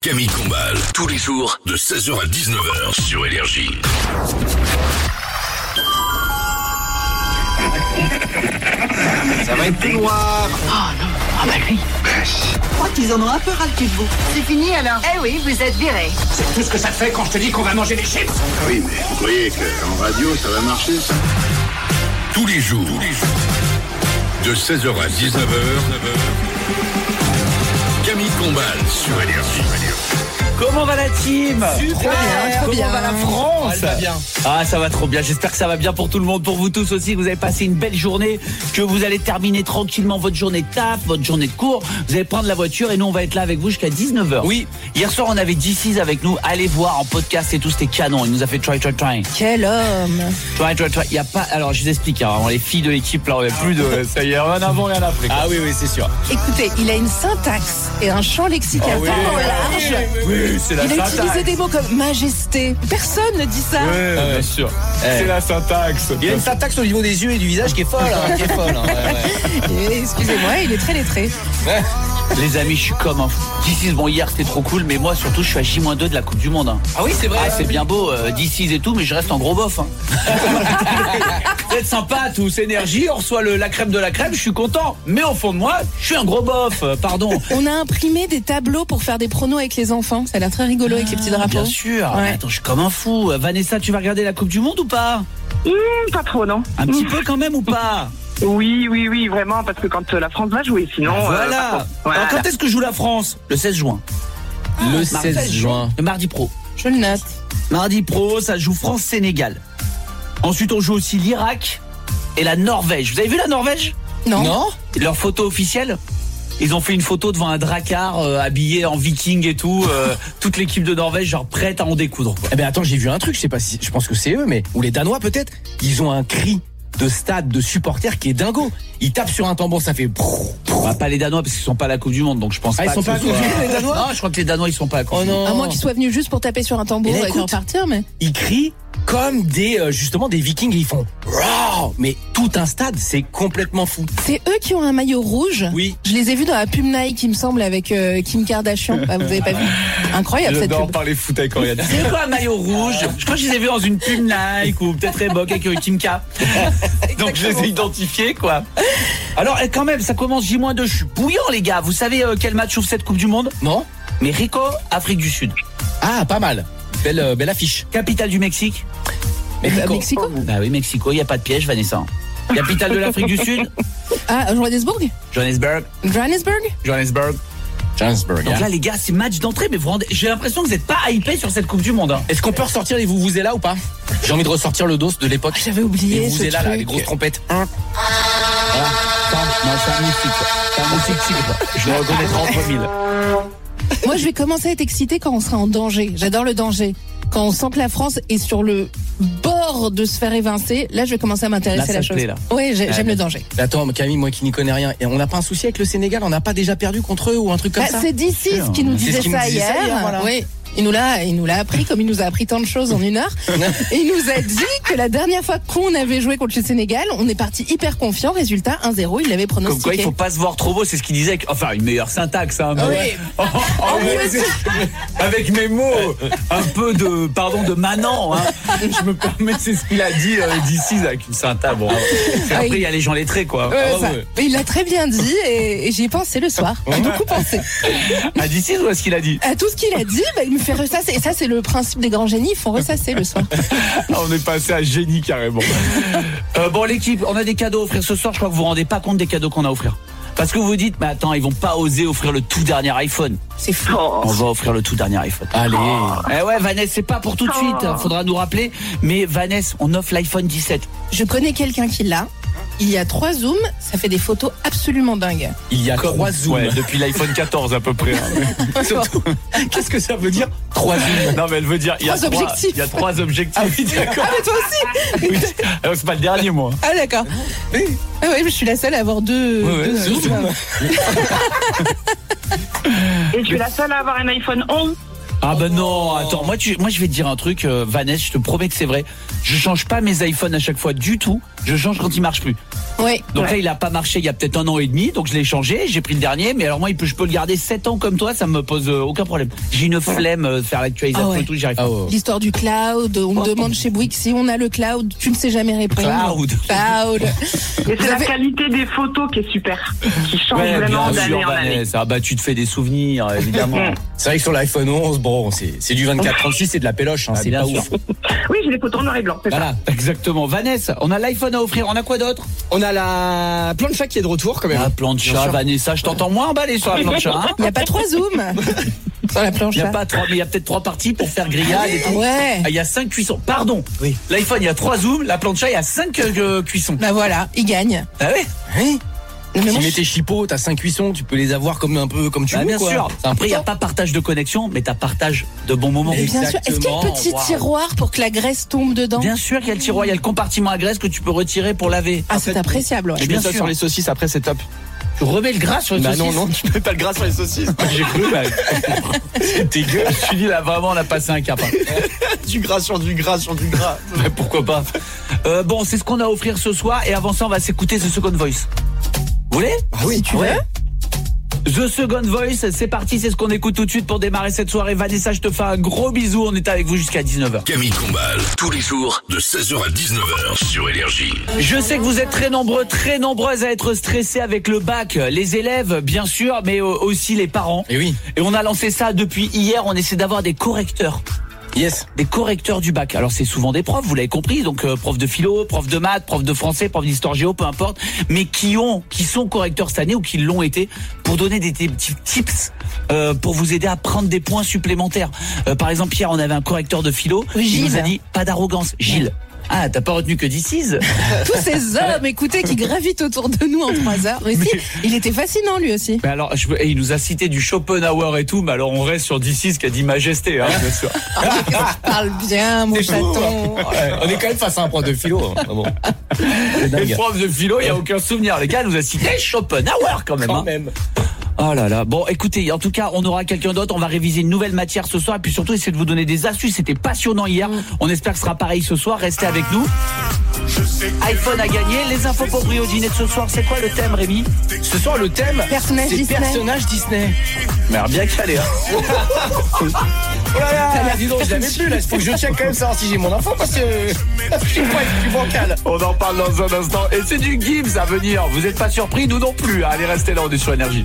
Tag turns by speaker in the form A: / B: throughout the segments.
A: Camille Combal, tous les jours de 16h à 19h sur Énergie.
B: Ça va être plus noir.
C: Oh non, ah bah lui.
D: Je crois qu'ils en ont un peu ras le cul de vous.
C: C'est fini alors? Eh oui, vous êtes virés.
B: C'est tout ce que ça fait quand je te dis qu'on va manger des chips.
E: Oui, mais vous croyez qu'en radio, ça va marcher, ça?
A: Tous les jours, de 16h à 19h, Camille Combal sur Énergie.
F: Comment va la team?
D: Super, trop bien.
F: Comment va la France?
B: Elle va bien.
F: Ah, ça va trop bien. J'espère que ça va bien pour tout le monde, pour vous tous aussi, que vous avez passé une belle journée, que vous allez terminer tranquillement votre journée de taf, votre journée de cours. Vous allez prendre la voiture et nous, on va être là avec vous jusqu'à 19h.
B: Oui.
F: Hier soir, on avait DC's avec nous. Allez voir en podcast et tout, c'était canon. Il nous a fait try.
D: Quel homme.
F: Try. Il y a pas, alors je vous explique, hein, les filles de l'équipe, là, on n'a plus de, ça y est, rien avant, rien après.
B: Ah oui, c'est sûr.
D: Écoutez, il a une syntaxe et un champ lexical tellement large.
F: Oui, c'est la
D: Il a
F: syntaxe.
D: utilisé des mots comme majesté. Personne ne dit ça.
F: Ouais, bien sûr. C'est la syntaxe.
B: Il y a une syntaxe au niveau des yeux et du visage qui est folle.
D: Et excusez-moi, il est très lettré.
F: Les amis, je suis comme un fou. DC's, bon, hier c'était trop cool, mais moi surtout je suis à J-2 de la Coupe du Monde. Hein.
B: Ah oui, c'est vrai.
F: Ah, c'est bien beau, DC's et tout, mais je reste en gros bof. Hein. Vous êtes sympa, tous, énergie, on reçoit la crème de la crème, je suis content. Mais au fond de moi, je suis un gros bof, pardon.
D: On a imprimé des tableaux pour faire des pronos avec les enfants. Ça a l'air très rigolo avec les petits drapeaux.
F: Bien sûr.
D: Ouais.
F: Attends, je suis comme un fou. Vanessa, tu vas regarder la Coupe du Monde ou pas?
G: Pas trop, non.
F: Un petit peu quand même ou pas?
G: Oui, vraiment, parce que quand la France va jouer, sinon...
F: Voilà. Alors quand est-ce que joue la France? Le 16 juin.
B: Le 16 juin.
F: Le mardi pro.
D: Je le note.
F: Mardi pro, ça joue France-Sénégal. Ensuite, on joue aussi l'Irak et la Norvège. Vous avez vu la Norvège?
D: Non.
F: Leur photo officielle? Ils ont fait une photo devant un drakkar habillé en viking et tout. Toute l'équipe de Norvège, genre prête à en découdre. Quoi.
B: Eh ben attends, j'ai vu un truc, je sais pas si, je pense que c'est eux, mais ou les Danois peut-être. Ils ont un cri de stade de supporters qui est dingo. Ils tapent sur un tambour, ça fait.
F: Bah, pas les Danois parce qu'ils sont pas à la Coupe du Monde, donc je pense pas.
B: Ils sont
F: que
B: pas à la
F: ce
B: Coupe du
F: soit-
B: Monde, les Danois?
F: Non, je crois que les Danois ils sont pas à la Coupe
B: Oh
F: du Monde.
B: non.
D: À moins qu'ils soient venus juste pour taper sur un tambour
B: Et là,
D: et
B: écoute.
D: repartir, mais.
B: Ils crient comme des justement des Vikings. Et ils font. Wow, mais tout un stade, c'est complètement fou.
D: C'est eux qui ont un maillot rouge.
B: Oui.
D: Je les ai vus dans la pub Nike, il me semble, avec Kim Kardashian. Bah, vous avez pas vu? Incroyable cette pub.
F: parler foot avec Oriane. C'est quoi un maillot rouge? Je crois que je les ai vus dans une pub Nike ou peut-être Reebok avec Kim K. Donc je les ai identifiés quoi. Alors quand même, ça commence J-2, je suis bouillant les gars. Vous savez quel match ouvre cette Coupe du Monde?
B: Non?
F: Mexico, Afrique du Sud.
B: Ah, pas mal. Belle affiche.
F: Capitale du Mexique?
D: Mexico.
F: Bah oui, Mexico, il y a pas de piège Vanessa. Capitale de l'Afrique du Sud?
D: Ah, Johannesburg.
F: Johannesburg. Donc là les gars, c'est match d'entrée, mais vous rendez... j'ai l'impression que vous n'êtes pas hypés sur cette Coupe du Monde. Hein.
B: Est-ce qu'on peut ressortir les Vuvuzela ou pas? J'ai envie de ressortir le dos de l'époque.
D: Ah, j'avais oublié
B: Les
D: ce
B: Vuvuzela là,
D: truc.
B: les grosses trompettes.
F: Non, c'est un moustique. C'est un moustique tigre. Je le reconnaîtrai entre mille.
D: Moi, je vais commencer à être excitée quand on sera en danger. J'adore le danger. Quand on sent que la France est sur le bord de se faire évincer, là, je vais commencer à m'intéresser
F: Là,
D: à la
F: ça te
D: chose.
F: plaît, là.
D: Oui, j'aime le danger.
B: Mais attends, Camille, moi qui n'y connais rien, et on n'a pas un souci avec le Sénégal? On n'a pas déjà perdu contre eux ou un truc comme
D: Bah,
B: ça?
D: c'est D6 qui nous
B: C'est
D: disait
B: ce qu'il nous
D: ça
B: disait
D: hier.
B: hier, voilà.
D: Oui. Il nous l'a appris comme il nous a appris tant de choses en une heure. Et il nous a dit que la dernière fois qu'on avait joué contre le Sénégal, on est parti hyper confiant. Résultat 1-0, il l'avait
F: Comme
D: pronostiqué.
F: quoi, il faut pas se voir trop beau, c'est ce qu'il disait. Enfin, une meilleure syntaxe, hein.
D: Oui.
F: Avec mes mots, un peu de manant, hein. Je me permets, c'est ce qu'il a dit d'ici avec une syntaxe. Bon, après, il y a les gens lettrés, quoi.
D: Ouais,
F: Ah,
D: ça.
F: ouais.
D: Mais il l'a très bien dit et j'y ai pensé le soir. J'ai beaucoup pensé.
F: À d'ici ou à ce qu'il a dit?
D: À tout ce qu'il a dit, bah, il me fait ressasser. Et ça, c'est le principe des grands génies, ils font ressasser le soir.
F: On est passé à génie carrément. Bon l'équipe, on a des cadeaux à offrir ce soir. Je crois que vous vous rendez pas compte des cadeaux qu'on a à offrir. Parce que vous vous dites, mais attends, ils vont pas oser offrir le tout dernier iPhone.
D: C'est fou.
F: On va offrir le tout dernier iPhone.
B: Allez.
F: Eh ouais, Vanessa, c'est pas pour tout de suite. Faudra nous rappeler. Mais Vanessa, on offre l'iPhone 17.
D: Je connais quelqu'un qui l'a. Il y a 3 zooms, ça fait des photos absolument dingues.
B: Il y a 3 zooms.
F: Ouais, depuis l'iPhone 14 à peu près.
B: Surtout. Qu'est-ce que ça veut dire? 3 zooms.
F: Non mais elle veut dire, il y a
D: 3 objectifs.
F: Il y a 3 objectifs.
B: Ah oui, d'accord.
D: Ah, mais toi aussi.
F: Oui. Alors, c'est pas le dernier moi.
D: Ah, d'accord. Ah ouais, je suis la seule à avoir deux zooms.
G: Et je suis la seule à avoir un iPhone 11.
F: Ah ben non, attends, moi je vais te dire un truc, Vanessa, je te promets que c'est vrai. Je change pas mes iPhones à chaque fois du tout. Je change quand ils marchent plus.
D: Oui.
F: Donc là, il a pas marché il y a peut-être 1 an et demi, donc je l'ai changé, j'ai pris le dernier, mais alors moi, je peux le garder 7 ans comme toi, ça me pose aucun problème. J'ai une flemme de faire l'actualisation et tout, j'y arrive pas.
D: L'histoire du cloud, on me demande chez Bouygues si on a le cloud, tu ne sais jamais répondre. Cloud.
G: Et c'est la qualité des photos qui est super, qui change vraiment d'année en année.
F: Ah bah tu te fais des souvenirs, évidemment.
B: C'est vrai que sur l'iPhone 11, bon, c'est du 24-36, c'est de la péloche, c'est
F: bien
B: pas
F: sûr.
B: ouf.
G: Oui, j'ai des photos en noir et blanc, c'est
F: Voilà, exactement. Vanessa, on a l'iPhone à offrir, on a quoi d'autre?
H: On a la plancha qui est de retour quand même.
F: La plancha, Vanessa, je t'entends moins emballé sur la plancha. Hein.
D: Il n'y a pas 3 zooms sur la plancha.
F: Il n'y a pas 3, mais il y a peut-être 3 parties pour faire grillade et tout.
D: Ouais.
F: Ah, il y a 5 cuissons. Pardon.
H: Oui.
F: L'iPhone, il y a 3 zooms, la plancha, il y a 5 cuissons.
D: Bah voilà, il gagne.
F: Ah ouais?
B: Oui.
D: Mais
B: Si
D: moi,
B: tu mets tes chipots, t'as 5 cuissons, tu peux les avoir comme un peu comme tu
F: Bah,
B: veux.
F: bien
B: quoi.
F: sûr.
B: C'est
F: Après, il n'y a
B: important.
F: pas partage de connexion, mais t'as partage de bons moments.
D: bien sûr. Est-ce qu'il y a
B: Exactement,
D: un petit
B: waouh.
D: tiroir pour que la graisse tombe dedans?
F: Bien sûr qu'il y a le tiroir, il y a le compartiment à graisse que tu peux retirer pour laver.
D: Ah, c'est appréciable, ouais.
H: Tu
F: bien
H: mets ça
F: sûr.
H: sur les saucisses, après c'est top.
F: Tu remets le gras sur les saucisses.
H: Non, tu mets pas le gras sur les saucisses.
F: J'ai cru, c'est dégueu. Je me suis dit, là, vraiment, on a passé un cap.
H: Du gras sur du gras sur du gras.
F: Mais pourquoi pas. Bon, c'est ce qu'on a à offrir ce soir. Et avant ça, on va s'écouter The Second Voice. Vous voulez?
H: Ah oui,
D: tu veux.
F: The Second Voice, c'est parti, c'est ce qu'on écoute tout de suite pour démarrer cette soirée. Vanessa, je te fais un gros bisou, on est avec vous jusqu'à 19h.
A: Camille Combal, tous les jours de 16h à 19h sur Énergie.
F: Je sais que vous êtes très nombreux, très nombreuses à être stressés avec le bac. Les élèves, bien sûr, mais aussi les parents.
B: Et oui.
F: Et on a lancé ça depuis hier, on essaie d'avoir des correcteurs.
B: Yes.
F: Des correcteurs du bac. Alors c'est souvent des profs, vous l'avez compris, donc prof de philo, prof de maths, prof de français, prof d'histoire géo, peu importe, mais qui sont correcteurs cette année ou qui l'ont été pour donner des petits tips pour vous aider à prendre des points supplémentaires. Par exemple, hier, on avait un correcteur de philo, il nous a dit pas d'arrogance, Gilles. Ah, t'as pas retenu que D6?
D: Tous ces hommes, écoutez, qui gravitent autour de nous en 3 heures. Mais si, il était fascinant lui aussi.
F: Mais alors, il nous a cité du Schopenhauer et tout, mais alors on reste sur D6 qui a dit majesté, hein, bien sûr.
D: Parle bien, mon chaton.
B: On est quand même face à un prof de philo. Ah bon. C'est dingue.
F: Les profs de philo, il n'y a aucun souvenir. Les gars, nous a cité Schopenhauer quand même.
B: Quand
F: hein.
B: même.
F: Oh là là. Bon, écoutez, en tout cas, on aura quelqu'un d'autre. On va réviser une nouvelle matière ce soir. Et puis surtout, essayer de vous donner des astuces. C'était passionnant hier. On espère que ce sera pareil ce soir. Restez avec nous. iPhone a gagné. Les infos pour Brio Dîner de ce soir. C'est quoi le thème, Rémi?
B: Ce soir, le thème,
D: Personnage
B: c'est
D: Disney.
B: personnage Disney.
F: Merde, bien calé. Hein.
B: Oh là là, dis donc, je l'avais plus là. Il faut que je check quand même savoir si j'ai mon info parce que je suis pas plus bancal.
F: On en parle dans un instant. Et c'est du Gibbs à venir. Vous n'êtes pas surpris, nous non plus. Allez, restez là, on est sur Énergie.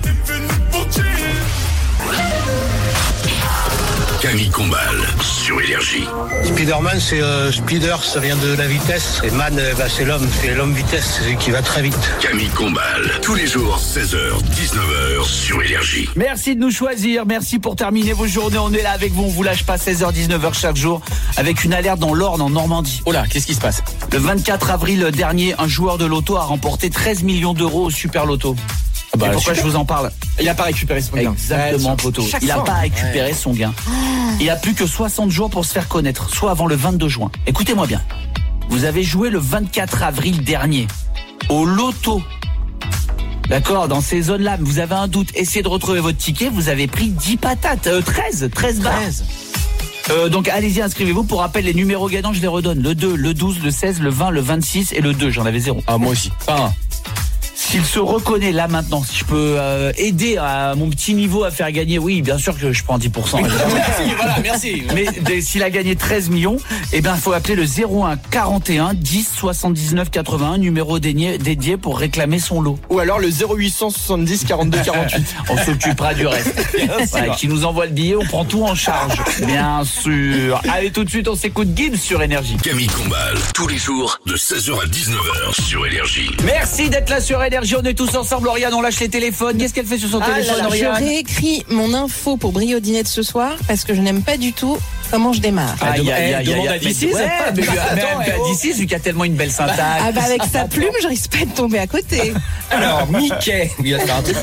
A: Camille Combal sur Énergie.
I: Spider-Man, c'est Spider, ça vient de la vitesse. Et Man, c'est l'homme vitesse, c'est celui qui va très vite.
A: Camille Combal, tous les jours 16h, 19h sur Énergie.
F: Merci de nous choisir. Merci pour terminer vos journées. On est là avec vous. On vous lâche pas 16h, 19h chaque jour avec une alerte dans l'Orne en Normandie.
B: Oh là, qu'est-ce qui se passe?
F: Le 24 avril dernier, un joueur de loto a remporté 13 millions d'euros au Super Loto.
B: bah,
F: Et pourquoi je vous en parle?
H: Il a pas récupéré son gain.
F: Exactement, poteau. Il n'a pas récupéré son gain. Il a plus que 60 jours pour se faire connaître, soit avant le 22 juin. Écoutez-moi bien. Vous avez joué le 24 avril dernier au loto. D'accord, dans ces zones-là, vous avez un doute. Essayez de retrouver votre ticket. Vous avez pris 10 patates, 13 barres. Donc allez-y, inscrivez-vous. Pour rappel, les numéros gagnants, je les redonne. Le 2, le 12, le 16, le 20, le 26 et le 2. J'en avais 0.
B: Ah, moi aussi. Pas un.
F: S'il se reconnaît là maintenant, si je peux aider à mon petit niveau à faire gagner, oui, bien sûr que je prends 10%.
B: Voilà, merci.
F: Mais s'il a gagné 13 millions, eh ben, il faut appeler le 01 41 10 79 81, numéro dédié pour réclamer son lot.
H: Ou alors le 0870 42 48.
F: On s'occupera du reste. Voilà, qui nous envoie le billet, on prend tout en charge. Bien sûr. Allez, tout de suite, on s'écoute Gibbs sur Énergie.
A: Camille Combal, tous les jours de 16h à 19h sur Énergie.
F: Merci d'être là sur Énergie. On est tous ensemble. Oriane, on lâche les téléphones. Qu'est-ce qu'elle fait sur son téléphone,
D: Je
F: Oriane?
D: réécris mon info pour Brio Dîner de ce soir parce que je n'aime pas du tout comment je démarre.
F: Demande à D6.
B: Ouais,
F: mais
B: attends,
F: même à D6, vu qu'il y a tellement une belle syntaxe.
D: Ah bah avec sa plume, je risque pas de tomber à côté.
B: Alors, Mickey. Il va faire un truc.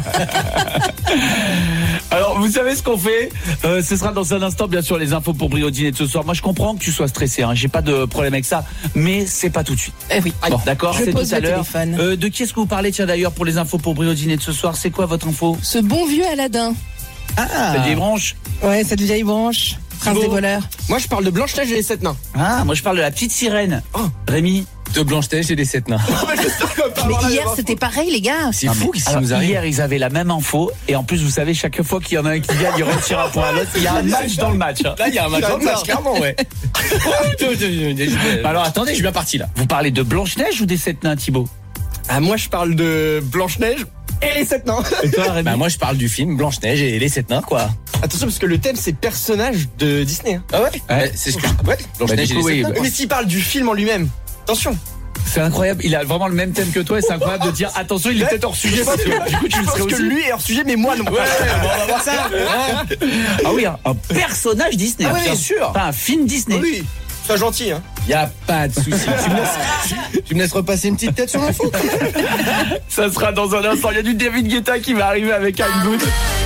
F: Alors, vous savez ce qu'on fait? Ce sera dans un instant, bien sûr, les infos pour Brio Dîner de ce soir. Moi, je comprends que tu sois stressé, hein. J'ai pas de problème avec ça, mais c'est pas tout de suite.
D: Eh oui.
F: Bon, d'accord,
D: Je
F: c'est
D: pose
F: tout à
D: le
F: l'heure.
D: téléphone.
F: De qui est-ce que vous parlez, tiens, d'ailleurs, pour les infos pour Brio Dîner de ce soir? C'est quoi votre info?
D: Ce bon vieux Aladdin.
F: Cette vieille branche.
D: Ouais, cette vieille branche. Prince
F: Thibaut.
D: des voleurs.
H: Moi je parle de Blanche-Neige et les 7 nains.
F: Ah, moi, je parle de la petite sirène. Rémi?
B: de Blanche-Neige et les 7 nains.
D: Mais hier, c'était pareil, les gars.
B: C'est fou qu'est-ce qui nous arrive.
F: Hier, ils avaient la même info. Et en plus, vous savez, chaque fois qu'il y en a un qui gagne, il retire un point à l'autre. Il y a un match dans le match.
B: Là, il y a un match dans le match, clairement, ouais.
F: Alors, attendez,
B: Je suis bien parti, là.
F: vous parlez de Blanche-Neige ou des 7 nains, Thibaut?
H: Ah, moi, je parle de Blanche-Neige et les 7 nains.
F: Et toi, Rémi?
B: Bah, moi, je parle du film Blanche-Neige et les 7 nains, quoi.
H: Attention, parce que le thème, c'est personnages de Disney. Hein.
B: Ah ouais? C'est ce que je... Ouais, Blanche-Neige
F: du
B: et
F: coup,
B: les 7
F: oui,
B: nains.
F: bah.
H: Mais s'il parle du film en lui-même, attention.
F: C'est incroyable, il a vraiment le même thème que toi et c'est incroyable de dire attention, il est peut-être hors sujet parce que du coup tu le serais
H: Je pense que
F: aussi.
H: lui est hors sujet, mais moi non.
B: Ouais, bon, on va voir ça.
F: Ah oui, un personnage Disney,
B: Ah oui,
F: bien
B: bien sûr.
F: Pas un film Disney.
H: Oui, sois gentil. Hein.
B: Y a pas de souci. Tu me laisses repasser une petite tête sur l'info?
F: Ça sera dans un instant. Il y a du David Guetta qui va arriver avec un good.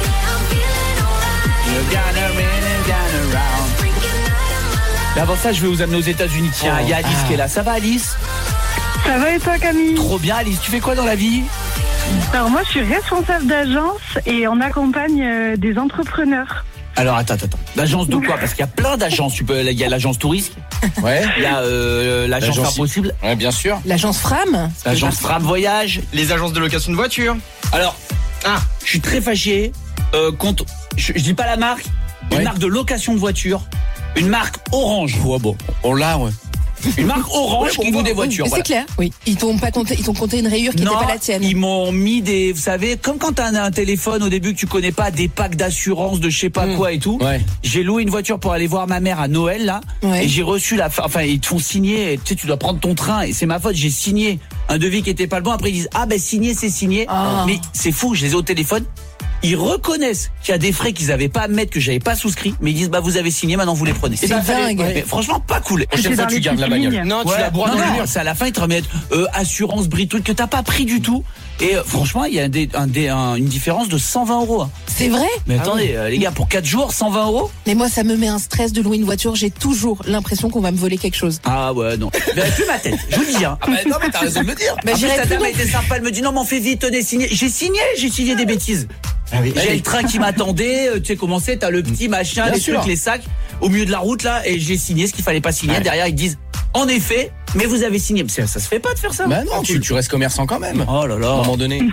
F: Mais avant ça, je vais vous amener aux États-Unis. Tiens, il y a Alice qui est là. Ça va, Alice?
G: Ça va et toi, Camille?
F: Trop bien, Alice. Tu fais quoi dans la vie?
G: Alors moi, je suis responsable d'agence et on accompagne des entrepreneurs.
F: Alors, attends. D'agence de quoi? Parce qu'il y a plein d'agences. Il y a l'agence Tourisme.
B: Ouais.
F: Il y a l'agence Impossible.
B: Ouais, bien sûr.
D: L'agence Fram.
F: L'agence Fram Voyage.
H: Les agences de location de voitures.
F: Alors, je suis très fâché contre. Je dis pas la marque. Une
B: Ouais.
F: marque de location de voiture. Une marque Orange.
B: Ouais, bon. On l'a, ouais.
F: Une marque Orange qui loue des voitures.
D: C'est
F: Voilà.
D: clair, oui. Ils t'ont compté une rayure qui n'était pas la tienne.
F: Ils m'ont mis des, vous savez, comme quand t'as un téléphone au début que tu connais pas, des packs d'assurance de je sais pas quoi et tout.
B: Ouais.
F: J'ai loué une voiture pour aller voir ma mère à Noël là,
D: Ouais.
F: et j'ai reçu ils te font signer. Tu sais, tu dois prendre ton train et c'est ma faute. J'ai signé un devis qui était pas le bon. Après ils disent signé, c'est signé.
D: Ah.
F: Mais c'est fou. Je les ai au téléphone. Ils reconnaissent qu'il y a des frais qu'ils avaient pas à mettre, que j'avais pas souscrit, mais ils disent vous avez signé, maintenant vous les prenez.
D: C'est dingue.
F: Mais franchement pas cool.
B: Prochaine fois, tu gardes la bagnole.
H: Non, tu
F: Ouais,
H: la bois dans le mur.
F: c'est à la fin ils te remettent assurance bris truc que t'as pas pris du tout. Et franchement il y a une différence de 120 €.
D: C'est vrai?
F: Mais attendez les gars, pour 4 jours 120 €.
D: Mais moi, ça me met un stress de louer une voiture. J'ai toujours l'impression qu'on va me voler quelque chose.
F: Ah ouais non. Mais plus ma tête. Je vous le dis hein.
B: Ah bah non, mais t'as raison de le dire.
D: Bah,
F: En plus,
D: j'irai
F: ta
D: plus
F: dame
D: non
F: a été sympa, elle me dit non mais on fait vite, tenez signé. J'ai signé des bêtises. J'ai le train qui m'attendait, tu sais comment c'est, t'as le petit machin,
B: Bien
F: les
B: sûr.
F: trucs, les sacs au milieu de la route là, et j'ai signé ce qu'il fallait pas signer.
B: Ouais.
F: Derrière ils disent en effet, mais vous avez signé. Ça se fait pas de faire ça.
B: Bah non, tu restes commerçant quand même.
F: Oh là
B: À un
F: là.
B: moment donné.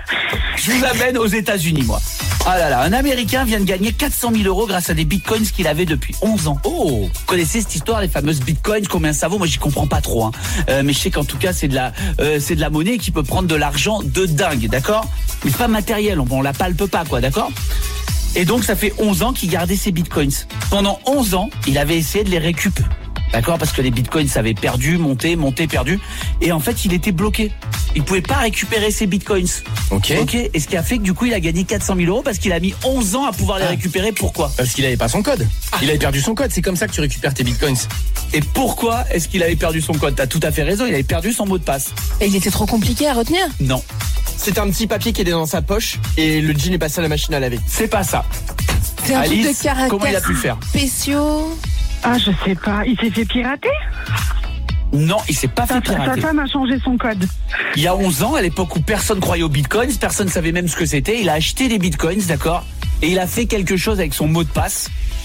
F: Je vous amène aux États-Unis, moi. Ah là là, un Américain vient de gagner 400 000 € grâce à des bitcoins qu'il avait depuis 11 ans. Oh, vous connaissez cette histoire, les fameuses bitcoins, combien ça vaut? Moi, j'y comprends pas trop, hein. Mais je sais qu'en tout cas, c'est de la monnaie qui peut prendre de l'argent de dingue, d'accord? Mais c'est pas matériel, on la palpe pas, quoi, d'accord? Et donc, ça fait 11 ans qu'il gardait ses bitcoins. Pendant 11 ans, il avait essayé de les récupérer. D'accord, parce que les bitcoins avaient perdu, monté, perdu. Et en fait, il était bloqué. Il pouvait pas récupérer ses bitcoins.
B: Ok.
F: Et ce qui a fait que du coup, il a gagné 400 000 € parce qu'il a mis 11 ans à pouvoir les récupérer. Pourquoi?
B: Parce qu'il avait pas son code. Il avait perdu son code. C'est comme ça que tu récupères tes bitcoins.
F: Et pourquoi est-ce qu'il avait perdu son code? T'as tout à fait raison, il avait perdu son mot de passe.
D: Et il était trop compliqué à retenir.
F: Non,
H: C'était un petit papier qui était dans sa poche et le jean est passé à la machine à laver.
F: c'est pas ça.
D: C'est un truc
F: Alice,
D: de caractère.
F: comment il a pu faire?
D: Spéciaux.
G: Ah, je sais pas. Il s'est fait pirater?
F: Non, il s'est pas fait
G: Sa
F: pirater.
G: femme a changé son code.
F: Il y a 11 ans, à l'époque où personne croyait aux bitcoins, personne savait même ce que c'était, il a acheté des bitcoins, d'accord? Et il a fait quelque chose avec son mot de passe.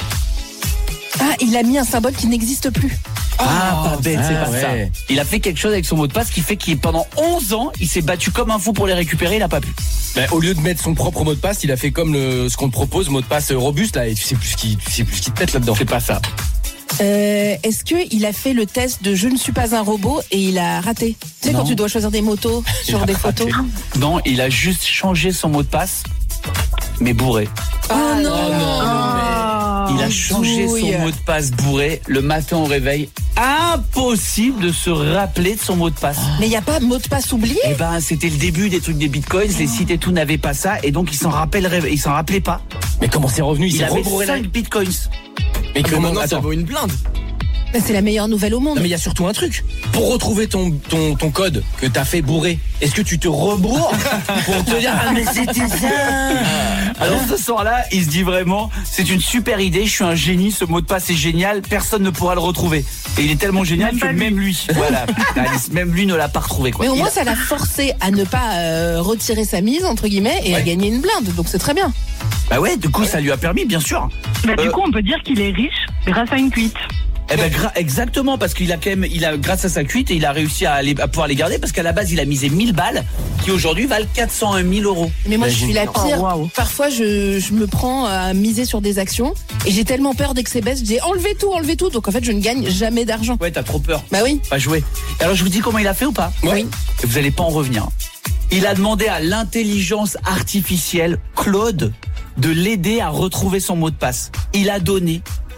D: Ah, il a mis un symbole qui n'existe plus.
F: Pas bête, c'est pas
B: ouais.
F: ça. Il a fait quelque chose avec son mot de passe qui fait qu'il, pendant 11 ans, il s'est battu comme un fou pour les récupérer, il a pas pu.
B: Bah, au lieu de mettre son propre mot de passe, il a fait comme ce qu'on te propose, mot de passe robuste là, et tu sais plus ce qui te pète là-dedans.
F: C'est pas ça.
D: Est-ce qu'il a fait le test de je ne suis pas un robot et il a raté? Tu sais,
F: Non.
D: quand tu dois choisir des motos sur des photos.
F: Non, il a juste changé son mot de passe, mais bourré.
D: Oh non.
F: Il a changé
D: douille.
F: son mot de passe bourré le matin au réveil. Impossible de se rappeler de son mot de passe.
D: Mais il n'y a pas mot de passe oublié?
F: Eh ben, c'était le début des trucs des bitcoins, les sites et tout n'avaient pas ça, et donc il s'en rappelait pas.
B: Mais comment c'est revenu?
F: Il
B: s'est
F: avait
B: rebourré la...
F: 5 bitcoins.
B: Mais
H: Mais
B: comment?
H: maintenant, ça
B: Attends.
H: vaut une blinde.
D: Bah, c'est la meilleure nouvelle au monde.
B: Non mais il y a surtout un truc. Pour retrouver ton code que t'as fait bourrer, est-ce que tu te rebourres pour te dire ah mais c'était ça?
F: Alors ce soir-là, il se dit vraiment, c'est une super idée, je suis un génie, ce mot de passe est génial, personne ne pourra le retrouver. Et il est tellement génial
G: Même
F: que
G: pas lui.
F: même lui, voilà, Alice, même lui ne l'a pas retrouvé, quoi.
D: Mais au
F: Il
D: moins,
F: a-
D: ça l'a forcé à ne pas retirer sa mise, entre guillemets, et à gagner une blinde. Donc c'est très bien.
F: Bah ouais, du coup, ça lui a permis, bien sûr.
G: Bah, du coup, on peut dire qu'il est riche grâce à une cuite.
F: Eh ben exactement, parce qu'il a quand même, grâce à sa cuite, il a réussi à pouvoir les garder, parce qu'à la base il a misé 1000 balles, qui aujourd'hui valent 401 000 €.
D: Mais moi je suis la pire. Parfois je me prends à miser sur des actions et j'ai tellement peur dès que c'est baisse, je dis enlevez tout. Donc en fait je ne gagne jamais d'argent.
F: Ouais, t'as trop peur.
D: Bah oui.
F: Pas jouer. Alors je vous dis comment il a fait ou pas?
D: Oui.
F: Vous allez pas en revenir. Il a demandé à l'intelligence artificielle, Claude, de l'aider à retrouver son mot de passe. Il a donné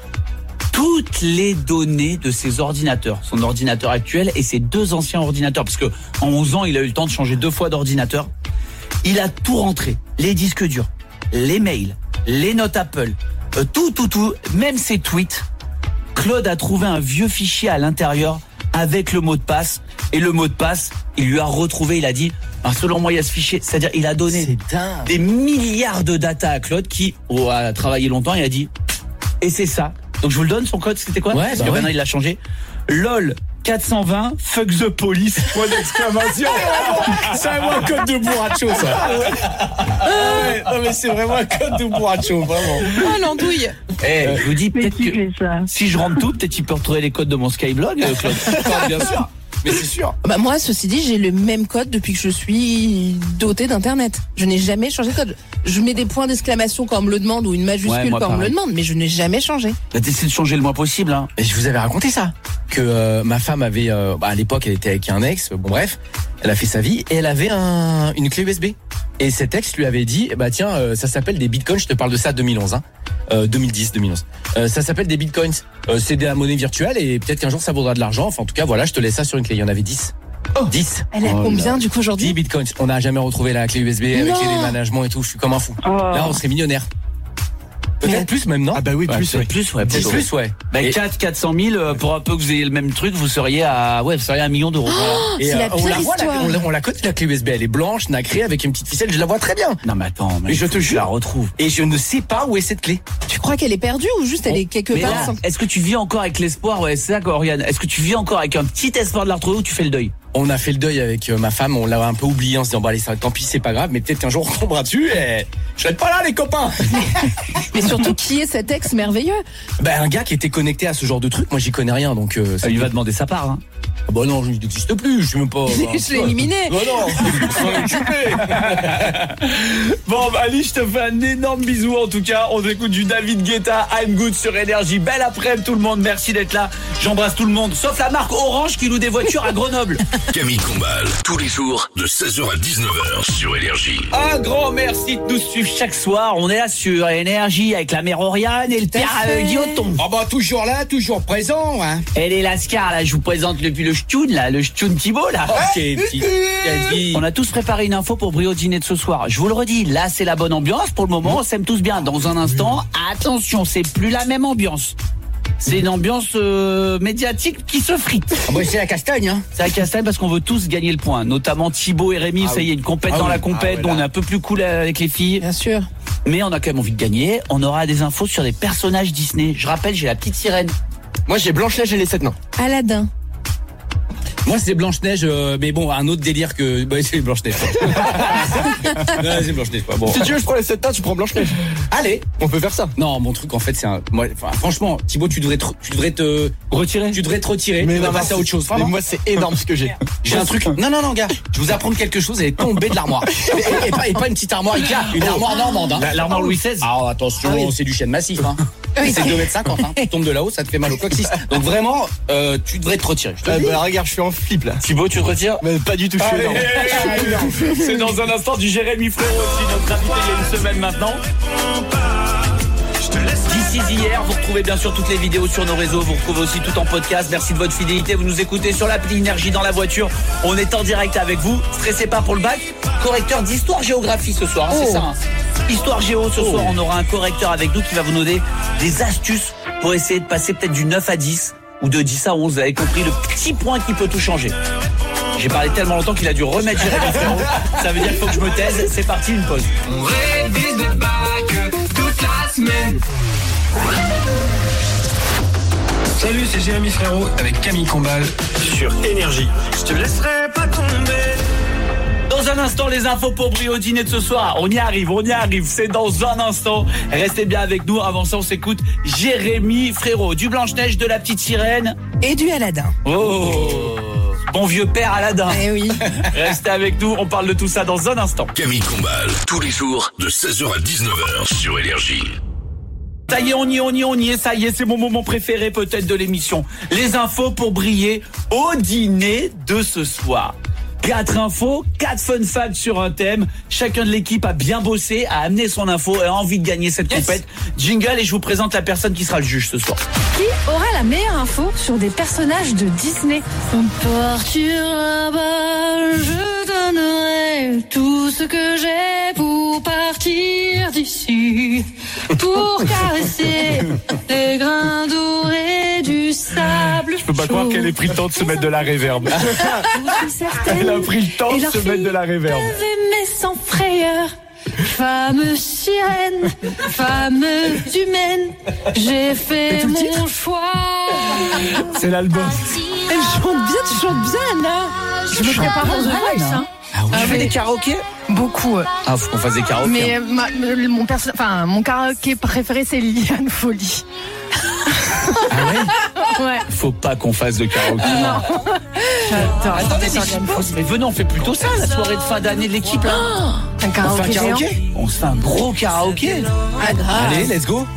F: toutes les données de ses ordinateurs, son ordinateur actuel et ses 2 anciens ordinateurs, parce que en 11 ans, il a eu le temps de changer 2 fois d'ordinateur. Il a tout rentré, les disques durs, les mails, les notes Apple, tout, même ses tweets. Claude a trouvé un vieux fichier à l'intérieur avec le mot de passe, et le mot de passe, il lui a retrouvé, il a dit, selon moi, il y a ce fichier, c'est-à-dire il a donné des milliards de data à Claude qui a travaillé longtemps, il a dit, et c'est ça. Donc je vous le donne, son code, c'était quoi? Ouais, parce que maintenant il l'a changé. LOL 420 fuck the police. Point d'exclamation.
B: C'est vraiment un code de bourracho, ça. Ouais, non mais c'est vraiment un code de bourracho, vraiment.
D: Oh l'andouille.
F: Je vous dis peut-être que si je rentre tout, peut-être qu'il peut retrouver les codes de mon Skyblog, Claude.
B: Bien sûr. Mais c'est sûr.
D: Bah moi, ceci dit, j'ai le même code depuis que je suis doté d'internet. Je n'ai jamais changé de code. Je mets des points d'exclamation quand on me le demande ou une majuscule quand on me le demande, mais je n'ai jamais changé.
F: T'as essayé de changer le moins possible, hein.
B: Et je vous avais raconté ça, que ma femme avait, à l'époque, elle était avec un ex. Bon bref, elle a fait sa vie et elle avait une clé USB. Et cet ex lui avait dit, tiens, ça s'appelle des bitcoins. Je te parle de ça 2011, hein. 2010-2011. Ça s'appelle des bitcoins. C'est de la monnaie virtuelle et peut-être qu'un jour ça vaudra de l'argent. Enfin, en tout cas, voilà, je te laisse ça sur une clé. Il y en avait 10. 10.
D: Elle a combien du coup aujourd'hui?
B: 10 bitcoins. On n'a jamais retrouvé la clé USB avec les déménagements et tout. Je suis comme un fou. Là, on serait millionnaire. Peut-être plus même, non?
H: Ah bah oui, plus, ouais.
B: Plus, ouais.
F: Bah 400 000, pour un peu que vous ayez le même truc, vous seriez à 1 million d'euros.
D: Oh,
B: et
D: c'est la pire histoire.
B: On la connaît, la clé USB. Elle est blanche, nacrée, avec une petite ficelle. Je la vois très bien.
F: Non mais attends,
B: mais je te jure,
F: la retrouve.
B: Et je ne sais pas où est cette clé.
D: Tu crois qu'elle est perdue ou juste elle est quelque part?
F: Est-ce que tu vis encore avec l'espoir? Ouais, c'est ça, Oriane. Est-ce que tu vis encore avec un petit espoir de la retrouver ou tu fais le deuil?
B: On a fait le deuil avec ma femme, on l'a un peu oublié en se disant allez, ça, tant pis, c'est pas grave, mais peut-être qu'un jour on tombera dessus et je serai pas là, les copains.
D: Mais surtout, qui est cet ex merveilleux?
B: Un gars qui était connecté à ce genre de truc, moi j'y connais rien, donc
F: ça lui va demander sa part, hein.
B: Bah non, il n'existe plus, je suis même pas.
D: Je l'ai éliminé.
B: Bah non, s'en occuper.
F: Bon, Ali, je te fais un énorme bisou en tout cas. On écoute du David Guetta, I'm Good sur Énergie. Belle après-midi tout le monde, merci d'être là. J'embrasse tout le monde, sauf la marque Orange qui loue des voitures à Grenoble.
A: Camille Combal, tous les jours de 16h à 19h sur Énergie.
F: Un grand merci de nous suivre chaque soir. On est là sur Énergie avec la mère Oriane et le père Guilloton.
B: Ah bah toujours là, toujours présent, hein.
F: Et les Lascars, là, je vous présente depuis le Stune, là, le Stune Thibault, là. On a tous préparé une info pour Brio dîner de ce soir. Je vous le redis, là, c'est la bonne ambiance. Pour le moment, on s'aime tous bien. Dans un instant, attention, c'est plus la même ambiance. C'est une ambiance médiatique qui se frite.
B: Ah bah c'est la castagne, hein.
F: C'est la castagne parce qu'on veut tous gagner le point. Notamment Thibaut et Rémi, ça y est, une compète dans la compète, on est un peu plus cool avec les filles.
D: Bien sûr.
F: Mais on a quand même envie de gagner. On aura des infos sur des personnages Disney. Je rappelle, j'ai la petite sirène.
H: Moi, j'ai Blanche-Neige et les 7 nains.
D: Aladdin.
B: Moi, c'est Blanche-Neige, mais bon, un autre délire que... Bah, c'est Blanche-Neige. Ouais, c'est Blanche-Neige, pas bon.
H: Si tu veux, je prends les 7 nains, tu prends Blanche-Neige.
B: Allez,
H: on peut faire ça.
B: Non, mon truc, en fait, c'est un... Moi, franchement, Thibaut, tu devrais te retirer. Tu devrais te retirer.
H: Mais non,
B: passer à autre chose.
H: Mais moi, c'est énorme ce que j'ai.
B: J'ai un truc... Non, gars, je vous apprendre quelque chose, elle est tombée de l'armoire. et pas une petite armoire Ikea, une armoire normande, hein.
F: L'armoire Louis XVI.
B: Ah, attention, c'est du chêne massif, hein. C'est 2,50 m, hein. Tu tombes de là-haut, ça te fait mal au coccyx. Donc vraiment, tu devrais te retirer.
H: Regarde, je suis en flip là.
F: Thibaut, tu te retires?
H: Mais pas du tout, je suis énorme.
F: C'est dans un instant du Jérémy Frérot aussi, notre invité il y a une semaine maintenant. D'ici hier, vous retrouvez bien sûr toutes les vidéos sur nos réseaux, vous retrouvez aussi tout en podcast. Merci de votre fidélité, vous nous écoutez sur l'appli Énergie dans la voiture. On est en direct avec vous, stressez pas pour le bac. Correcteur d'histoire-géographie ce soir, hein, c'est ça, hein. Histoire géo ce soir, on aura un correcteur avec nous qui va vous donner des astuces pour essayer de passer peut-être du 9 à 10 ou de 10 à 11, vous avez compris, le petit point qui peut tout changer. J'ai parlé tellement longtemps qu'il a dû remettre Jérémy Frérot. Ça veut dire qu'il faut que je me taise. C'est parti, une pause.
J: On révise le bac toute la semaine.
K: Salut, c'est Jérémy Frérot avec Camille Combal sur Énergie.
J: Je te laisserai pas tomber.
F: Dans Dans un instant, les infos pour Brie au dîner de ce soir. On y arrive. C'est dans un instant. Restez bien avec nous. Avant ça, on s'écoute Jérémy Frérot. Du Blanche-Neige, de la petite sirène.
D: Et du Aladdin.
F: Oh, bon vieux père Aladdin.
D: Eh oui.
F: Restez avec nous. On parle de tout ça dans un instant.
A: Camille Combal, tous les jours, de 16h à 19h sur Énergie.
F: Ça y est, on y est, ça y est, c'est mon moment préféré peut-être de l'émission. Les infos pour briller au dîner de ce soir. 4 infos, 4 fun facts sur un thème. Chacun de l'équipe a bien bossé, a amené son info et a envie de gagner cette compète. Jingle et je vous présente la personne qui sera le juge ce soir.
L: Qui aura la meilleure info sur des personnages de Disney? On partira là-bas, je donnerai tout ce que j'ai pour partir d'ici, pour caresser les grains dorés du sable.
F: Je peux pas croire qu'elle ait pris le temps de se mettre de la réverb.
L: Je suis certaine.
F: Elle a pris le temps de se mettre de la réverb.
L: Aimer sans frayeur. Femme sirène, femme humaine, j'ai fait mon choix.
F: C'est l'album.
D: Elle chante bien, tu chantes bien, Anna. Je me prépare pour The Voice, hein.
H: Tu fais des karaokés?
D: Beaucoup.
F: Ah, faut qu'on fasse des karaokés.
D: Mais mon karaoké préféré, c'est Liliane Folie.
F: Ah ouais?
D: Ouais.
F: Faut pas qu'on fasse de karaoké.
D: Non. J'adore.
F: Attendez, mais venez, on fait plutôt ça, la soirée de fin d'année de l'équipe, là.
D: Un karaoké géant.
F: On se fait un gros karaoké.
B: Allez, let's go.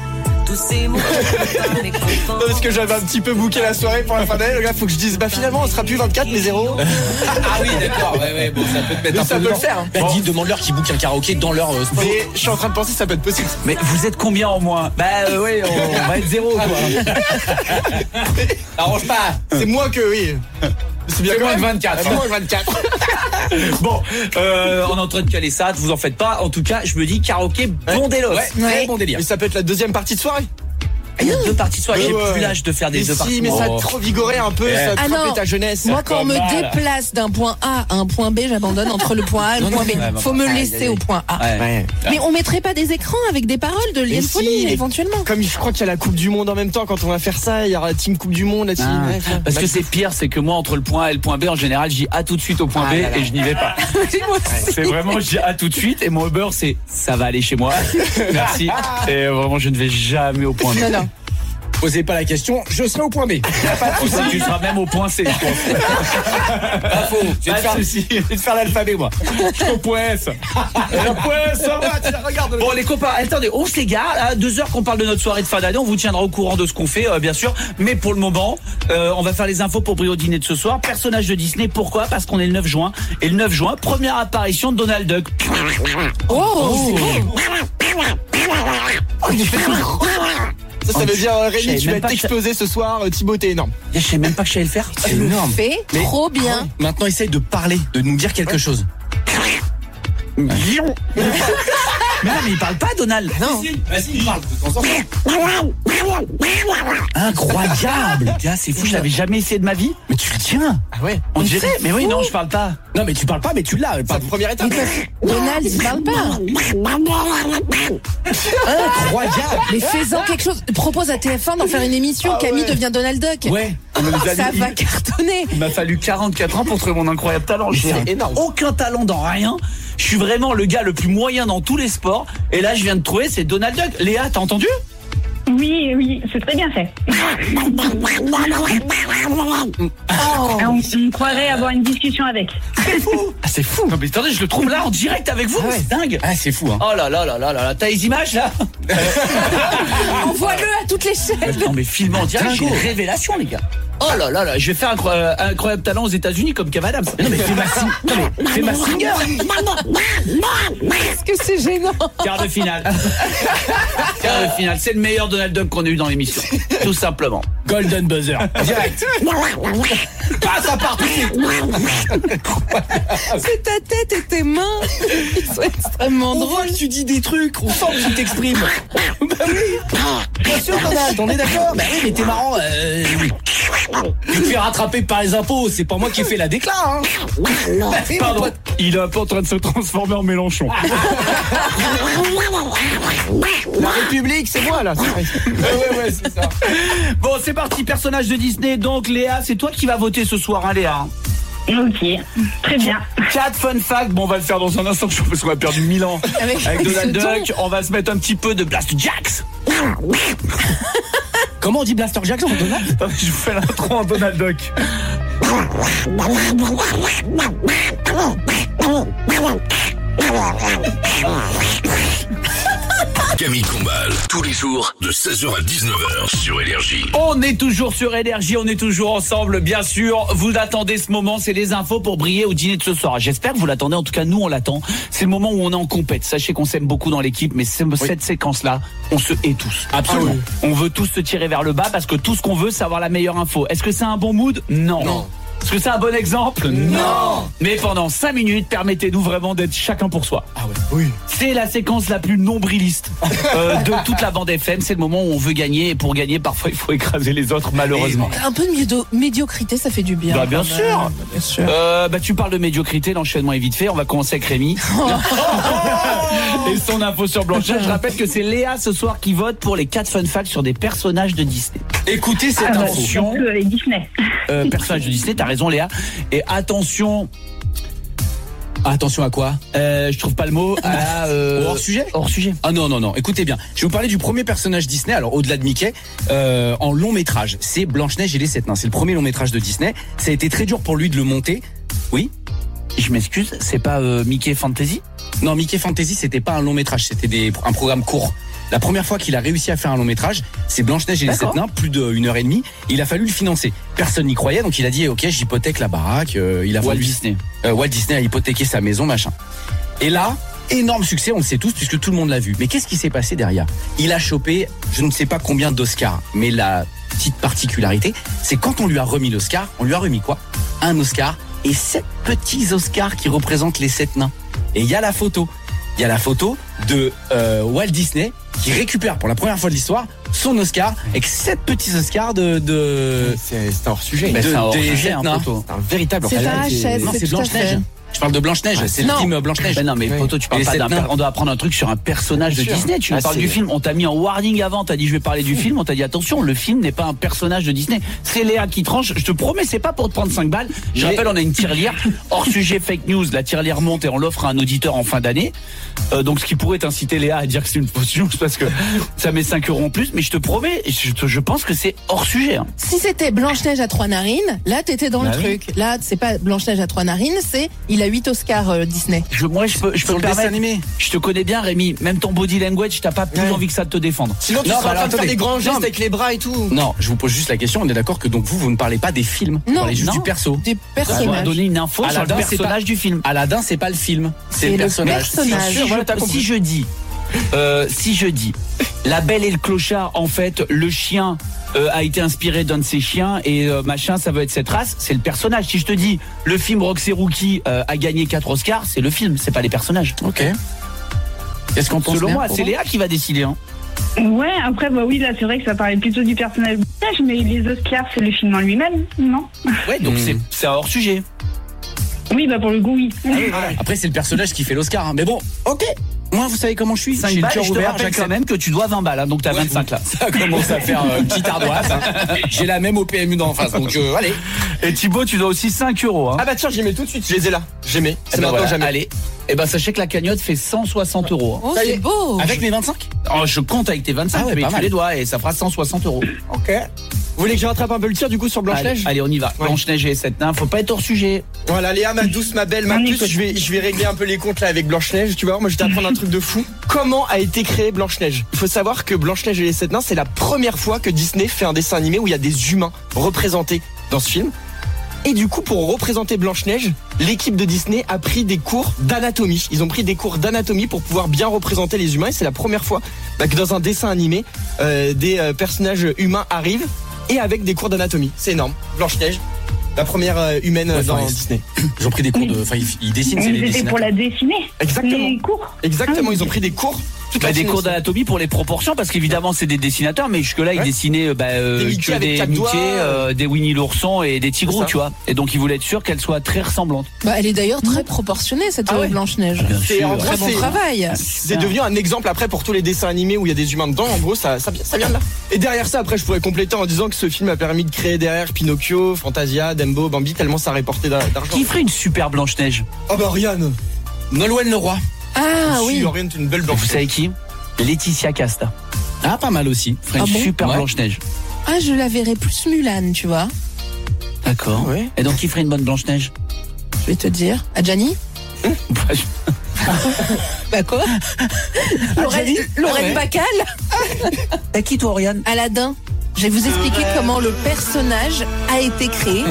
H: Parce que j'avais un petit peu booké la soirée pour la fin d'année. Là, faut que je dise, finalement, on sera plus 24, mais 0.
B: Ah oui, d'accord. Ouais, bon, ça peut te mettre un peu.
H: Ça peut le faire. Hein.
B: Bah, dis, demande-leur qu'ils bookent un karaoké dans leur sport.
H: Mais je suis en train de penser que ça peut être possible.
F: Mais vous êtes combien en moins? Oui, on va être 0, quoi.
B: Arrange pas.
H: C'est moins que, oui.
B: C'est bien moins que 24.
H: C'est moins que 24.
F: Bon, on est en train de caler ça, ne vous en faites pas. En tout cas, je me dis karaoké bon délos.
B: Ouais, bon délire.
H: Mais ça peut être la deuxième partie de soirée.
F: Il y a 2 parties de soirée, j'ai plus l'âge de faire des 2 parties.
H: Mais ça a trop vigoré un peu, ça a frappé ta jeunesse.
D: Moi, quand on me déplace d'un point A à un point B, j'abandonne entre le point A et le point B. Faut me laisser au point A.
H: Ouais.
D: Mais on mettrait pas des écrans avec des paroles de Liliane Folie, éventuellement.
H: Comme je crois qu'il y a la Coupe du Monde en même temps, quand on va faire ça, il y aura la team Coupe du Monde, la team.
F: Parce que c'est pire, c'est que moi, entre le point A et le point B, en général, j'y A tout de suite au point B et je n'y vais pas. C'est vraiment, j'y A tout de suite et mon Uber, c'est ça va aller chez moi. Merci. Et vraiment, je ne vais jamais au point B.
D: Non.
B: Posez pas la question, je serai au point B.
F: Tu seras même au point C, je pense.
B: Pas faux. Je vais te faire l'alphabet, moi.
F: Je suis au point S. Le point S, ça va, regarde. Bon, les copains, attendez, on s'égare. À 2 heures qu'on parle de notre soirée de fin d'année, on vous tiendra au courant de ce qu'on fait, bien sûr. Mais pour le moment, on va faire les infos pour Brie au dîner de ce soir. Personnage de Disney, pourquoi? Parce qu'on est le 9 juin. Et le 9 juin, première apparition de Donald Duck.
H: Ça veut dire, Rémi, tu vas être explosé ce soir, Thibaut, t'es énorme.
F: Je sais même pas que je savais le faire.
B: C'est énorme.
D: Trop bien.
B: Maintenant, essaye de parler, de nous dire quelque chose.
F: Mais non, mais il parle pas, Donald.
B: Non. Vas-y, il parle.
F: Incroyable. Gars, c'est fou, je l'avais jamais essayé de ma vie. Mais tu le tiens.
H: Ah ouais.
F: On dirait. Mais oui, non, je parle pas.
B: Non, mais tu parles pas, mais tu l'as.
H: C'est la première étape.
D: Donald, il parle pas.
B: Incroyable.
D: Mais fais-en quelque chose. Propose à TF1 d'en faire une émission. Camille devient Donald Duck.
B: Ouais.
D: Ça va cartonner.
F: Il m'a fallu 44 ans pour trouver mon incroyable talent. J'ai
H: énorme.
F: Aucun talent dans rien. Je suis vraiment le gars le plus moyen dans tous les sports. Et là, je viens de trouver, c'est Donald Duck. Léa, t'as entendu?
G: Oui, c'est très bien fait. On croirait avoir une discussion avec.
F: C'est fou. Ah, c'est fou. Non, mais attendez, je le trouve là en direct avec vous. C'est dingue.
B: Ah, c'est fou, hein.
F: Oh là là là là là. T'as les images là?
D: Envoie-le à toutes les chaînes.
F: Non, mais film en direct, j'ai une révélation, les gars. Oh là là là, je vais faire un incroyable talent aux États-Unis comme Kev Adams. Non, mais fais ma singer.
D: Est-ce que c'est gênant?
F: Quart de finale. Quart de finale. C'est le meilleur Donald Duck qu'on a eu dans l'émission. Tout simplement.
B: Golden buzzer. Direct.
F: Passe à part.
D: C'est ta tête et tes mains. Ils sont extrêmement
B: On
D: drôles.
B: voit que tu dis des trucs, on sent que tu t'exprimes. Bah oui. Bien sûr, Donald, on est d'accord. Bah oui, mais t'es marrant. Tu te fais rattraper par les impôts, c'est pas moi qui ai fait la décla, hein.
F: Pardon, il est un peu en train de se transformer en Mélenchon.
H: La République, c'est moi là.
B: Ouais, c'est ça.
F: Bon, c'est parti, personnage de Disney. Donc, Léa, c'est toi qui vas voter ce soir, hein, Léa?
G: Ok, très bien.
F: 4 fun facts, bon on va le faire dans un instant parce qu'on a perdu 1000 ans avec Donald Duck. On va se mettre un petit peu de Blaster Jacks.
B: Comment on dit Blaster Jacks en Donald?
F: Je vous fais l'intro en Donald Duck.
A: Camille Combal, tous les jours de 16h à 19h sur Énergie.
F: On est toujours sur Énergie, on est toujours ensemble, bien sûr. Vous attendez ce moment, c'est les infos pour briller au dîner de ce soir. J'espère que vous l'attendez, en tout cas nous on l'attend. C'est le moment où on est en compète. Sachez qu'on s'aime beaucoup dans l'équipe, mais cette séquence-là, on se hait tous.
B: Absolument.
F: On veut tous se tirer vers le bas parce que tout ce qu'on veut, c'est avoir la meilleure info. Est-ce que c'est un bon mood? Non. Est-ce que c'est un bon exemple? Non. Mais pendant 5 minutes, permettez-nous vraiment d'être chacun pour soi.
B: Ah ouais. Oui.
F: C'est la séquence la plus nombriliste de toute la bande FM. C'est le moment où on veut gagner. Et pour gagner, parfois, il faut écraser les autres, malheureusement.
D: Un peu de médiocrité, ça fait du bien.
F: Bah, bien sûr.
D: Bien sûr.
F: Tu parles de médiocrité, l'enchaînement est vite fait. On va commencer avec Rémi. Et son info sur Blanchard. Je rappelle que c'est Léa ce soir qui vote pour les 4 fun facts sur des personnages de Disney. Écoutez cette info.
G: Disney.
F: Personnage de Disney, t'as raison Léa. Et attention.
B: Attention à quoi?
F: Je trouve pas le mot.
B: Hors sujet?
F: Hors sujet.
B: Ah non. Écoutez bien. Je vais vous parler du premier personnage Disney. Alors au-delà de Mickey, en long métrage, c'est Blanche-Neige et les 7 nains. C'est le premier long métrage de Disney. Ça a été très dur pour lui de le monter. Oui.
F: Je m'excuse. C'est pas Mickey Fantasy?
B: Non, Mickey Fantasy, c'était pas un long métrage. C'était un programme court. La première fois qu'il a réussi à faire un long métrage, c'est Blanche-Neige et les 7 nains, plus d'1h30. Il a fallu le financer. Personne n'y croyait, donc il a dit ok, j'hypothèque la baraque. Il a
F: Walt Disney.
B: Walt Disney a hypothéqué sa maison, machin. Et là, énorme succès, on le sait tous puisque tout le monde l'a vu. Mais qu'est-ce qui s'est passé derrière? Il a chopé, je ne sais pas combien d'Oscars, mais la petite particularité, c'est quand on lui a remis l'Oscar, on lui a remis quoi? Un Oscar et 7 petits Oscars qui représentent les 7 nains. Et il y a la photo. Il y a la photo de Walt Disney qui récupère pour la première fois de l'histoire son Oscar avec 7 petits Oscars de...
H: C'est un hors-sujet.
B: C'est un
F: hors-sujet,
B: un
H: véritable
D: C'est pas HS,
B: Non, c'est Blanche-Neige. Je parle de Blanche-Neige, c'est le film Blanche-Neige.
F: Mais non, mais Poto, tu parles pas d'un... On doit apprendre un truc sur un personnage de Disney. Tu nous parles du film. On t'a mis en warning avant. T'as dit je vais parler du film. On t'a dit attention, le film n'est pas un personnage de Disney. C'est Léa qui tranche. Je te promets, c'est pas pour te prendre 5 balles. Je rappelle, on a une tirelire. Hors sujet fake news. La tirelire monte et on l'offre à un auditeur en fin d'année. Donc ce qui pourrait t'inciter Léa à dire que c'est une fausse news parce que ça met 5 € en plus. Mais je te promets, je pense que c'est hors sujet.
D: Si c'était Blanche-Neige à 3 narines, là t'étais dans le truc. Là c'est pas Blanche-Neige à 3 narines, c'est il a 8 Oscars Disney.
F: Je peux me permettre. Je te connais bien Rémi, même ton body language, t'as pas plus envie que ça de te défendre.
H: Sinon tu seras en train de faire des grands gestes avec les bras et tout.
B: Non, je vous pose juste la question, on est d'accord que donc vous ne parlez pas des films, vous parlez juste du perso.
D: Des personnages.
F: On va donner une info sur le personnage du film.
B: Aladdin, c'est pas le film, c'est le personnage.
F: Si je dis La Belle et le Clochard, en fait, le chien a été inspiré d'un de ses chiens et machin, ça veut être cette race, c'est le personnage. Si je te dis le film Roxy Rookie a gagné 4 Oscars, c'est le film, c'est pas les personnages.
B: Ok. Qu'est-ce qu'on pense?
F: Selon moi, c'est Léa qui va décider. Hein.
G: Ouais, après, oui, là, c'est vrai que ça parlait plutôt du personnage, mais les Oscars, c'est le film en lui-même, non?
F: Ouais, donc c'est un hors sujet.
G: Oui, pour le coup, oui.
B: Après, c'est le personnage qui fait l'Oscar. Hein. Mais bon, ok. Moi, vous savez comment je suis?
F: 5 balles, je te rappelle quand même que tu dois 20 balles, hein, donc t'as 25 là.
B: Ça commence à faire une petite ardoise. Hein. J'ai la même au PMU d'en face, donc allez.
F: Et Thibaut, tu dois aussi 5 €. Hein.
H: Ah bah tiens, j'y mets tout de suite, je les ai là. J'y mets.
F: C'est maintenant jamais. Allez. Et sachez que la cagnotte fait 160 €.
D: Oh, c'est beau.
B: Avec mes 25?
F: Oh, je compte avec tes 25, mais tu les doigts et ça fera 160 €.
H: Ok. Vous voulez que je rattrape un peu le tir du coup sur Blanche-Neige?
F: Allez, on y va. Ouais. Blanche-Neige et les 7 nains, faut pas être hors sujet.
H: Voilà, Léa, ma douce, ma belle, ma puce, je vais régler un peu les comptes là avec Blanche-Neige. Tu vois, moi je vais t'apprendre un truc de fou. Comment a été créée Blanche-Neige? Il faut savoir que Blanche-Neige et les 7 nains, c'est la première fois que Disney fait un dessin animé où il y a des humains représentés dans ce film. Et du coup, pour représenter Blanche-Neige, l'équipe de Disney a pris des cours d'anatomie. Ils ont pris des cours d'anatomie pour pouvoir bien représenter les humains. Et c'est la première fois que dans un dessin animé, des personnages humains arrivent et avec des cours d'anatomie. C'est énorme. Blanche-Neige, la première humaine dans Disney.
B: Ils ont pris des cours de... Enfin, ils dessinent.
G: C'était pour la dessiner.
H: Exactement.
G: Les cours.
H: Exactement, ils ont pris des cours
F: Des cours d'anatomie pour les proportions, parce qu'évidemment c'est des dessinateurs, mais jusque-là ils dessinaient
H: Mickey avec 4 doigts,
F: des Winnie l'ourson et des tigrous, tu vois. Et donc ils voulaient être sûrs qu'elle soit très ressemblante.
D: Elle est d'ailleurs très proportionnée, cette Blanche-Neige.
H: C'est un
D: très bon travail.
H: C'est devenu un exemple après pour tous les dessins animés où il y a des humains dedans. En gros, ça vient de là. Et derrière ça, après, je pourrais compléter en disant que ce film a permis de créer derrière Pinocchio, Fantasia, Dumbo, Bambi, tellement ça rapportait d'argent.
F: Qui ferait une super Blanche-Neige?
H: Ah bah Oriane.
B: Nolwenn Leroy.
D: Ah oui.
H: Oriane, une belle Blanche.
F: Vous savez qui? Laetitia Casta.
B: Ah, pas mal aussi.
F: Ferait une super Blanche-Neige.
D: Ah, je la verrais plus Mulan, tu vois.
F: D'accord. Ouais. Et donc qui ferait une bonne Blanche-Neige?
D: Je vais te dire. Adjani? Bah quoi? Lorraine Bacal?
F: T'as qui toi, Oriane?
D: Aladdin. Je vais vous expliquer comment le personnage a été créé.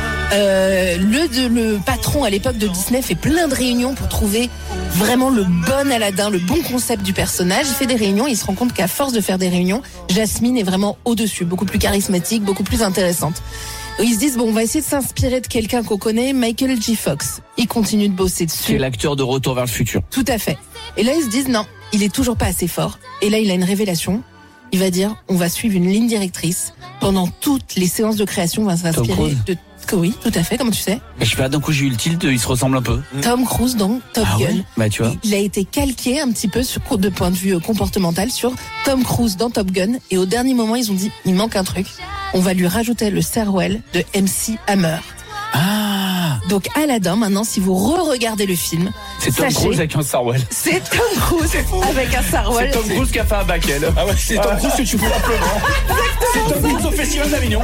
D: Le patron à l'époque de Disney fait plein de réunions pour trouver vraiment le bon Aladdin, le bon concept du personnage. Il fait des réunions, il se rend compte qu'à force de faire des réunions, Jasmine est vraiment au-dessus, beaucoup plus charismatique, beaucoup plus intéressante. Ils se disent, on va essayer de s'inspirer de quelqu'un qu'on connaît, Michael J. Fox. Il continue de bosser dessus.
F: C'est l'acteur de Retour vers le futur.
D: Tout à fait. Et là, ils se disent, non, il est toujours pas assez fort. Et là, il a une révélation. Il va dire, on va suivre une ligne directrice. Pendant toutes les séances de création, on va s'inspirer de... Oui, tout à fait, comment tu sais?
F: Je sais pas, d'un coup j'ai eu le tilt, il se ressemble un peu.
D: Tom Cruise dans Top Gun.
F: Ouais, bah tu vois.
D: Il a été calqué un petit peu de point de vue comportemental sur Tom Cruise dans Top Gun. Et au dernier moment, ils ont dit, il manque un truc. On va lui rajouter le Sarwell de MC Hammer.
F: Ah.
D: Donc Aladdin, maintenant, si vous re-regardez le film,
F: c'est Tom Cruise avec un Sarwell.
D: C'est Tom Cruise avec un Sarwell.
F: C'est Tom Cruise qui a fait un Bakel.
B: Ah ouais, c'est Tom Cruise que tu fous simplement.
F: C'est Tom Cruise au Festival d'Avignon.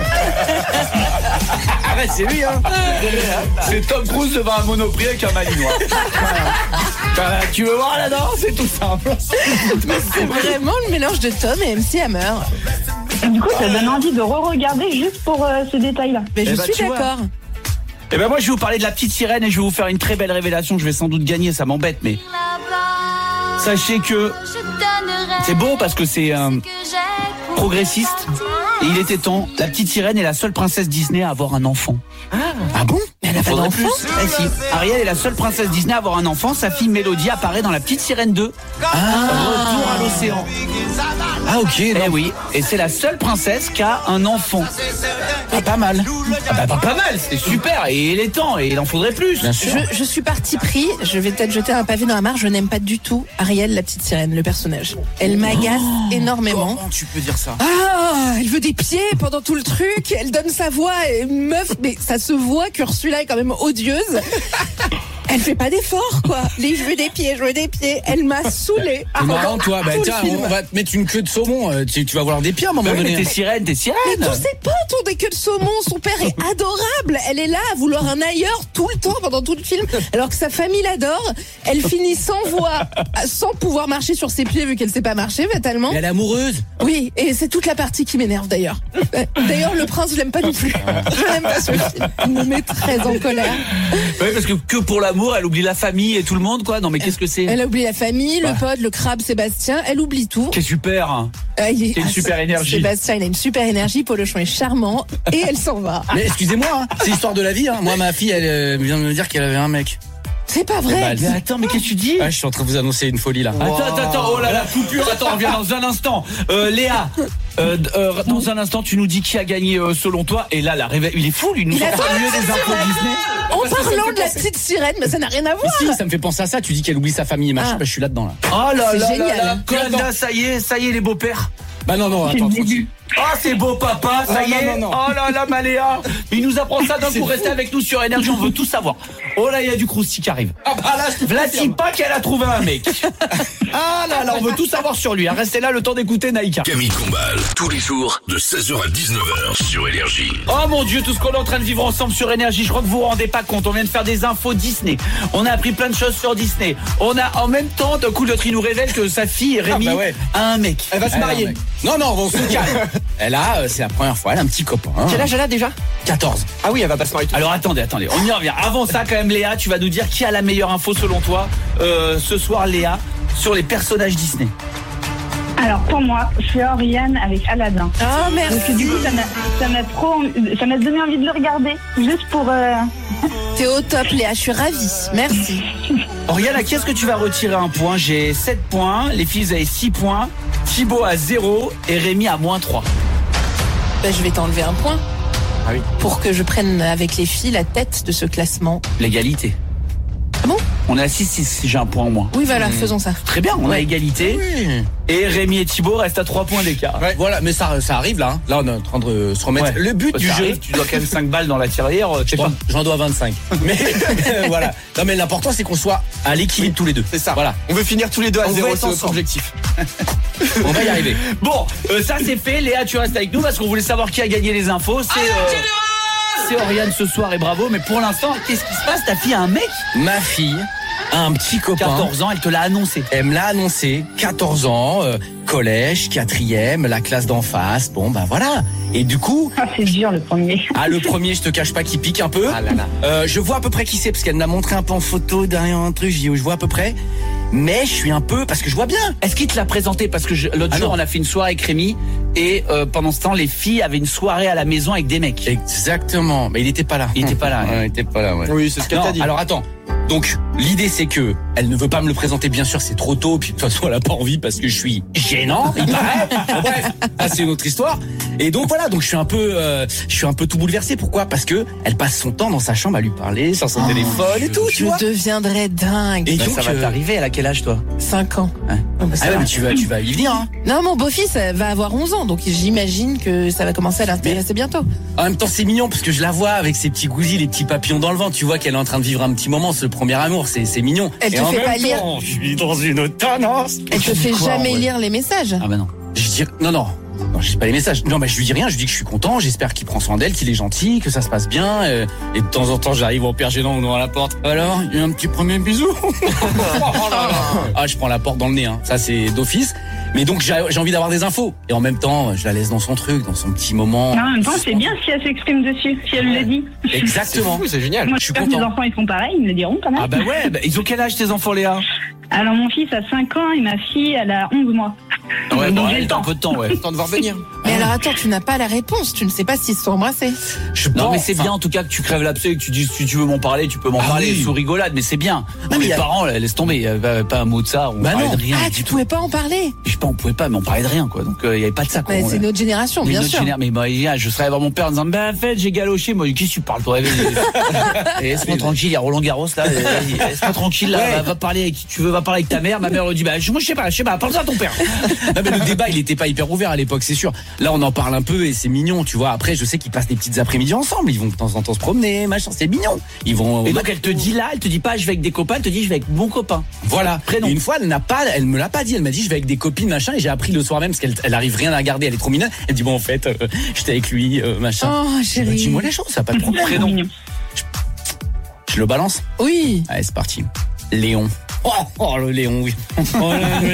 B: Arrête, c'est lui, hein.
F: C'est Tom Cruise devant un Monoprix avec un Malinois. Voilà. Tu veux voir là-dedans? C'est tout simple.
D: C'est vraiment le mélange de Tom et MC Hammer.
G: Du coup, ça donne envie de re-regarder juste pour ce détail-là.
D: Mais je suis d'accord.
F: Et ben moi je vais vous parler de La Petite Sirène et je vais vous faire une très belle révélation. Je vais sans doute gagner, ça m'embête, mais sachez que c'est beau parce que c'est progressiste et il était temps. La Petite Sirène est la seule princesse Disney à avoir un enfant.
D: Ah bon? Mais elle a pas d'enfant?
F: Eh si, Ariel est la seule princesse Disney à avoir un enfant. Sa fille Mélodie apparaît dans La Petite Sirène 2. Retour à l'océan.
B: Ah ok.
F: Eh oui, et c'est la seule princesse qui a un enfant.
B: Ah, pas mal.
F: Ah bah, pas mal, c'est super. Et il est temps, et il en faudrait plus.
B: Bien sûr.
D: Je suis parti pris. Je vais peut-être jeter un pavé dans la mare. Je n'aime pas du tout Ariel, la petite sirène, le personnage. Elle m'agace énormément.
B: Comment tu peux dire ça?
D: Ah, elle veut des pieds pendant tout le truc. Elle donne sa voix. Et meuf, mais ça se voit qu'Ursula est quand même odieuse. Elle fait pas d'effort, quoi. Les je veux des pieds, je veux des pieds. Elle m'a saoulée.
B: C'est marrant, toi. Bah, tiens, on va te mettre une queue de saumon. Tu vas vouloir des pieds à un moment donné.
F: T'es sirène.
D: Mais tous ses potes ont des queues de saumon. Son père est adorable. Elle est là à vouloir un ailleurs tout le temps pendant tout le film. Alors que sa famille l'adore. Elle finit sans voix, sans pouvoir marcher sur ses pieds vu qu'elle sait pas marcher, fatalement.
B: Et elle est amoureuse.
D: Oui, et c'est toute la partie qui m'énerve d'ailleurs. D'ailleurs, le prince, je l'aime pas non plus. Je l'aime pas ce film. Il me met très en colère.
F: Oui, parce que pour l'amour, elle oublie la famille et tout le monde, quoi. Non, mais qu'est-ce que c'est?
D: Elle a oublié la famille, le pote, le crabe Sébastien. Elle oublie tout.
F: C'est super.
D: Il
F: a une super énergie.
D: Sébastien, il a une super énergie. Polochon est charmant et elle s'en va.
B: Mais excusez-moi, hein, c'est l'histoire de la vie. Hein. Moi, ma fille, elle vient de me dire qu'elle avait un mec.
D: C'est pas vrai.
F: Mais attends, mais qu'est-ce que tu dis?
B: Je suis en train de vous annoncer une folie là.
F: Attends, oh là la coupure. Attends, on revient dans un instant. Léa, dans un instant, tu nous dis qui a gagné selon toi. Et là, il est fou, lui. Nous sommes au milieu des infos Disney.
D: En parlant de la petite sirène, mais ça n'a rien à voir.
B: Mais si, ça me fait penser à ça. Tu dis qu'elle oublie sa famille et machin. Je suis là-dedans là.
F: Oh là là,
D: génial.
F: Là, ça y est, les beaux-pères.
B: Bah non, attends.
F: Ah, c'est beau papa, ça y est.
B: Non.
F: Oh là là, Maléa. Il nous apprend ça d'un coup. Restez avec nous sur Énergie, on veut tout savoir. Oh là, il y a du crousty qui arrive.
B: Ah bah là, je
F: Vladi pas qu'elle a trouvé un mec. Ah là là, on veut tout savoir sur lui. Restez là le temps d'écouter Naïka.
A: Camille Combal, tous les jours de 16h à 19h sur Énergie.
F: Oh mon Dieu, tout ce qu'on est en train de vivre ensemble sur Énergie, je crois que vous vous rendez pas compte. On vient de faire des infos Disney. On a appris plein de choses sur Disney. On a en même temps, d'un coup, l'autre il nous révèle que sa fille Rémi a un mec.
H: Elle va se marier.
B: Non, on se calme. Elle a, c'est la première fois, elle a un petit copain.
H: Quel âge elle a déjà?
B: 14.
H: Ah oui, elle va pas se marier.
F: Alors attendez, on y revient. Avant ça, quand même, Léa, tu vas nous dire qui a la meilleure info selon toi ce soir, Léa, sur les personnages Disney.
G: Alors pour moi, c'est Oriane avec Aladdin.
D: Oh merci.
G: Parce que du coup, ça m'a donné envie de le regarder, juste pour.
D: T'es au top, Léa, je suis ravie. Merci.
F: Oriane, à qui est-ce que tu vas retirer un point? J'ai 7 points, les filles vous avez 6 points, Thibaut à 0 et Rémi à -3.
D: Ben, je vais t'enlever un point.
F: Ah oui.
D: Pour que je prenne avec les filles la tête de ce classement.
F: L'égalité.
D: Ah bon?
F: On est à 6-6, j'ai un point en moins.
D: Oui, voilà, faisons ça.
F: Très bien, on a égalité.
B: Oui.
F: Et Rémi et Thibaut restent à 3 points d'écart.
B: Ouais, voilà, mais ça arrive là. Hein. Là, on est en train de se remettre.
F: Ouais.
B: Le but du
F: Ça
B: jeu.
F: arrive, tu dois quand même 5 balles dans la tirelire. Je sais pas.
B: J'en dois 25. Mais voilà. Non, mais l'important, c'est qu'on soit à l'équilibre tous les deux.
H: C'est ça.
B: Voilà.
H: On veut finir tous les deux à
B: On
H: 0,
B: veut être
H: c'est notre
B: ensemble.
H: objectif.
B: On va y arriver.
F: Bon, ça c'est fait. Léa, tu restes avec nous parce qu'on voulait savoir qui a gagné les infos. C'est Oriane ce soir et bravo. Mais pour l'instant, qu'est-ce qui se passe? Ta fille a un mec?
B: Ma fille a un petit copain.
F: 14 ans, elle te l'a annoncé.
B: Elle me l'a annoncé. 14 ans, collège, 4e, la classe d'en face. Bon, bah voilà. Et du coup.
G: Ah, c'est dur le premier.
B: Ah, le premier, je te cache pas qu'il pique un peu.
H: Ah là là.
B: Je vois à peu près qui c'est parce qu'elle me l'a montré un peu en photo derrière un truc. Je vois à peu près. Mais je suis un peu parce que je vois bien.
F: Est-ce qu'il te l'a présenté? Parce que l'autre jour, on a fait une soirée avec Rémi et pendant ce temps, les filles avaient une soirée à la maison avec des mecs.
B: Exactement. Mais il était pas là.
F: Il était pas là.
B: Ouais, il était pas là. Ouais.
H: Oui, c'est ce qu'elle
B: Non,
H: t'a dit.
B: alors attends. Donc l'idée c'est que elle ne veut pas me le présenter, bien sûr, c'est trop tôt, puis de toute façon elle a pas envie parce que je suis gênant, il paraît. Bon, bref, ça, c'est une autre histoire. Et donc voilà, donc je suis un peu tout bouleversé. Pourquoi? Parce que elle passe son temps dans sa chambre à lui parler sur son téléphone et tout, tu vois.
D: Je deviendrai dingue.
B: Et
F: Bah,
B: donc,
F: ça va t'arriver. Elle a quel âge toi?
D: 5 ans.
F: Hein.
D: Oh, bah, ça
B: ah ouais,
D: va.
B: mais tu vas y venir. Hein.
D: Non, mon beau-fils va avoir 11 ans, donc j'imagine que ça va commencer à l'intéresser bientôt.
B: En même temps, c'est mignon parce que je la vois avec ses petits gousils, les petits papillons dans le ventre. Tu vois qu'elle est en train de vivre un petit moment, ce premier amour. C'est mignon.
D: Elle te
B: Et en
D: fait
B: même
D: pas lire.
B: temps, je suis dans une tendance.
D: Elle te fait jamais lire les messages.
F: Ah bah non.
B: Je dis non, je dis pas les messages. Non, mais je lui dis rien. Je lui dis que je suis content. J'espère qu'il prend soin d'elle, qu'il est gentil, que ça se passe bien. Et de temps en temps, j'arrive en père gênant devant la porte. Alors, il y a un petit premier bisou. Ah, je prends la porte dans le nez. Hein. Ça, c'est d'office. Mais donc, j'ai envie d'avoir des infos. Et en même temps, je la laisse dans son truc, dans son petit moment.
G: Non, en même temps, c'est bien si elle s'exprime dessus, si elle le dit.
B: Exactement.
H: C'est génial.
G: Moi,
B: Je suis
G: j'espère que mes
B: content.
G: enfants, ils font pareil, ils me le diront quand même.
F: Ah bah ouais, ils ont quel âge tes enfants, Léa?
G: Alors, mon fils a 5 ans et ma fille, elle a 11 mois.
F: Ouais,
G: Donc,
F: bon,
G: j'ai
F: elle
G: le
F: est un
G: temps.
F: peu de temps, ouais.
H: Temps de voir venir.
D: Mais alors attends, tu n'as pas la réponse. Tu ne sais pas s'ils se sont embrassés.
F: Non, mais c'est bien en tout cas que tu crèves l'abcès et que tu dises si tu veux m'en parler, tu peux m'en
B: Ah
F: parler
B: oui.
F: sous rigolade, mais c'est bien.
B: mais
F: Les
B: y a-
F: parents, laisse tomber, pas un mot de ça, on
B: Bah
F: parlait
B: non.
F: de rien.
D: Ah, tu pouvais pas en parler.
F: Je sais pas, on pouvait pas, mais on parlait de rien, quoi. Donc, il y avait pas de ça, quoi.
D: Bah, c'est notre génération, bien sûr.
F: Mais moi, je serais voir mon père en disant, bah, en fait, j'ai galoché. Moi, qu'est-ce que tu parles, toi? Laisse-moi tranquille, il y a Roland Garros, là. Vas-y, laisse-moi tranquille, là.
B: Ouais.
F: Va parler avec qui tu veux, va parler avec ta mère. Ma mère lui dit, bah, moi, je sais pas, parle-toi à ton père.
B: Non, mais le débat, il était pas hyper ouvert à l'époque, c'est sûr. Là, on en parle un peu et c'est mignon, tu vois. Après, je sais qu'ils passent des petites après-midi ensemble. Ils vont de temps en temps se promener, machin. C'est mignon. Ils vont.
F: Et donc, elle te dit là, elle te dit pas, je vais avec des copains, elle te dit, je vais avec mon copain.
B: Voilà.
F: Prénom.
B: Et une fois, elle me l'a pas dit. Elle m'a dit, je vais avec des copines, machin. Et j'ai appris le soir même parce qu'elle arrive rien à garder. Elle est trop mignonne. Elle dit, bon, en fait, j'étais avec lui, machin.
D: Oh, chérie.
B: Dis-moi les choses, ça a pas de problème.
F: Prénom.
B: Je le balance.
D: Oui.
B: Allez, c'est parti. Léon. Oh, le Léon, oui. Oh,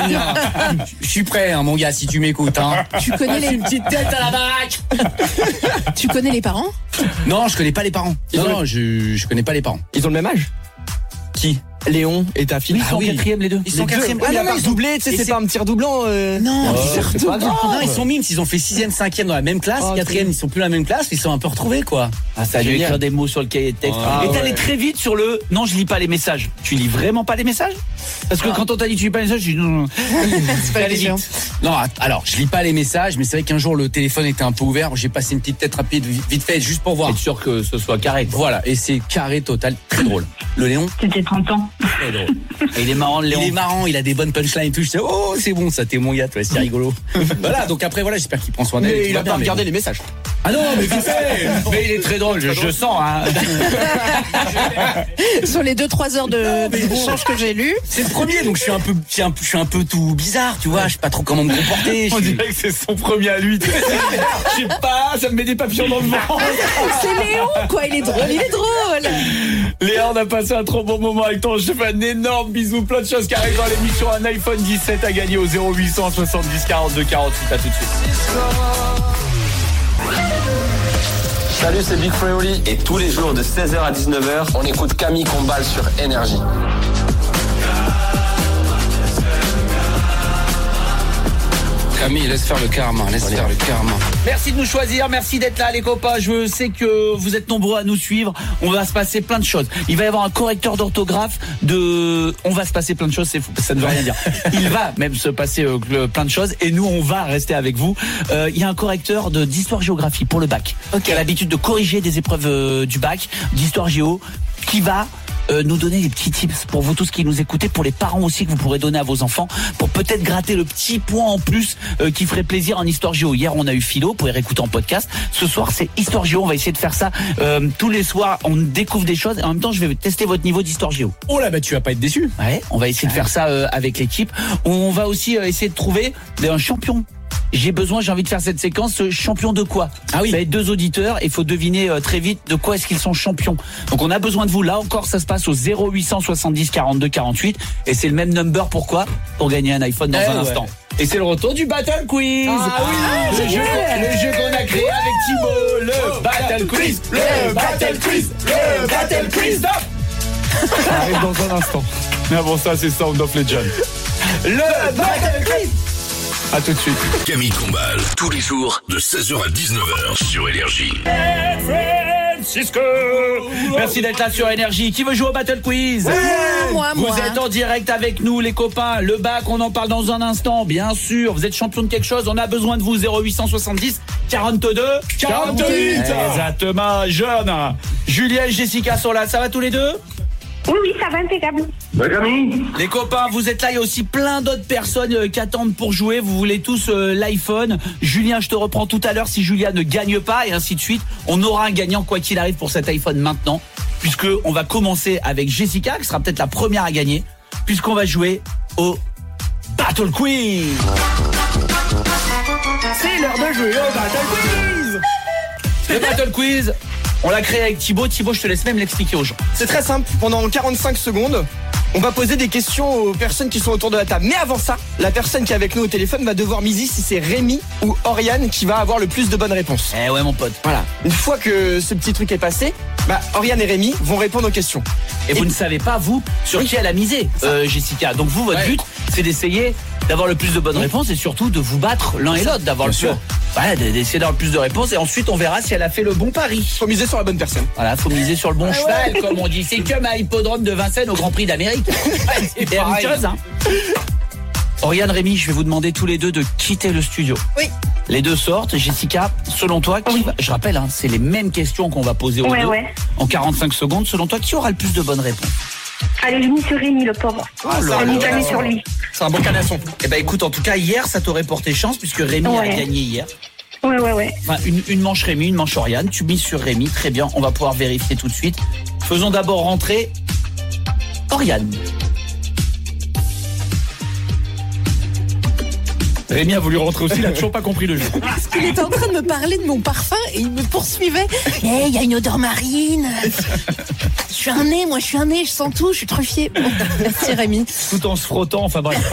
B: je suis prêt, hein, mon gars, si tu m'écoutes. Hein.
D: Tu connais
B: Passe
D: les,
B: une petite tête à la baraque.
D: tu connais les parents?
B: Non, je connais pas les parents. Non, je connais pas les parents.
H: Ils ont le même âge.
B: Qui?
H: Léon et ta fille.
F: Ils sont en quatrième, les deux.
B: Ils sont en
H: Les deux.
B: quatrième.
H: Ah,
B: Oui,
H: non,
B: mais
H: ils doublés, tu sais,
B: Et
H: c'est
B: c'est-
H: pas un petit redoublant.
B: Non,
H: c'est pas grave.
B: non, ils sont mimes. Ils ont fait 6e, 5e dans la même classe.
H: Oh,
B: 4e, ils sont plus dans la même classe. Ils sont un peu retrouvés, quoi.
F: Ah, ça a dû
H: Génial.
F: écrire des mots sur le cahier de texte.
B: Ah,
F: et t'es
H: ouais.
F: allé très vite sur le non, je lis pas les messages. Tu lis vraiment pas les messages? Parce que quand on t'a dit tu lis pas les messages, j'ai dit non.
D: C'est pas
F: Allez
D: évident.
F: vite.
B: Non, alors, je lis pas les messages, mais c'est vrai qu'un jour, le téléphone était un peu ouvert. J'ai passé une petite tête rapide, vite fait, juste pour voir.
F: Être sûr que ce soit carré.
B: Voilà. Et c'est carré total. Très drôle. Le Léon,
G: C'était 30 ans.
B: très drôle.
F: Et il est marrant, le Léon.
B: Il est marrant, il a des bonnes punchlines et tout. Je sais, oh, c'est bon, ça, t'es mon gars, toi, c'est rigolo. Voilà, donc après, voilà, j'espère qu'il prend soin d'elle. et
H: Mais
B: tout
H: il
B: va
H: a
B: bien,
H: pas
B: mais
H: regardé
B: bon.
H: les messages.
B: Ah non, mais vite fait.
F: Mais il est très drôle, je sens. Hein.
D: Sur les 2-3 heures d'échange que j'ai lu.
B: C'est le premier, donc je suis un peu tout bizarre, tu vois. Je sais pas trop comment me comporter.
F: On dirait que c'est son premier à lui. Je sais pas, ça me met des papillons dans le ventre.
D: C'est Léon, quoi. Il est drôle.
F: Léa, on a passé un trop bon moment avec toi. Je te fais un énorme bisou, plein de choses qui arrivent dans l'émission. Un iPhone 17 à gagner au 0800 70 42 48. À tout de suite.
M: Salut, c'est Big Freoli et tous les jours de 16h à 19h, on écoute Camille Combal sur Énergie.
N: Camille, laisse faire le karma,
F: Merci de nous choisir, merci d'être là les copains. Je sais que vous êtes nombreux à nous suivre. On va se passer plein de choses. Il va y avoir un correcteur d'orthographe On va se passer plein de choses, c'est fou, ça ne veut rien dire. Il va même se passer plein de choses et nous on va rester avec vous. Il y a un correcteur d'histoire-géographie pour le bac qui a l'habitude de corriger des épreuves du bac, d'histoire-géo, qui va nous donner des petits tips pour vous tous qui nous écoutez, pour les parents aussi que vous pourrez donner à vos enfants, pour peut-être gratter le petit point en plus qui ferait plaisir en histoire géo. Hier on a eu philo, vous pouvez réécouter en podcast. Ce soir c'est histoire géo, on va essayer de faire ça tous les soirs, on découvre des choses et en même temps je vais tester votre niveau d'histoire géo.
B: Oh là, bah tu vas pas être déçu.
F: Ouais, on va essayer de faire ça avec l'équipe. On va aussi essayer de trouver un champion. J'ai envie de faire cette séquence, champion de quoi? Ah oui. Ça va être 2 auditeurs et il faut deviner très vite de quoi est-ce qu'ils sont champions. Donc on a besoin de vous. Là encore, ça se passe au 0870 42 48 et c'est le même number. Pourquoi? Pour gagner un iPhone dans un instant. Et c'est le retour du Battle Quiz. Le jeu qu'on a créé avec Thibaut. Le Battle Quiz. Le Battle Quiz. Le Battle Quiz. Stop. Ça arrive dans un instant. Mais avant ça, c'est Sound of Legend. Le Battle Quiz. A tout de suite.
A: Camille Combal, tous les jours de 16h à 19h sur Énergie.
F: Francisco. Merci d'être là sur Énergie. Qui veut jouer au Battle Quiz?
D: Moi.
F: Vous êtes en direct avec nous les copains. Le bac, on en parle dans un instant, bien sûr. Vous êtes champion de quelque chose, on a besoin de vous. 0870 42 48. Exactement, jeune. Julien et Jessica sont là, ça va tous les deux?
G: Oui, ça va, impeccable.
F: Les copains, vous êtes là, il y a aussi plein d'autres personnes qui attendent pour jouer. Vous voulez tous l'iPhone. Julien, je te reprends tout à l'heure si Julien ne gagne pas et ainsi de suite. On aura un gagnant quoi qu'il arrive pour cet iPhone maintenant, puisque on va commencer avec Jessica, qui sera peut-être la première à gagner, puisqu'on va jouer au Battle Quiz. C'est l'heure de jouer au Battle Quiz. Le Battle Quiz, on l'a créé avec Thibaut. Thibaut, je te laisse même l'expliquer aux gens.
H: C'est très simple, pendant 45 secondes, on va poser des questions aux personnes qui sont autour de la table. Mais avant ça, la personne qui est avec nous au téléphone va devoir miser si c'est Rémi ou Oriane qui va avoir le plus de bonnes réponses.
F: Eh ouais mon pote.
H: Voilà. Une fois que ce petit truc est passé, Oriane et Rémi vont répondre aux questions.
F: Et vous ne savez pas, vous, sur qui elle a misé, Jessica. Donc vous, votre but, c'est d'essayer d'avoir le plus de bonnes réponses et surtout de vous battre l'un et l'autre, d'avoir d'essayer d'avoir le plus de réponses et ensuite on verra si elle a fait le bon pari.
H: Faut miser sur la bonne personne.
F: Voilà, faut miser sur le bon cheval, comme on dit. C'est comme à l'hippodrome de Vincennes au Grand Prix d'Amérique. C'est la même chose, hein. Oriane, Rémi, je vais vous demander tous les deux de quitter le studio.
D: Oui.
F: Les deux sortent. Jessica, selon toi, je rappelle, hein, c'est les mêmes questions qu'on va poser aux deux en 45 secondes. Selon toi, qui aura le plus de bonnes réponses?
G: Allez, je mise sur Rémi, le pauvre. On mise jamais sur lui.
H: C'est un bon canasson.
F: Eh ben écoute, en tout cas, hier, ça t'aurait porté chance puisque Rémi a gagné hier.
G: Ouais.
F: Enfin, une manche Rémi, une manche Oriane. Tu mises sur Rémi, très bien. On va pouvoir vérifier tout de suite. Faisons d'abord rentrer Oriane. Rémi a voulu rentrer aussi, il a toujours pas compris le jeu.
D: Parce qu'il était en train de me parler de mon parfum et il me poursuivait. Il y a une odeur marine. Je suis un nez, je sens tout, je suis truffier. Bon, merci Rémi.
F: Tout en se frottant, enfin bref.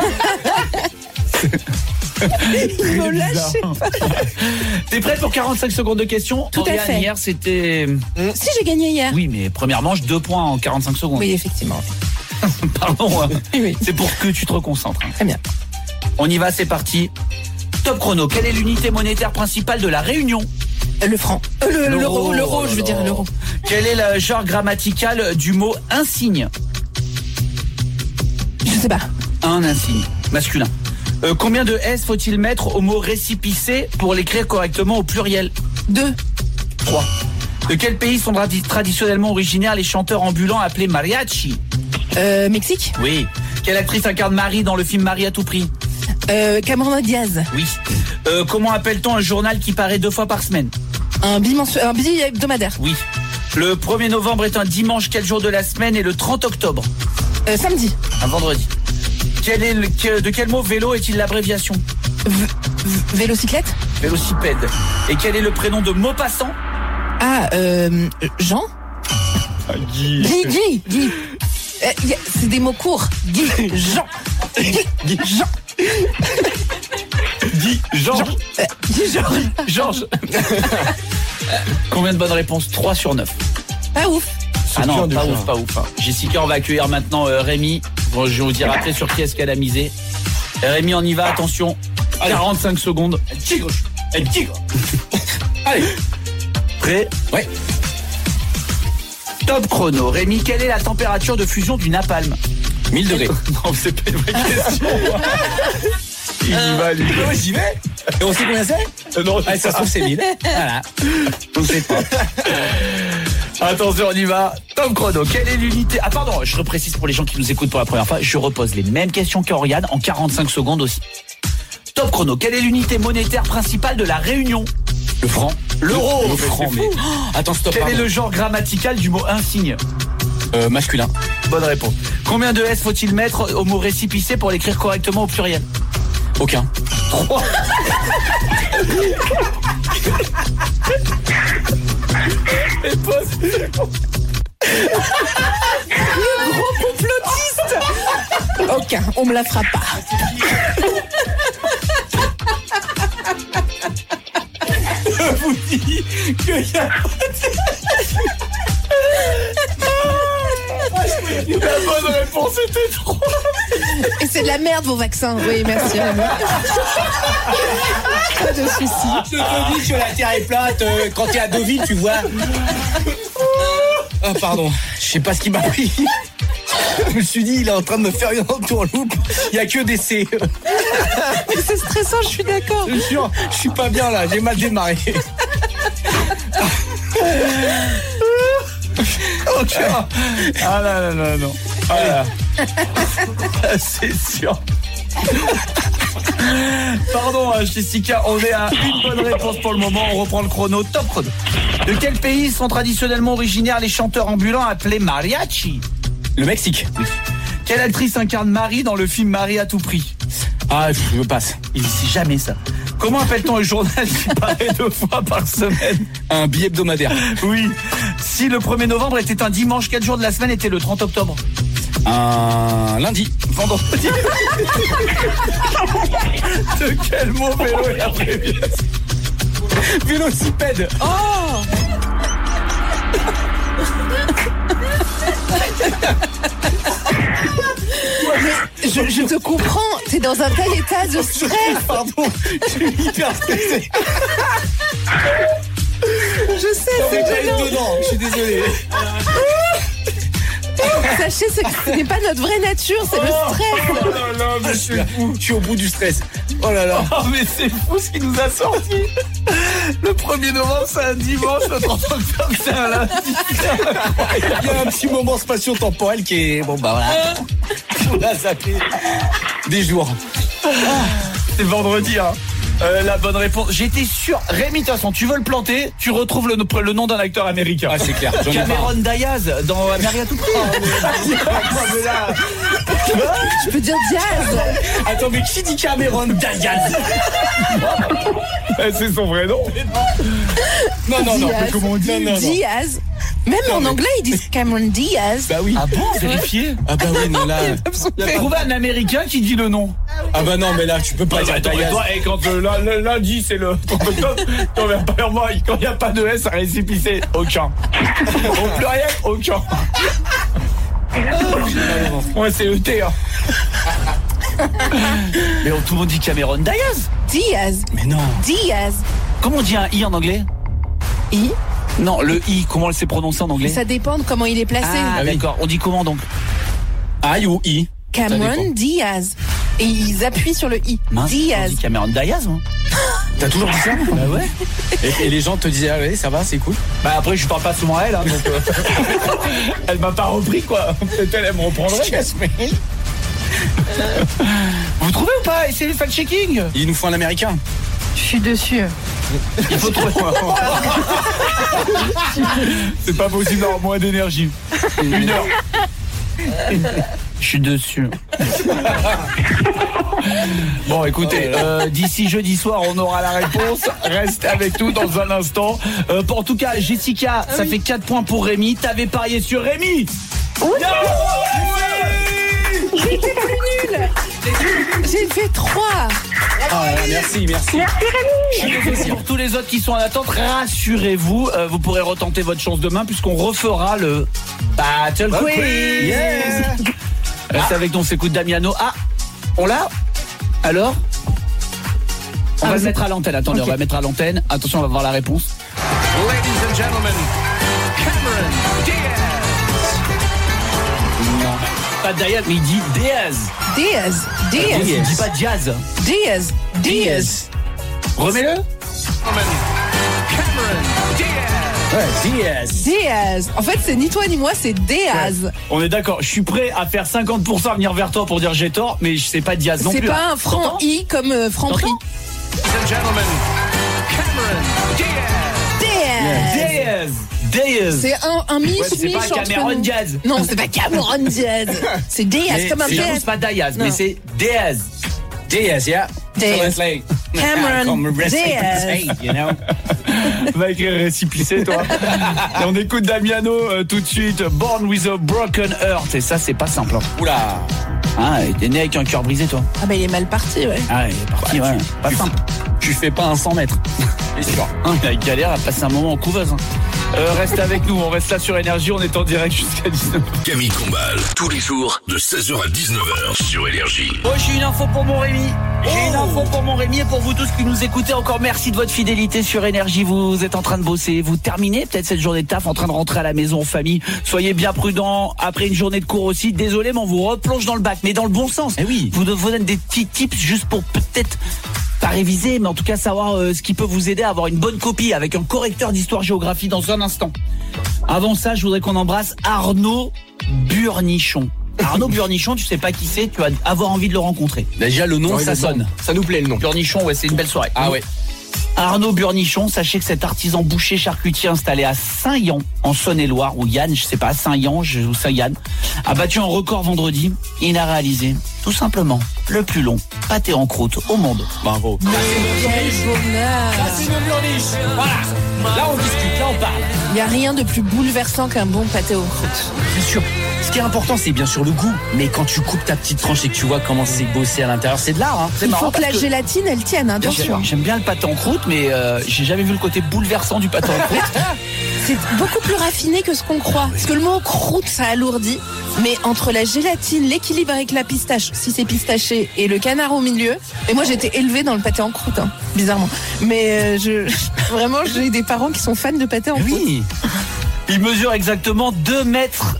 D: Il me lâche.
F: T'es prête pour 45 secondes de questions?
D: Tout à fait.
F: Hier, c'était...
D: Si, j'ai gagné hier.
F: Oui, mais première manche, 2 points en 45 secondes.
D: Oui, effectivement.
F: Pardon,
D: oui.
F: C'est pour que tu te reconcentres.
D: Très bien.
F: On y va, c'est parti. Top chrono. Quelle est l'unité monétaire principale de la Réunion?
D: Le franc. L'euro, je veux dire l'euro.
F: Quel est le genre grammatical du mot insigne?
D: Je sais pas.
F: Un insigne, masculin. Combien de S faut-il mettre au mot récipicé pour l'écrire correctement au pluriel?
D: 2.
F: 3. De quel pays sont traditionnellement originaires les chanteurs ambulants appelés mariachi?
D: Mexique.
F: Oui. Quelle actrice incarne Marie dans le film Marie à tout prix?
D: Cameron Diaz.
F: Oui. Comment appelle-t-on un journal qui paraît 2 fois par semaine?
D: Un bi-hebdomadaire.
F: Oui. Le 1er novembre est un dimanche. Quel jour de la semaine est le 30 octobre?
D: Samedi.
F: Un vendredi. De quel mot vélo est-il l'abréviation?
D: Vélociclette.
F: Vélocipède. Et quel est le prénom de Maupassant?
D: Jean. Guy. C'est des mots courts. Guy, Jean. Georges.
F: Combien de bonnes réponses? 3 sur 9.
D: Pas ouf.
F: Ah non, pas ouf. Jessica, on va accueillir maintenant Rémi. Bon, je vais vous dire après sur qui est-ce qu'elle a misé. Rémi, on y va, attention. Allez. 45 secondes.
B: Un tigre. Allez.
F: Prêt?
B: Ouais.
F: Top chrono. Rémi, quelle est la température de fusion du napalm?
B: 1000 degrés.
F: Non, c'est pas une vraie question. Il y va, lui.
B: Ouais, j'y vais. Et on sait combien c'est?
F: Non,
B: ça se trouve, c'est 1000. Voilà. On sait pas.
F: Attention, on y va. Top chrono. Quelle est l'unité? Ah, pardon, je reprécise pour les gens qui nous écoutent pour la première fois. Je repose les mêmes questions qu'Oriane en 45 secondes aussi. Top chrono. Quelle est l'unité monétaire principale de la Réunion?
B: Le franc.
F: L'euro.
B: Le franc, mais. Attends, stop.
F: Quel est le genre grammatical du mot insigne?
B: Masculin.
F: Bonne réponse. Combien de S faut-il mettre au mot récipicé pour l'écrire correctement au pluriel?
B: Aucun.
F: 3. Et pose.
D: Le gros complotiste. Aucun, on me la fera pas.
F: Je vous dis qu'il y a... La bonne réponse était 3.
D: Et c'est de la merde vos vaccins. Oui, merci. Pas de soucis.
B: Je te dis que la terre est plate. Quand t'es à Deauville, tu vois. Ah, pardon. Je sais pas ce qui m'a pris. Je me suis dit, il est en train de me faire une entourloupe. Il y a que des C.
D: C'est stressant, je suis d'accord.
B: Je suis sûr, je suis pas bien là. J'ai mal démarré.
F: Ah là, non. Ah là. C'est sûr. Pardon, Jessica, on est à une bonne réponse pour le moment. On reprend le chrono. Top chrono. De quel pays sont traditionnellement originaires les chanteurs ambulants appelés mariachi?
B: Le Mexique.
F: Quelle actrice incarne Marie dans le film Marie à tout prix?
B: Ah, je passe.
F: Il dit jamais ça. Comment appelle-t-on un journal qui paraît 2 fois par semaine?
B: Un billet hebdomadaire.
F: Oui. Si le 1er novembre était un dimanche, quel jour de la semaine était le 30 octobre?
B: Un lundi.
F: Vendredi. De quel mot vélo est abréviation?
B: Vélocipède.
D: Oh. Je te comprends, t'es dans un tel état de stress.
B: Pardon, je suis hyper stressé.
D: Je sais, c'est gênant.
B: dedans, je suis désolé.
D: Sachez, ce n'est pas notre vraie nature, c'est le stress.
B: Oh là là, mais je suis au bout du stress. Oh là là.
F: Oh mais c'est fou ce qui nous a sorti. Le 1er novembre c'est un dimanche, le 30 octobre c'est un lundi.
B: Il y a un petit moment spatio-temporel qui est... Bon bah voilà. On a zappé des jours.
F: C'est vendredi hein. La bonne réponse. J'étais sûr. Rémi, de toute façon, tu veux le planter, tu retrouves le nom d'un acteur américain.
B: Ah, c'est clair.
F: Cameron Diaz dans Marie à tout prix.
D: Tu peux dire Diaz.
B: Attends, mais qui dit Cameron Diaz?
F: C'est son vrai nom.
B: Non.
D: Diaz.
B: Comment on dit? Non.
D: Diaz. Même en anglais, ils disent Cameron Diaz.
B: Bah oui.
F: Ah bon, vérifier?
B: Ah bah oui, non là.
F: Il a trouvé un américain qui dit le nom.
B: Ah bah non, mais là, tu peux pas dire Diaz.
F: Et quand le lundi, c'est le 30 octobre, quand il n'y a pas de S à récipicé, aucun. Au pluriel, aucun. Ouais, c'est ET, hein. Mais tout le monde dit Cameron Diaz.
D: Diaz.
B: Mais non.
D: Diaz.
F: Comment on dit un I en anglais?
D: I.
F: Non, le I, comment elle s'est prononcée en anglais?
D: Ça dépend de comment il est placé.
F: Ah, d'accord. On dit comment donc?
B: I ou I?
D: Cameron Diaz. Et ils appuient sur le I.
F: Mince,
D: Diaz.
F: on dit Cameron Diaz, moi.
B: T'as toujours dit ça?
F: Bah ouais.
B: Et les gens te disaient, ah ouais, ça va, c'est cool.
F: Bah après, je parle pas souvent à elle, hein, donc elle m'a pas repris, quoi. Peut-être elle me reprendrait. Vous trouvez ou pas? Essayez le fact-checking.
B: Il nous faut un américain.
D: Je suis dessus.
F: Il faut trouver. C'est pas possible d'avoir moins d'énergie. 1 heure. Je suis dessus. Bon, écoutez, d'ici jeudi soir, on aura la réponse. Restez avec nous dans un instant. En tout cas, Jessica, ça fait 4 points pour Rémi. T'avais parié sur Rémi.
D: Oui. J'étais plus nulle. J'ai fait 3.
B: Ah, merci.
G: Merci Rémi.
F: Pour tous les autres qui sont en attente, rassurez-vous, vous pourrez retenter votre chance demain puisqu'on refera le Battle Quiz.
B: Yes.
F: Restez avec nous, on s'écoute Damiano. Ah, on l'a? Alors? On va le mettre à l'antenne. Attendez,
D: Ok.
F: on va mettre à l'antenne. Attention, on va voir la réponse.
J: Ladies and gentlemen, Cameron Diaz.
F: Non. Pas Diaz, mais il dit Diaz.
D: Diaz.
F: Il dit
D: Diaz.
F: pas Diaz.
D: Diaz. Diaz.
F: Remets-le.
J: Cameron Diaz.
F: Ouais, Diaz.
D: Diaz. En fait, c'est ni toi ni moi, c'est Diaz.
F: On est d'accord. Je suis prêt à faire 50% à venir vers toi pour dire j'ai tort, mais je sais pas Diaz non
D: C'est
F: plus.
D: pas
F: hein.
D: un franc
F: T'entends
D: I comme Franprix.
J: Ladies and gentlemen, Cameron Diaz.
D: Diaz.
F: Diaz.
D: C'est un
F: Ouais, c'est
D: miche
F: pas
D: entre
F: Cameron
D: nous.
F: Diaz.
D: Non, c'est pas Cameron Diaz. C'est Diaz
F: Mais
D: comme un
F: c'est
D: Diaz.
F: pas Diaz,
D: Non.
F: mais c'est Diaz.
B: Diaz, yeah.
D: Diaz.
B: Translate.
D: Cameron
B: Comme
D: Diaz.
B: recipe, you know.
F: Va écrire récipicé, toi. Et on écoute Damiano tout de suite. Born with a broken heart. Et ça, c'est pas simple. Hein.
B: Oula.
F: Ah, t'es né avec un cœur brisé, toi.
D: Ah bah il est mal parti, ouais.
F: Ah, il est parti, ouais. Pas simple.
B: Tu fais pas un 100 mètres. C'est sûr.
F: Hein, il a galère à passer un moment en couveuse. Hein. Reste avec nous, on reste là sur Énergie, on est en direct jusqu'à 19h.
A: Camille Combal, tous les jours, de 16h à 19h sur Énergie.
F: Oh, j'ai une info pour mon Rémi. J'ai une info pour mon Rémi et pour vous tous qui nous écoutez. Encore merci de votre fidélité sur Énergie. Vous êtes en train de bosser. Vous terminez peut-être cette journée de taf en train de rentrer à la maison en famille. Soyez bien prudents après une journée de cours aussi. Désolé, mais on vous replonge dans le bac, mais dans le bon sens.
B: Eh oui.
F: Vous donne des petits tips juste pour peut-être pas réviser, mais en tout cas savoir ce qui peut vous aider à avoir une bonne copie avec un correcteur d'histoire-géographie dans un instant. Avant ça, je voudrais qu'on embrasse Arnaud Burnichon. Arnaud Burnichon, tu sais pas qui c'est, tu vas avoir envie de le rencontrer.
B: Déjà, le nom,
H: Oui,
B: ça
H: le nom.
B: sonne.
H: Ça nous plaît le nom.
F: Burnichon, ouais, c'est une belle soirée.
B: Ah ouais.
F: Arnaud Burnichon, sachez que cet artisan boucher charcutier installé à Saint-Yan, en Saône-et-Loire, ou Yann, je sais pas, Saint-Yan ou Saint-Yann, a battu un record vendredi. Il a réalisé, tout simplement, le plus long pâté en croûte au monde.
B: Bravo.
D: Quel bonheur.
B: C'est une burniche. Voilà. Là, on discute, là, on parle.
D: Il n'y a rien de plus bouleversant qu'un bon pâté aux croûtes.
B: Bien sûr. Ce qui est important, c'est bien sûr le goût. Mais quand tu coupes ta petite tranche et que tu vois comment c'est bossé à l'intérieur, c'est de l'art. Hein. C'est
D: Il
B: marrant
D: faut que la
B: parce
D: gélatine, elle tienne, attention.
F: J'aime bien le pâté en croûte, mais j'ai jamais vu le côté bouleversant du pâté en croûte.
D: C'est beaucoup plus raffiné que ce qu'on croit. Parce que le mot croûte, ça alourdit. Mais entre la gélatine, l'équilibre avec la pistache, si c'est pistaché, et le canard au milieu. Et moi, j'ai été élevée dans le pâté en croûte, hein, bizarrement. Mais vraiment, j'ai des parents qui sont fans de pâté en croûte.
B: Oui.
F: Il mesure exactement 2,50 mètres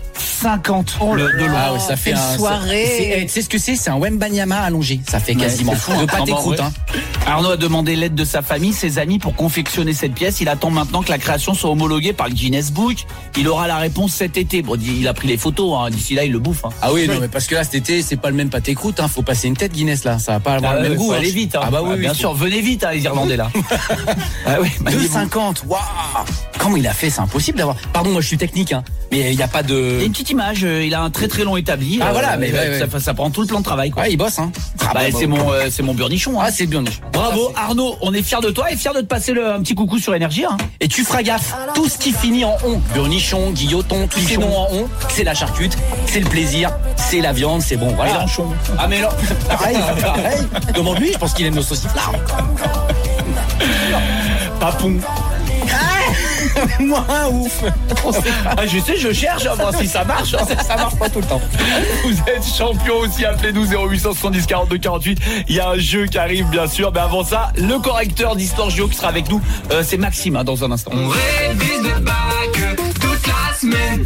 F: de long.
B: Ah ouais, ça fait
D: Quelle
B: un.
D: soirée.
B: Tu sais ce que c'est? C'est un Wembanyama allongé. Ça fait quasiment.
F: c'est fou, hein.
B: Le pâté
F: Non, bah,
B: croûte,
F: ouais.
B: hein.
F: Arnaud a demandé l'aide de sa famille, ses amis pour confectionner cette pièce. Il attend maintenant que la création soit homologuée par le Guinness Book. Il aura la réponse cet été. Bon, il a pris les photos, hein. D'ici là, il le bouffe. Hein.
B: Ah oui, non, mais parce que là, cet été, c'est pas le même pâté croûte, hein. Faut passer une tête Guinness, là. Ça va pas avoir le même goût.
F: Faut
B: hein.
F: aller vite. Hein.
B: Ah bah oui,
F: bien
B: oui,
F: sûr, venez vite, hein, les Irlandais là. Ah oui,
B: 2,50. Waouh. Comment il a fait? C'est impossible d'avoir. Pardon, moi je suis technique, hein. Mais il n'y a pas
F: Il y a
B: de.
F: une petite image, il a un très très long établi.
B: Ah, voilà, mais ouais,
F: ça prend tout le plan de travail. Quoi.
B: Ouais, il bosse, hein.
F: Bah, c'est mon burnichon. Hein.
B: Ah, c'est bien.
F: Bravo Arnaud, on est fiers de toi et fiers de te passer un petit coucou sur Énergie. Hein.
B: Et tu feras gaffe, tout ce qui finit en on, burnichon, guilloton, tous ces noms en on, c'est la charcute, c'est le plaisir, c'est la viande, c'est bon, voilà.
F: Mélenchon.
B: Ah mais là, pareil. Demande-lui, je pense qu'il aime nos sauciflards.
F: Papon.
B: Moi, ouf.
F: Ah, je sais, je cherche à voir si ça marche.
B: Ça marche pas tout le temps.
F: Vous êtes champion aussi, appelez-nous 0870 42 48. Il y a un jeu qui arrive bien sûr, mais avant ça, le correcteur d'histoire géo qui sera avec nous, c'est Maxime hein, dans un instant.
J: On révise le bac toute la semaine.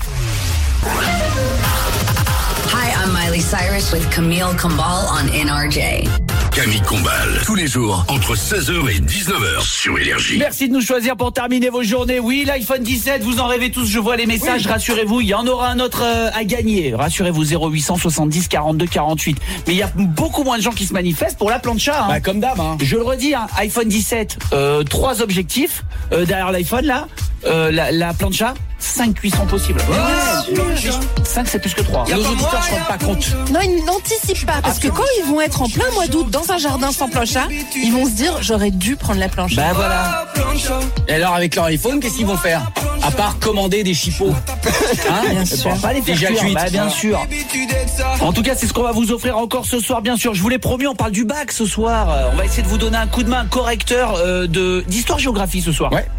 N: Hi, I'm Miley Cyrus with Camille Combal on NRJ.
A: Camille Combal, tous les jours, entre 16h et 19h sur Énergie.
F: Merci de nous choisir pour terminer vos journées. Oui, l'iPhone 17, vous en rêvez tous, je vois les messages, oui. Rassurez-vous, il y en aura un autre à gagner. Rassurez-vous, 0870 42 48. Mais il y a beaucoup moins de gens qui se manifestent pour la plancha. Hein.
B: Bah, comme d'hab. Hein.
F: Je le redis, hein, iPhone 17, 3 objectifs derrière l'iPhone là. La plancha, 5 cuissons possibles. 5 c'est plus que 3.
B: Nos auditeurs ne se rendent pas compte.
D: Non, ils n'anticipent pas. Parce que quand ils vont être en plein mois d'août dans un jardin sans plancha, ils vont se dire j'aurais dû prendre la plancha.
F: Bah voilà.
B: Et alors avec leur iPhone, qu'est-ce qu'ils vont faire? À part commander des chipots. Hein?
D: Bien sûr.
F: Pas les faire
B: déjà
F: cuire,
B: cuites.
F: bah, bien sûr. En tout cas, c'est ce qu'on va vous offrir encore ce soir, bien sûr. Je vous l'ai promis, on parle du bac ce soir. On va essayer de vous donner un coup de main, un correcteur d'histoire-géographie ce soir.
B: Ouais.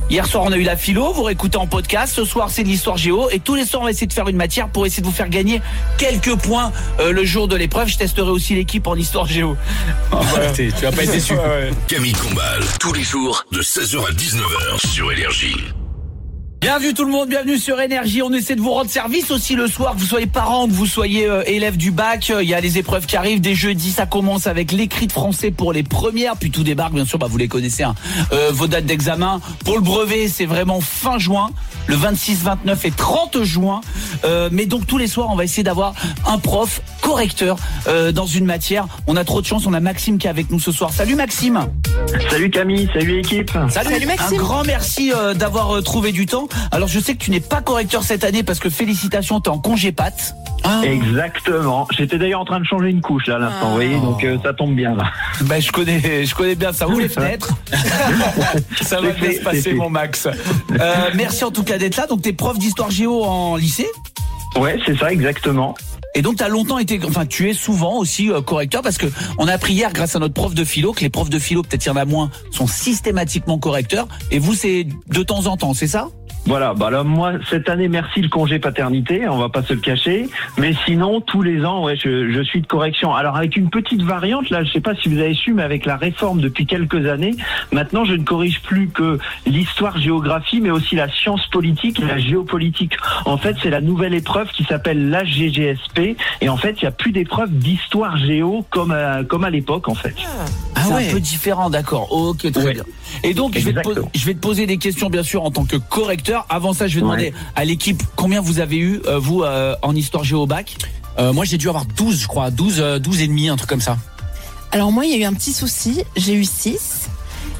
F: Hier soir, on a eu la philo, vous réécoutez en podcast. Ce soir, c'est de l'histoire géo. Et tous les soirs, on va essayer de faire une matière pour essayer de vous faire gagner quelques points le jour de l'épreuve. Je testerai aussi l'équipe en histoire géo.
B: Voilà. Tu vas pas être déçu.
A: Camille Combal, tous les jours de 16h à 19h sur Énergie.
F: Bienvenue tout le monde, bienvenue sur Énergie. On essaie de vous rendre service aussi le soir, que vous soyez parents, que vous soyez élèves du bac. Il y a les épreuves qui arrivent. Dès jeudi, ça commence avec l'écrit de français pour les premières. Puis tout débarque, bien sûr, vous les connaissez. Vos dates d'examen. Pour le brevet, c'est vraiment fin juin. Le 26, 29 et 30 juin. Mais donc tous les soirs, on va essayer d'avoir un prof correcteur dans une matière. On a trop de chance, on a Maxime qui est avec nous ce soir. Salut Maxime.
O: Salut Camille, salut l'équipe.
F: Salut Maxime. Un grand merci d'avoir trouvé du temps. Alors je sais que tu n'es pas correcteur cette année parce que félicitations, t'es en congé pâte.
O: Exactement. J'étais d'ailleurs en train de changer une couche là à l'instant, vous voyez, donc ça tombe bien là.
F: Ben je connais bien ça. Où les fenêtres? Ça va bien se passer mon Max. Merci en tout cas d'être là. Donc t'es prof d'histoire géo en lycée?
O: Ouais, c'est ça exactement.
F: Et donc tu es souvent aussi correcteur parce que on a appris hier grâce à notre prof de philo que les profs de philo, peut-être il y en a moins, sont systématiquement correcteurs. Et vous, c'est de temps en temps, c'est ça?
O: Voilà, là moi cette année merci le congé paternité, on va pas se le cacher, mais sinon tous les ans je suis de correction. Alors avec une petite variante là, je sais pas si vous avez su, mais avec la réforme depuis quelques années, maintenant je ne corrige plus que l'histoire-géographie, mais aussi la science politique et la géopolitique. En fait, c'est la nouvelle épreuve qui s'appelle l'HGGSP, et en fait il y a plus d'épreuves d'histoire-géo comme à l'époque en fait.
F: C'est un peu différent, d'accord. Ok, très bien. Et donc je vais te poser des questions bien sûr en tant que correcteur. Avant ça, je vais demander à l'équipe combien vous avez eu, vous, en histoire géo au bac.
B: Moi, j'ai dû avoir 12, je crois. 12 et demi, un truc comme ça.
D: Alors moi, il y a eu un petit souci. J'ai eu 6.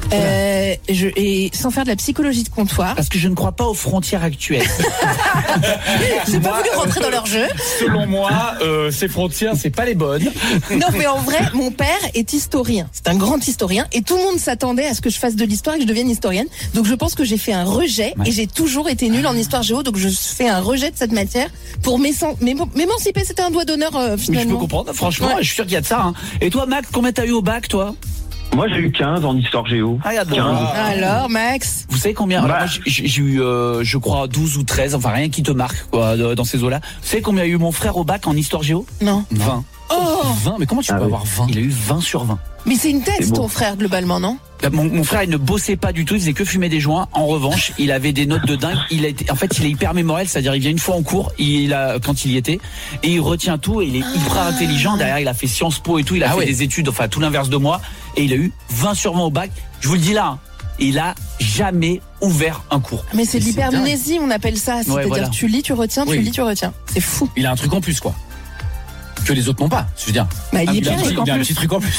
D: Et sans faire de la psychologie de comptoir.
F: Parce que je ne crois pas aux frontières actuelles.
D: J'ai pas voulu rentrer dans leur jeu.
F: Selon moi, ces frontières, c'est pas les bonnes.
D: Non, mais en vrai, mon père est historien. C'est un grand historien. Et tout le monde s'attendait à ce que je fasse de l'histoire et que je devienne historienne. Donc je pense que j'ai fait un rejet. Et j'ai toujours été nulle en histoire géo. Donc je fais un rejet de cette matière pour m'émanciper. C'était un doigt d'honneur finalement.
F: Mais je peux comprendre. Franchement, je suis sûr qu'il y a de ça. Et toi, Max, combien t'as eu au bac, toi?
O: Moi, j'ai eu 15 en histoire géo.
F: 15.
D: Alors, Max?
F: Vous savez combien? Alors, moi, j'ai eu, je crois, 12 ou 13, enfin, rien qui te marque, quoi, dans ces eaux-là. Vous savez combien a eu mon frère au bac en histoire géo?
D: Non.
F: 20.
D: Oh!
B: 20? Mais comment tu peux avoir 20?
F: Il a eu 20 sur 20.
D: Mais c'est une thèse, ton frère, globalement, non?
F: Mon frère, il ne bossait pas du tout, il faisait que fumer des joints. En revanche, il avait des notes de dingue. Il est hyper mémoriel, c'est-à-dire il vient une fois en cours, quand il y était, et il retient tout, et il est hyper intelligent. Derrière, il a fait Sciences Po et tout, il a fait des études, enfin tout l'inverse de moi, et il a eu 20 sur 20 au bac. Je vous le dis là, il a jamais ouvert un cours.
D: Mais c'est de l'hypermnésie, on appelle ça. C'est-à-dire tu lis, tu retiens, tu lis, tu retiens. C'est fou.
B: Il a un truc en plus, quoi. Que les autres n'ont pas, je veux dire.
D: Bah, il a
B: un petit truc en plus.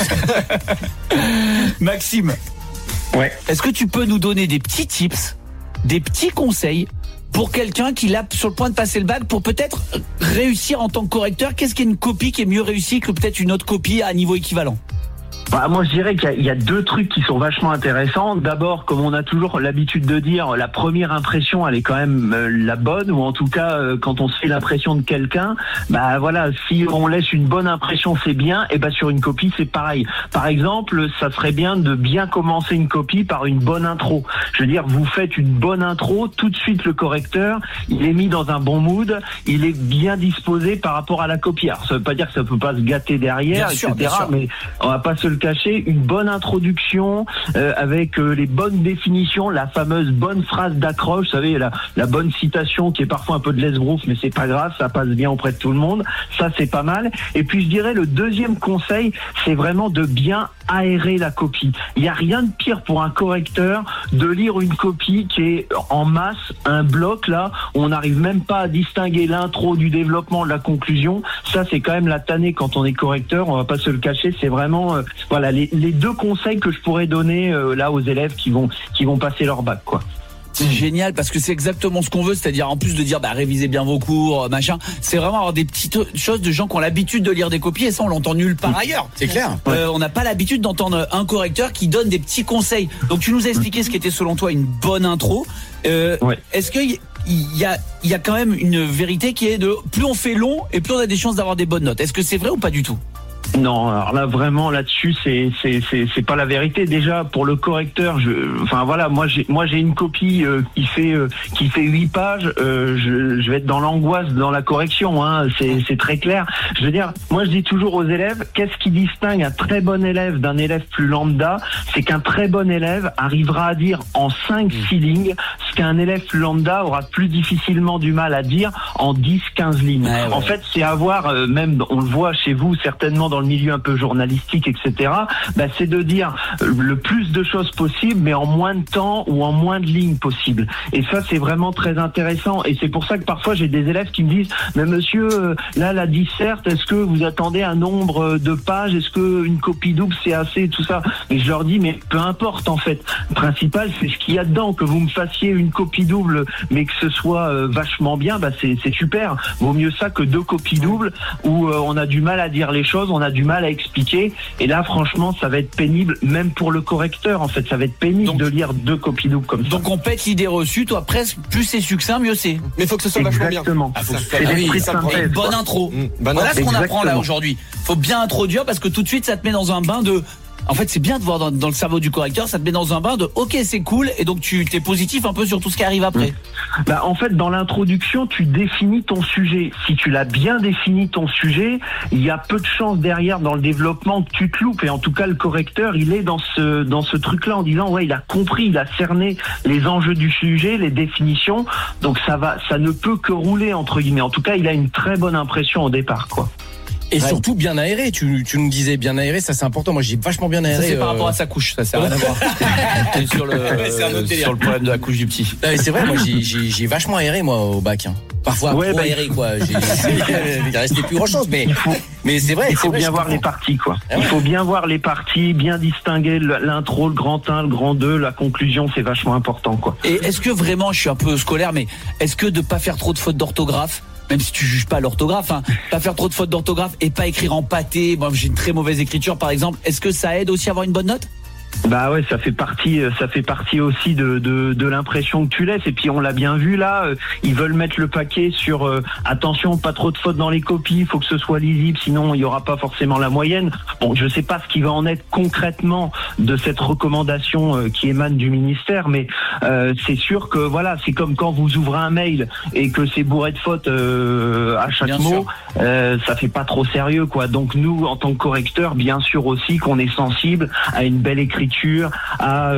F: Maxime.
O: Ouais.
F: Est-ce que tu peux nous donner des petits tips, des petits conseils pour quelqu'un qui l'a sur le point de passer le bac pour peut-être réussir en tant que correcteur? Qu'est-ce qui est une copie qui est mieux réussie que peut-être une autre copie à niveau équivalent?
O: Moi, je dirais qu'il y a deux trucs qui sont vachement intéressants. D'abord, comme on a toujours l'habitude de dire, la première impression, elle est quand même la bonne, ou en tout cas, quand on se fait l'impression de quelqu'un, si on laisse une bonne impression, c'est bien, et sur une copie, c'est pareil. Par exemple, ça serait bien de bien commencer une copie par une bonne intro. Je veux dire, vous faites une bonne intro, tout de suite le correcteur, il est mis dans un bon mood, il est bien disposé par rapport à la copie. Alors, ça veut pas dire que ça peut pas se gâter derrière, etc. Mais on va pas se le cacher, une bonne introduction avec les bonnes définitions, la fameuse bonne phrase d'accroche, vous savez, la bonne citation qui est parfois un peu de l'esbrouf, mais c'est pas grave, ça passe bien auprès de tout le monde, ça c'est pas mal. Et puis je dirais le deuxième conseil, c'est vraiment de bien aérer la copie. Il n'y a rien de pire pour un correcteur de lire une copie qui est en masse, un bloc là, on n'arrive même pas à distinguer l'intro du développement, de la conclusion. Ça c'est quand même la tannée quand on est correcteur, on va pas se le cacher, c'est vraiment les deux conseils que je pourrais donner là aux élèves qui vont passer leur bac, quoi.
F: C'est génial parce que c'est exactement ce qu'on veut, c'est-à-dire en plus de dire révisez bien vos cours, machin, c'est vraiment avoir des petites choses de gens qui ont l'habitude de lire des copies, et ça on l'entend nulle part ailleurs.
B: C'est clair.
F: On n'a pas l'habitude d'entendre un correcteur qui donne des petits conseils. Donc tu nous as expliqué ce qui était selon toi une bonne intro. Est-ce qu'il y a quand même une vérité qui est de plus on fait long et plus on a des chances d'avoir des bonnes notes? Est-ce que c'est vrai ou pas du tout?
O: Non, alors là vraiment là-dessus c'est pas la vérité. Déjà pour le correcteur, moi j'ai une copie qui fait 8 pages. Je vais être dans l'angoisse dans la correction. C'est très clair. Je veux dire, moi je dis toujours aux élèves, qu'est-ce qui distingue un très bon élève d'un élève plus lambda? C'est qu'un très bon élève arrivera à dire en 5-6 lignes ce qu'un élève plus lambda aura plus difficilement du mal à dire en 10-15 lignes. Ouais. En fait, c'est avoir même on le voit chez vous certainement dans le milieu un peu journalistique, etc. C'est de dire le plus de choses possible, mais en moins de temps ou en moins de lignes possible. Et ça, c'est vraiment très intéressant. Et c'est pour ça que parfois j'ai des élèves qui me disent, mais monsieur, là la disserte, est-ce que vous attendez un nombre de pages? Est-ce que une copie double c'est assez, tout ça? Et je leur dis, mais peu importe en fait. Le principal, c'est ce qu'il y a dedans. Que vous me fassiez une copie double, mais que ce soit vachement bien, c'est super. Vaut mieux ça que 2 copies doubles où on a du mal à dire les choses, on a du mal à expliquer. Et là, franchement, ça va être pénible, même pour le correcteur. En fait, ça va être pénible de lire 2 copies doubles comme ça.
F: Donc on pète l'idée reçue. Toi, presque plus c'est succinct, mieux c'est.
H: Mais il faut que ce soit vachement bien.
O: Exactement.
F: C'est une bonne intro. Voilà ce qu'on apprend là aujourd'hui. Faut bien introduire parce que tout de suite, ça te met dans un bain de. En fait, c'est bien de voir dans le cerveau du correcteur, ça te met dans un bain de OK, c'est cool, et donc tu t'es positif un peu sur tout ce qui arrive après.
O: En fait, dans l'introduction, tu définis ton sujet. Si tu l'as bien défini ton sujet, il y a peu de chances derrière dans le développement que tu te loupes. Et en tout cas, le correcteur, il est dans ce truc-là en disant il a compris, il a cerné les enjeux du sujet, les définitions. Donc ça ne peut que rouler entre guillemets. En tout cas, il a une très bonne impression au départ, quoi.
B: Et surtout bien aéré, tu nous disais bien aéré, ça c'est important. Moi j'ai vachement bien aéré.
F: Ça c'est par rapport à sa couche, ça sert à rien à voir. sur le problème de la couche du petit.
B: C'est vrai, moi j'ai vachement aéré moi au bac. Parfois trop aéré quoi. Il restait plus grand chose, mais c'est vrai.
O: Il faut bien voir les parties quoi. Il faut bien voir les parties, bien distinguer l'intro, le grand 1, le grand 2, la conclusion, c'est vachement important quoi.
F: Et est-ce que vraiment, je suis un peu scolaire, mais est-ce que de pas faire trop de fautes d'orthographe, même si tu juges pas l'orthographe, pas faire trop de fautes d'orthographe et pas écrire en pâté. Moi, j'ai une très mauvaise écriture, par exemple. Est-ce que ça aide aussi à avoir une bonne note?
O: Ouais, ça fait partie aussi de l'impression que tu laisses. Et puis on l'a bien vu là, ils veulent mettre le paquet sur attention, pas trop de fautes dans les copies, il faut que ce soit lisible, sinon il y aura pas forcément la moyenne. Bon, je sais pas ce qui va en être concrètement de cette recommandation qui émane du ministère, mais c'est sûr que voilà, c'est comme quand vous ouvrez un mail et que c'est bourré de fautes à chaque bien mot, ça fait pas trop sérieux quoi. Donc nous, en tant que correcteurs, bien sûr aussi qu'on est sensible à une belle écriture, à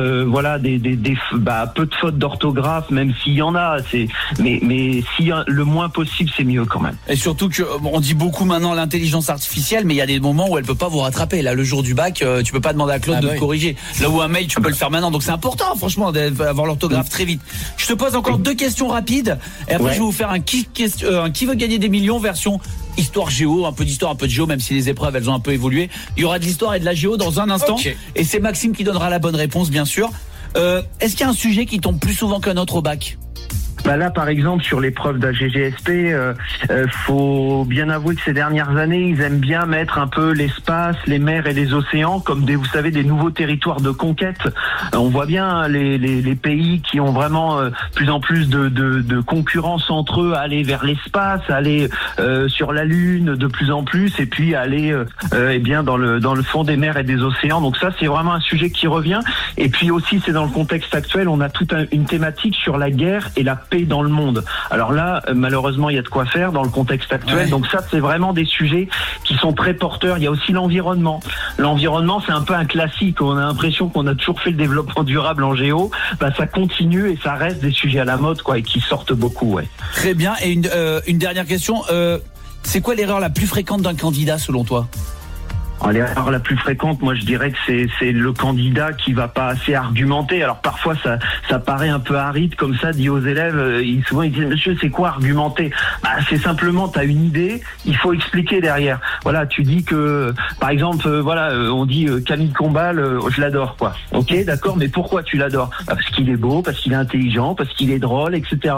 O: peu de fautes d'orthographe, même s'il y en a, mais si le moins possible, c'est mieux quand même.
F: Et surtout que on dit beaucoup maintenant l'intelligence artificielle, mais il y a des moments où elle peut pas vous rattraper. Là, le jour du bac, tu peux pas demander à Claude de te corriger. Là où un mail, tu peux le faire maintenant. Donc c'est important, franchement, d'avoir l'orthographe très vite. Je te pose encore 2 questions rapides, et après je vais vous faire un qui veut gagner des millions version histoire géo, un peu d'histoire, un peu de géo, même si les épreuves elles ont un peu évolué. Il y aura de l'histoire et de la géo dans un instant. Et c'est Maxime qui donnera la bonne réponse, bien sûr. Est-ce qu'il y a un sujet qui tombe plus souvent qu'un autre au bac?
O: Là, par exemple, sur l'épreuve d'AGGSP, faut bien avouer que ces dernières années, ils aiment bien mettre un peu l'espace, les mers et les océans comme des nouveaux territoires de conquête. On voit bien les pays qui ont vraiment plus en plus de concurrence entre eux, aller vers l'espace, aller sur la Lune de plus en plus, et puis aller dans le fond des mers et des océans. Donc ça, c'est vraiment un sujet qui revient. Et puis aussi, c'est dans le contexte actuel, on a toute une thématique sur la guerre et la paix dans le monde. Alors là, malheureusement, il y a de quoi faire dans le contexte actuel. Donc ça, c'est vraiment des sujets qui sont très porteurs. Il y a aussi l'environnement. L'environnement, c'est un peu un classique. On a l'impression qu'on a toujours fait le développement durable en géo. Ça continue et ça reste des sujets à la mode, quoi, et qui sortent beaucoup, ouais.
F: Très bien. Et une dernière question. C'est quoi l'erreur la plus fréquente d'un candidat, selon toi?
O: L'erreur la plus fréquente, moi je dirais que c'est le candidat qui va pas assez argumenter. Alors parfois ça paraît un peu aride comme ça, dit aux élèves, souvent ils disent monsieur c'est quoi argumenter? C'est simplement t'as une idée, il faut expliquer derrière. Voilà, tu dis que par exemple on dit Camille Combal, je l'adore quoi. Ok, d'accord, mais pourquoi tu l'adores? Parce qu'il est beau, parce qu'il est intelligent, parce qu'il est drôle, etc.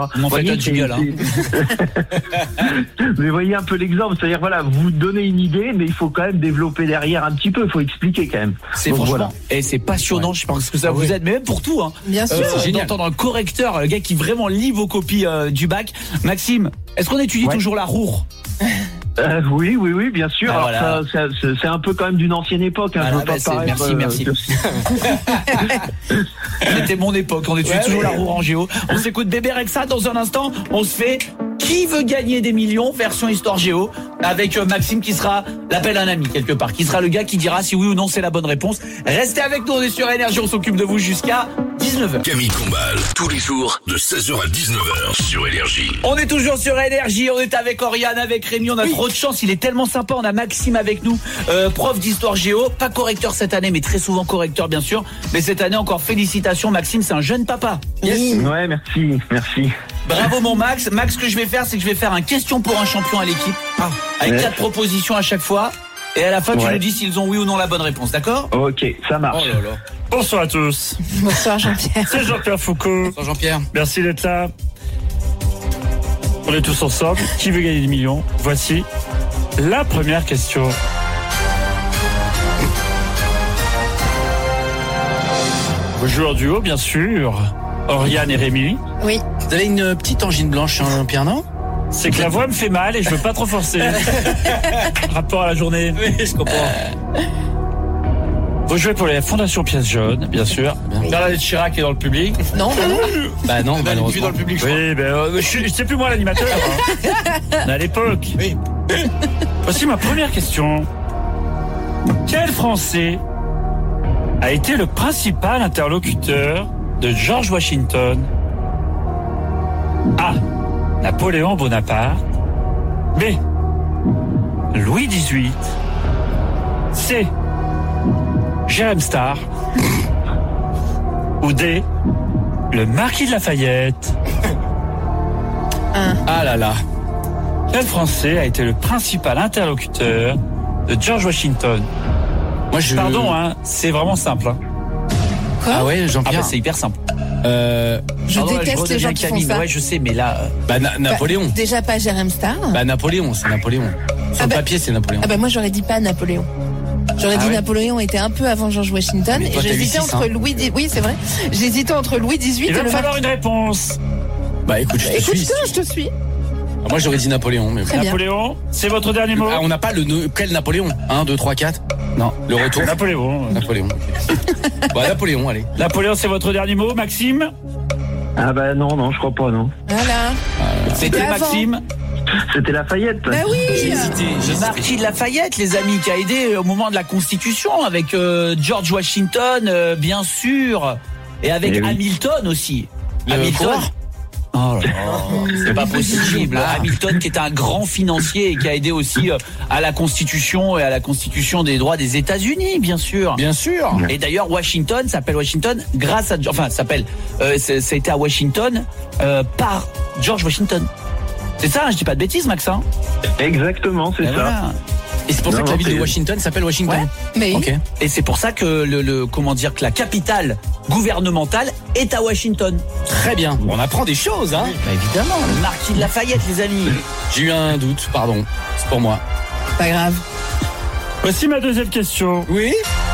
O: Mais voyez un peu l'exemple, c'est-à-dire vous donnez une idée, mais il faut quand même développer derrière un petit peu, il faut expliquer quand même.
F: C'est franchement, et c'est passionnant, je pense que ça vous aide, mais même pour tout.
D: Bien sûr.
F: D'entendre un correcteur, le gars qui vraiment lit vos copies du bac. Maxime, est-ce qu'on étudie toujours la roure?
O: Oui, bien sûr.
F: Ah,
O: Alors
F: voilà.
O: ça, c'est un peu quand même d'une ancienne époque. Hein.
F: Ah,
O: Je veux
F: là,
O: pas
F: bah, c'est-
O: paraître,
F: merci. C'était mon époque, on était toujours la roue en géo. On s'écoute Bébé Rexha dans un instant. On se fait Qui veut gagner des millions version Histoire Géo avec Maxime qui sera l'appel à un ami quelque part, qui sera le gars qui dira si oui ou non c'est la bonne réponse. Restez avec nous, on est sur Énergie, on s'occupe de vous jusqu'à 19h.
A: Camille Combal, tous les jours de 16h à 19h sur Énergie.
F: On est toujours sur Énergie, on est avec Oriane, avec Rémi, on a trop de chance, il est tellement sympa, on a Maxime avec nous, prof d'histoire géo, pas correcteur cette année, mais très souvent correcteur bien sûr, mais cette année encore félicitations Maxime, c'est un jeune papa.
O: Yes. Ouais, merci.
F: Bravo mon Max. Max, ce que je vais faire, c'est que je vais faire un question pour un champion à l'équipe, avec
O: Ouais.
F: 4 propositions à chaque fois, et à la fin tu
O: Ouais.
F: nous dis s'ils ont oui ou non la bonne réponse, d'accord?
O: Ok, ça marche.
F: Oh là là.
K: Bonsoir à tous.
D: Bonsoir Jean-Pierre.
K: C'est Jean-Pierre Foucault.
B: Bonsoir Jean-Pierre.
K: Merci d'être là. On est tous ensemble. Qui veut gagner des millions? Voici la première question. Vous jouez en duo, bien sûr. Oriane et Rémi.
D: Oui.
B: Vous avez une petite angine blanche, hein, Pierre, non?
K: C'est que la voix me fait mal et je veux pas trop forcer. Rapport à la journée.
B: Oui, je comprends.
K: Vous jouez pour les Fondations Pièces Jaunes, bien sûr.
F: Bernadette Chirac est dans le public.
D: Non.
B: Bah non,
F: Vu
B: malheureusement.
F: dans le public.
K: Oui, je sais plus moi l'animateur. Hein. À l'époque.
B: Oui.
K: Voici ma première question. Quel Français a été le principal interlocuteur de George Washington? A. Napoléon Bonaparte. B. Louis XVIII. C. Jérôme Star. Ou D. Le marquis de Lafayette.
B: Ah là là.
K: Quel Français a été le principal interlocuteur de George Washington?
B: Moi je.
K: Pardon, hein, c'est vraiment simple. Hein.
B: Ah ouais,
F: Ah
B: Jean-Pierre.
F: bah c'est hyper simple.
D: Je
F: Pardon,
D: déteste les gens
F: redeviens
D: qui font
F: Camille,
D: ça.
F: ouais, je sais, mais là.
B: Bah Napoléon.
D: Bah, déjà pas Jérôme Star.
B: Bah Napoléon, c'est Napoléon. Sur le papier, c'est Napoléon.
D: Ah bah moi j'aurais dit pas Napoléon. J'aurais dit
B: ouais
D: Napoléon était un peu avant George Washington
B: Mais toi,
D: et
B: t'as
D: j'hésitais
B: eu six,
D: entre
B: hein.
D: Louis XVIII. Oui c'est vrai. J'hésitais entre Louis XVIII
K: Il
D: et
K: va
D: le
K: me falloir
D: marquis.
K: une réponse.
B: Bah écoute, je te suis.
D: Écoute-toi, je te suis.
B: Ah, moi j'aurais dit Napoléon. Mais...
D: Très bien.
K: Napoléon, c'est votre dernier mot?
B: Ah, on n'a pas quel Napoléon? 1, 2, 3, 4? Non, le retour.
K: Napoléon.
B: Napoléon. Ok. Bah Napoléon, allez.
K: Napoléon, c'est votre dernier mot, Maxime?
O: Ah bah non, je crois pas, non.
D: Voilà.
F: C'était
D: avant.
F: Maxime.
O: C'était Lafayette.
D: Bah oui.
F: Le marquis de Lafayette, les amis, qui a aidé au moment de la Constitution avec George Washington, bien sûr, et avec
O: Eh oui.
F: Hamilton aussi.
B: Le
F: Hamilton.
B: coureur.
F: Oh là là, c'est pas possible. Hamilton qui est un grand financier et qui a aidé aussi à la Constitution et à la Constitution des droits des États-Unis, bien sûr.
B: Bien sûr.
F: Et d'ailleurs, Washington s'appelle Washington grâce à, enfin, ça a été à Washington par George Washington. C'est ça, hein, je dis pas de bêtises, Max. Hein.
O: Exactement, c'est
F: Et
O: ça.
F: voilà.
B: Et c'est pour ça que la ville de Washington s'appelle Washington.
D: Mais
B: Ok.
F: Et c'est pour ça que comment dire, que la capitale gouvernementale est à Washington.
B: Très bien. On apprend des choses, hein.
F: Bah évidemment, le marquis de Lafayette, les amis.
B: J'ai eu un doute, pardon. C'est pour moi.
D: pas grave.
K: Voici ma deuxième question.
B: Oui.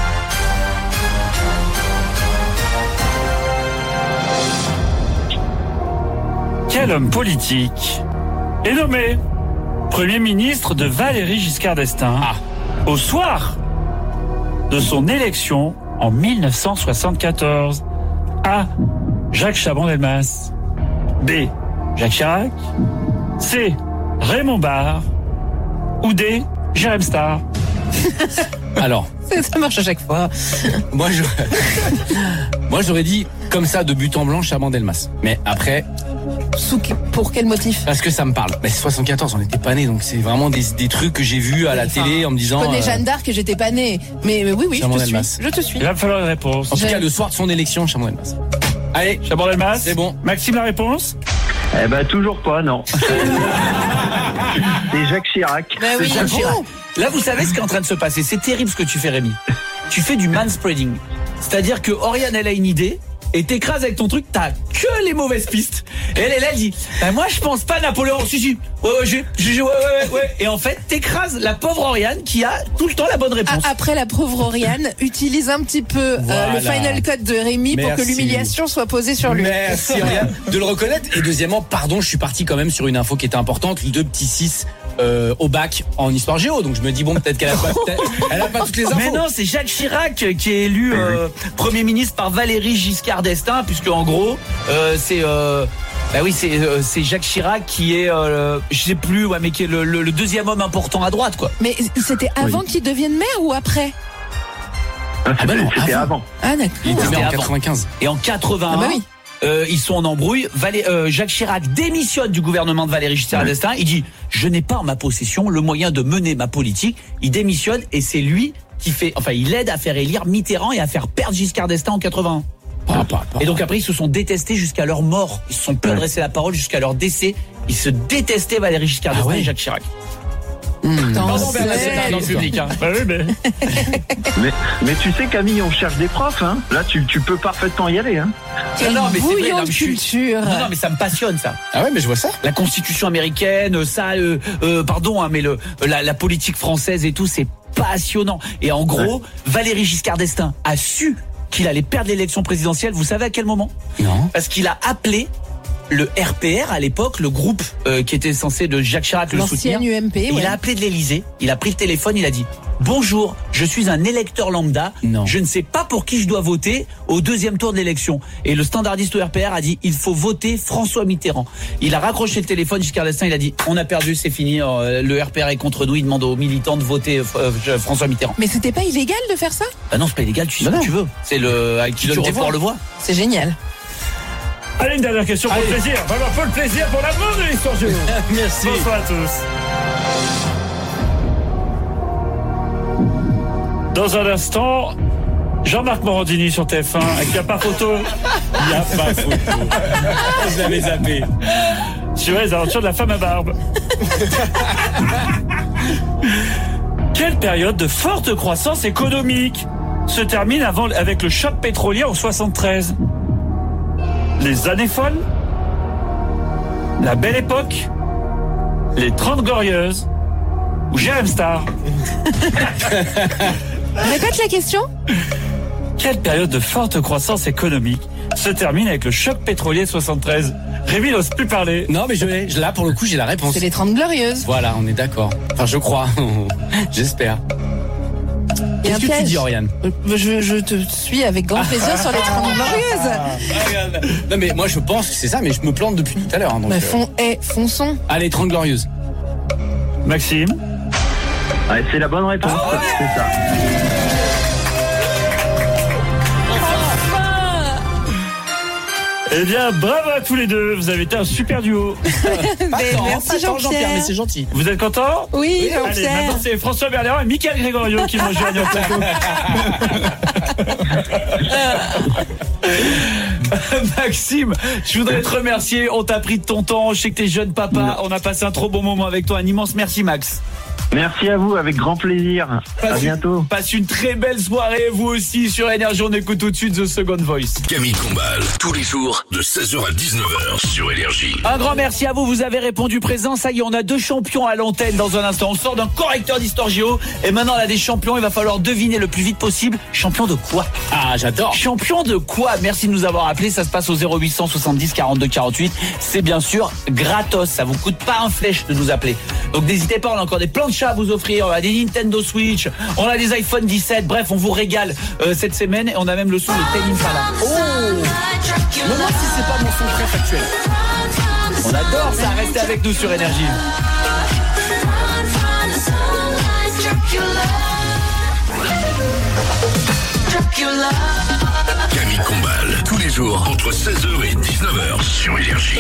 K: Quel homme politique est nommé Premier ministre de Valéry Giscard d'Estaing au soir de son élection en 1974? A. Jacques Chaban-Delmas. B. Jacques Chirac. C. Raymond Barre. Ou D. Jérôme Star.
B: Alors,
D: Ça marche à chaque fois.
B: moi j'aurais dit comme ça de but en blanc Chaban-Delmas. Mais après,
D: Pour quel motif?
B: parce que ça me parle. Mais c'est 74, on n'était pas nés, donc c'est vraiment des trucs que j'ai vus à la télé en me disant.
D: Je connais Jeanne d'Arc et j'étais pas née. Mais oui, je te
B: Chaban-Delmas.
D: suis. Je te suis.
K: Il va me falloir une réponse.
B: En tout cas, le soir de son élection, Chaban-Delmas. Allez,
K: Chaban-Delmas.
B: c'est bon.
K: Maxime, la réponse?
O: Eh ben toujours pas, non. C'est Jacques Chirac.
D: Bah oui.
F: Jacques Chirac. Là, vous savez ce qui est en train de se passer. C'est terrible ce que tu fais, Rémi. Tu fais du manspreading. C'est-à-dire que Oriane, elle a une idée et t'écrases avec ton truc, t'as que les mauvaises pistes. Et elle est là, elle dit, bah, moi, je pense pas Napoléon. Si. Ouais. Et en fait, t'écrases la pauvre Oriane qui a tout le temps la bonne réponse.
D: Après, la pauvre Oriane utilise un petit peu
B: Voilà.
D: le final cut de Rémi pour que
B: Merci.
D: l'humiliation soit posée sur lui.
B: Merci Oriane de le reconnaître. Et deuxièmement, pardon, je suis parti quand même sur une info qui était importante. 2 petits 6 au bac en histoire géo, donc je me dis bon peut-être qu'elle a pas toutes les infos.
F: Mais non, c'est Jacques Chirac qui est élu Premier ministre par Valéry Giscard d'Estaing, puisque en gros c'est Jacques Chirac qui est je sais plus mais qui est le deuxième homme important à droite quoi.
D: Mais c'était avant qu'il devienne maire ou après?
O: C'était avant.
D: Ah d'accord.
B: Il était maire en 95.
F: Et en 81 ils sont en embrouille. Jacques Chirac démissionne du gouvernement de Valéry Giscard d'Estaing. Il dit je n'ai pas en ma possession le moyen de mener ma politique. Il démissionne et c'est lui qui il aide à faire élire Mitterrand et à faire perdre Giscard d'Estaing en 81. Et donc après ils se sont détestés jusqu'à leur mort. Ils se sont plus adressés la parole jusqu'à leur décès. Ils se détestaient Valéry Giscard d'Estaing et Jacques Chirac.
B: Pardon Bernadette dans le public.
O: Mais tu sais Camille, on cherche des profs. Hein. Là tu peux parfaitement y aller. Hein.
F: Non mais c'est vrai,
D: de culture.
F: Non mais ça me passionne ça.
B: Ah ouais mais je vois ça.
F: La Constitution américaine, ça, mais la politique française et tout, c'est passionnant. Et en gros, Valéry Giscard d'Estaing a su qu'il allait perdre l'élection présidentielle. Vous savez à quel moment?
B: Non.
F: Parce qu'il a appelé le RPR à l'époque, le groupe qui était censé de Jacques Chirac le soutenir.
D: UMP,
F: Il a appelé de l'Élysée, il a pris le téléphone, il a dit bonjour, je suis un électeur lambda, je ne sais pas pour qui je dois voter au deuxième tour de l'élection. Et le standardiste au RPR a dit il faut voter François Mitterrand. Il a raccroché le téléphone, Giscard d'Estaing, il a dit on a perdu, c'est fini, le RPR est contre nous, il demande aux militants de voter François Mitterrand.
D: Mais c'était pas illégal de faire ça?
F: Bah non, c'est pas illégal, tu sais ce que tu veux. C'est avec qui tu revois le voix.
D: C'est génial.
K: Allez, une dernière question pour le plaisir. Vraiment pour le plaisir, pour l'amour de l'histoire géo.
B: Merci.
K: Bonsoir à tous. Dans un instant, Jean-Marc Morandini sur TF1. Il n'y a pas photo. Il n'y a pas photo.
B: Je l'avais zappé.
K: Sur les aventures de la femme à barbe. Quelle période de forte croissance économique se termine avec le choc pétrolier en 73? Les années folles, la belle époque, les 30 glorieuses ou Jérém Star?
D: Répète la question.
K: Quelle période de forte croissance économique se termine avec le choc pétrolier de 73? Rémi n'ose plus parler.
B: Non mais là pour le coup j'ai la réponse.
D: C'est les 30 glorieuses.
B: Voilà, on est d'accord. Enfin je crois. J'espère. Qu'est-ce que tu dis, Oriane?
D: Je te suis avec grand plaisir sur les 30 glorieuses.
B: Non mais moi je pense que c'est ça, mais je me plante depuis tout à l'heure. Donc,
D: fonçons.
B: Allez, 30 glorieuses.
K: Maxime?
O: Ouais, c'est la bonne réponse. C'est ça.
K: Eh bien, bravo à tous les deux. Vous avez été un super duo.
D: Merci Jean-Pierre.
B: Mais c'est gentil.
K: Vous êtes contents?
D: Oui,
K: Allez,
D: Jean-Pierre.
K: maintenant c'est François Berléand et Mickaël Grégorio qui vont jouer en plateau.
F: Maxime, je voudrais te remercier. On t'a pris de ton temps. Je sais que t'es jeune papa. On a passé un trop bon moment avec toi. Un immense merci, Max.
O: Merci à vous, avec grand plaisir. À bientôt.
F: Passe une très belle soirée, vous aussi, sur Énergie. On écoute tout de suite The Second Voice.
A: Camille Combal, tous les jours, de 16h à 19h, sur Énergie.
F: Un grand merci à vous, vous avez répondu présent. Ça y est, on a 2 champions à l'antenne dans un instant. On sort d'un correcteur d'histoire géo. Et maintenant, on a des champions. Il va falloir deviner le plus vite possible. Champion de quoi?
B: Ah, j'adore.
F: Champion de quoi? Merci de nous avoir appelés. Ça se passe au 0800 70 42 48. C'est bien sûr gratos. Ça vous coûte pas un flèche de nous appeler. Donc n'hésitez pas, on a encore des planches à vous offrir, on a des Nintendo Switch, on a des iPhone 17, bref, on vous régale cette semaine et on a même le son de Tame Impala. Oh, même si c'est pas mon son très factuel. On adore ça, restez avec nous sur Énergie.
A: Camille Combal, tous les jours, entre 16h et 19h, sur Énergie.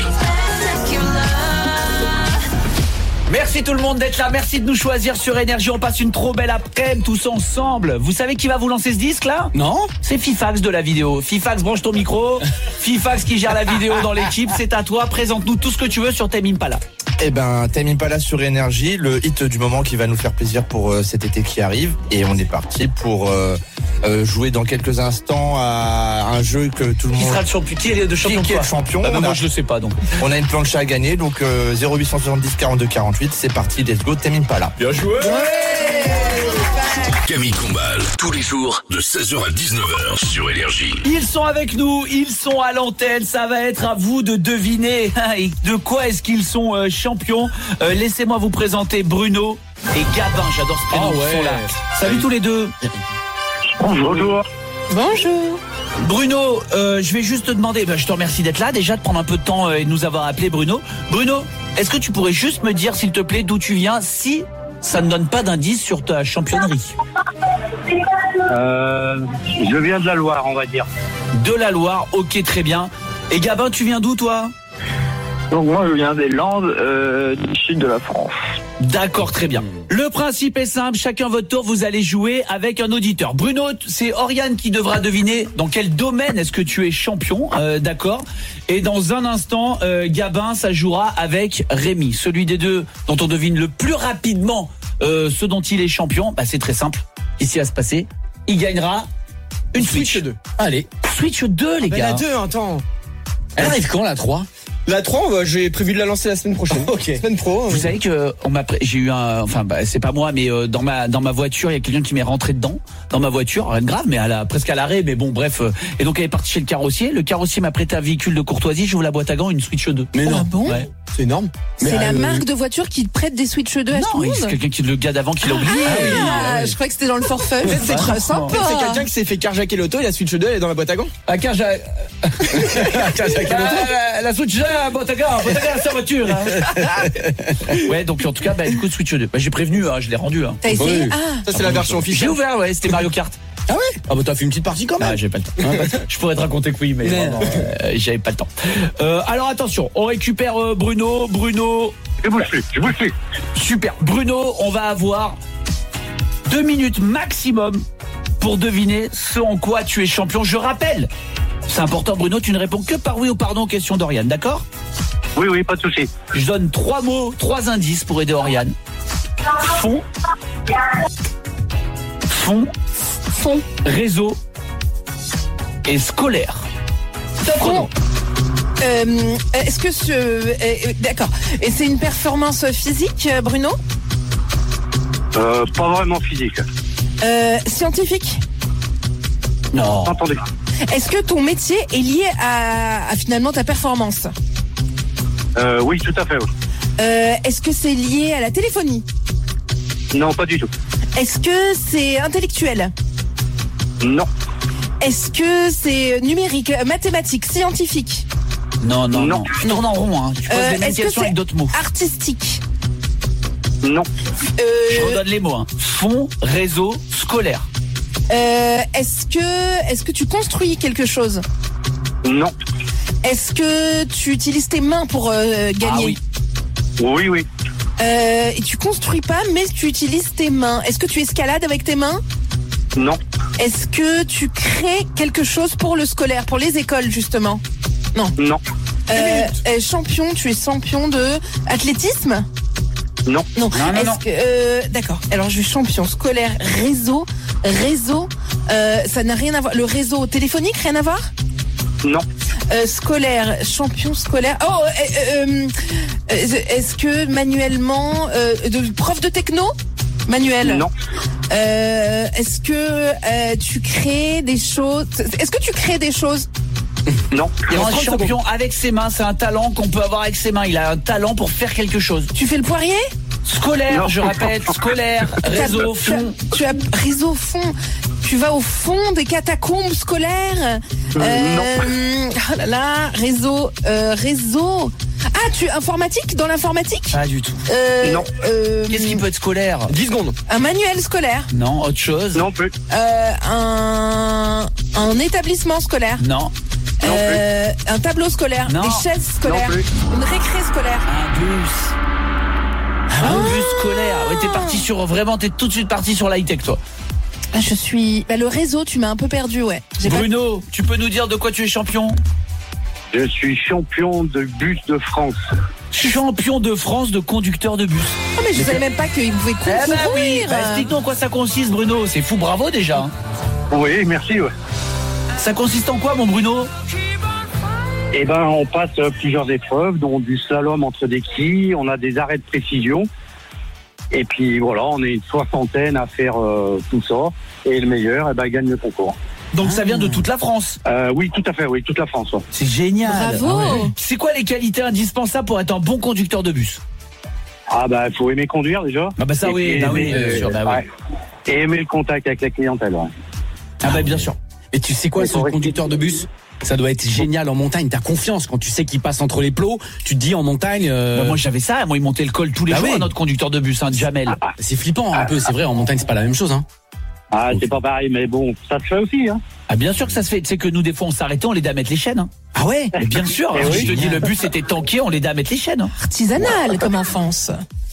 F: Merci tout le monde d'être là, merci de nous choisir sur Énergie. On passe une trop belle après-midi tous ensemble. Vous savez qui va vous lancer ce disque là?
B: Non.
F: C'est Fifax de la vidéo. Fifax, branche ton micro. Fifax qui gère la vidéo dans l'équipe, c'est à toi. Présente-nous tout ce que tu veux sur Tame Impala.
P: Eh ben, Tame Impala sur Énergie, le hit du moment qui va nous faire plaisir pour cet été qui arrive. Et on est parti pour jouer dans quelques instants à un jeu que tout le monde...
F: Qui sera le champion? Qui est le champion?
P: Qui est le champion?
F: Moi je le sais pas donc.
P: On a une planche à gagner, donc 0870 42 48, c'est parti, let's go, Tame Impala.
F: Bien joué.
D: Ouais.
A: Camille Combal, tous les jours de 16h à 19h sur Énergie.
F: Ils sont avec nous, ils sont à l'antenne, ça va être à vous de deviner et de quoi est-ce qu'ils sont champions. Laissez-moi vous présenter Bruno et Gabin, j'adore ce prénom, ils sont là. Salut tous les deux.
O: Bonjour.
D: Bonjour.
F: Bruno, je vais juste te demander, je te remercie d'être là, déjà de prendre un peu de temps et de nous avoir appelé Bruno. Bruno, est-ce que tu pourrais juste me dire s'il te plaît d'où tu viens si ça ne donne pas d'indice sur ta championnerie?
O: Je viens de la Loire, on va dire.
F: De la Loire, ok, très bien. Et Gabin, tu viens d'où toi?
O: Donc moi je viens des Landes, du sud de la France.
F: D'accord, très bien. Le principe est simple, chacun votre tour, vous allez jouer avec un auditeur. Bruno, c'est Oriane qui devra deviner dans quel domaine est-ce que tu es champion, d'accord. Et dans un instant, Gabin, ça jouera avec Rémi. Celui des deux dont on devine le plus rapidement ce dont il est champion, c'est très simple. Ici va se passer, il gagnera une Switch 2.
B: Allez.
F: Switch 2, les gars.
H: La 2, attends.
B: Elle arrive quand, la 3?
H: La 3, j'ai prévu de la lancer la semaine prochaine.
B: Ok.
H: Semaine pro.
F: Vous savez que j'ai eu c'est pas moi, mais dans ma voiture, il y a quelqu'un qui m'est rentré dedans, dans ma voiture, rien de grave, mais presque à l'arrêt, mais bon, bref. Et donc elle est partie chez le carrossier m'a prêté un véhicule de courtoisie, j'ouvre la boîte à gants, une Switch 2.
B: Mais non.
D: Ah bon?
F: Ouais.
H: C'est énorme.
D: C'est la marque de voiture qui te prête des Switch 2 à tout le
F: Non, c'est
D: monde?
F: quelqu'un le gars d'avant qui l'a oublié.
D: Je crois que c'était dans le forfait. C'est très sympa.
H: C'est quelqu'un qui s'est fait carjacker l'auto et la Switch 2 elle est dans la boîte à gants.
F: La Switch 2, boîte à gants, sa voiture. Ouais, donc en tout cas, du coup, Switch 2. J'ai prévenu, je l'ai rendu.
D: T'as essayé?
H: Ça c'est la version
F: J'ai
H: officielle.
F: ouvert, ouais, c'était Mario Kart.
B: Ah ouais? Ah t'as fait une petite partie quand même.
F: Ah, j'ai pas le temps. Je pourrais te raconter que oui, mais vraiment, j'avais pas le temps. Alors attention, on récupère Bruno.
O: Je vous suis.
F: Super. Bruno, on va avoir 2 minutes maximum pour deviner ce en quoi tu es champion. Je rappelle, c'est important Bruno, tu ne réponds que par oui ou pardon aux questions d'Oriane, d'accord?
O: Oui, pas de souci.
F: Je donne 3 mots, 3 indices pour aider Oriane. Fond, réseau et scolaire.
D: Fond. Est-ce que d'accord. Et c'est une performance physique, Bruno?
O: Pas vraiment physique.
D: Scientifique?
F: Non.
O: Attendez.
D: Est-ce que ton métier est lié à finalement ta performance?
O: Oui, tout à fait. Oui.
D: Est-ce que c'est lié à la téléphonie?
O: Non, pas du tout.
D: Est-ce que c'est intellectuel?
O: Non.
D: Est-ce que c'est numérique, mathématique, scientifique?
F: Non. Tu tournes en rond, hein. Tu poses les mêmes questions avec d'autres mots.
D: Artistique?
O: Non.
F: Je redonne les mots, hein. Fond, réseau, scolaire.
D: Est-ce que tu construis quelque chose?
O: Non.
D: Est-ce que tu utilises tes mains pour gagner?
F: Ah oui.
O: Oui.
D: Et tu construis pas, mais tu utilises tes mains. Est-ce que tu escalades avec tes mains?
O: Non.
D: Est-ce que tu crées quelque chose pour le scolaire, pour les écoles justement? Non. Tu es champion de athlétisme?
O: Non.
D: D'accord. Alors je suis champion scolaire, réseau. Ça n'a rien à voir. Le réseau téléphonique, rien à voir?
O: Non.
D: Scolaire, champion scolaire. Est-ce que manuellement, prof de techno? Manuel?
O: Non.
D: Est-ce que tu crées des choses? Est-ce que tu crées des choses?
O: Non.
F: Il est un champion avec ses mains, c'est un talent qu'on peut avoir avec ses mains. Il a un talent pour faire quelque chose.
D: Tu fais le poirier?
F: Scolaire, je répète, scolaire, réseau, fond.
D: Tu as réseau, fond. Tu vas au fond des catacombes scolaires?
O: Non.
D: Oh là là, réseau. Ah, tu informatique, dans l'informatique?
F: Pas du tout.
O: Non.
F: Qu'est-ce qui peut être scolaire?
H: 10 secondes.
D: Un manuel scolaire?
F: Non, autre chose?
O: Non plus.
D: Un établissement scolaire?
F: Non.
D: Un tableau scolaire?
F: Non.
D: Des chaises scolaires?
O: Non plus.
D: Une récré scolaire?
F: Un bus. Un bus scolaire. Ouais, t'es tout de suite parti sur l'high-tech, toi.
D: Je suis... le réseau, tu m'as un peu perdu, ouais.
F: Bruno, tu peux nous dire de quoi tu es champion?
O: Je suis champion de bus de France.
F: Champion de France de conducteur de bus.
D: Ah mais je savais même pas qu'il pouvait concourir.
F: Explique-nous en quoi ça consiste, Bruno. C'est fou, bravo déjà.
O: Oui, merci. Ouais.
F: Ça consiste en quoi, mon Bruno?
O: On passe plusieurs épreuves, dont du slalom entre des quilles, on a des arrêts de précision.
Q: Et puis voilà, on est une soixantaine à faire tout ça. Et le meilleur, gagne le concours.
F: Donc ça vient de toute la France.
Q: Oui, tout à fait, oui, toute la France. Ouais.
F: C'est génial.
D: Bravo.
F: Ah ouais. C'est quoi les qualités indispensables pour être un bon conducteur de bus?
Q: Faut aimer conduire déjà.
F: Ça oui, bien sûr.
Q: Ouais. Et aimer le contact avec la clientèle. Ouais.
F: Bien sûr.
B: Et tu sais quoi, ce conducteur de bus, ça doit être génial en montagne. T'as confiance quand tu sais qu'il passe entre les plots. Tu te dis en montagne.
F: Moi j'avais ça. Moi il montait le col tous les jours. Notre conducteur de bus, Jamel.
B: C'est flippant un peu. C'est vrai, en montagne c'est pas la même chose.
Q: C'est pas pareil, mais bon, ça se fait aussi.
F: Bien sûr que ça se fait. Tu sais que nous des fois on s'arrêtait, on l'aidait à mettre les chaînes.
B: Ah ouais.
F: Et bien sûr. Je te dis, le bus était tanké, on l'aidait à mettre les chaînes.
D: Artisanal comme enfance.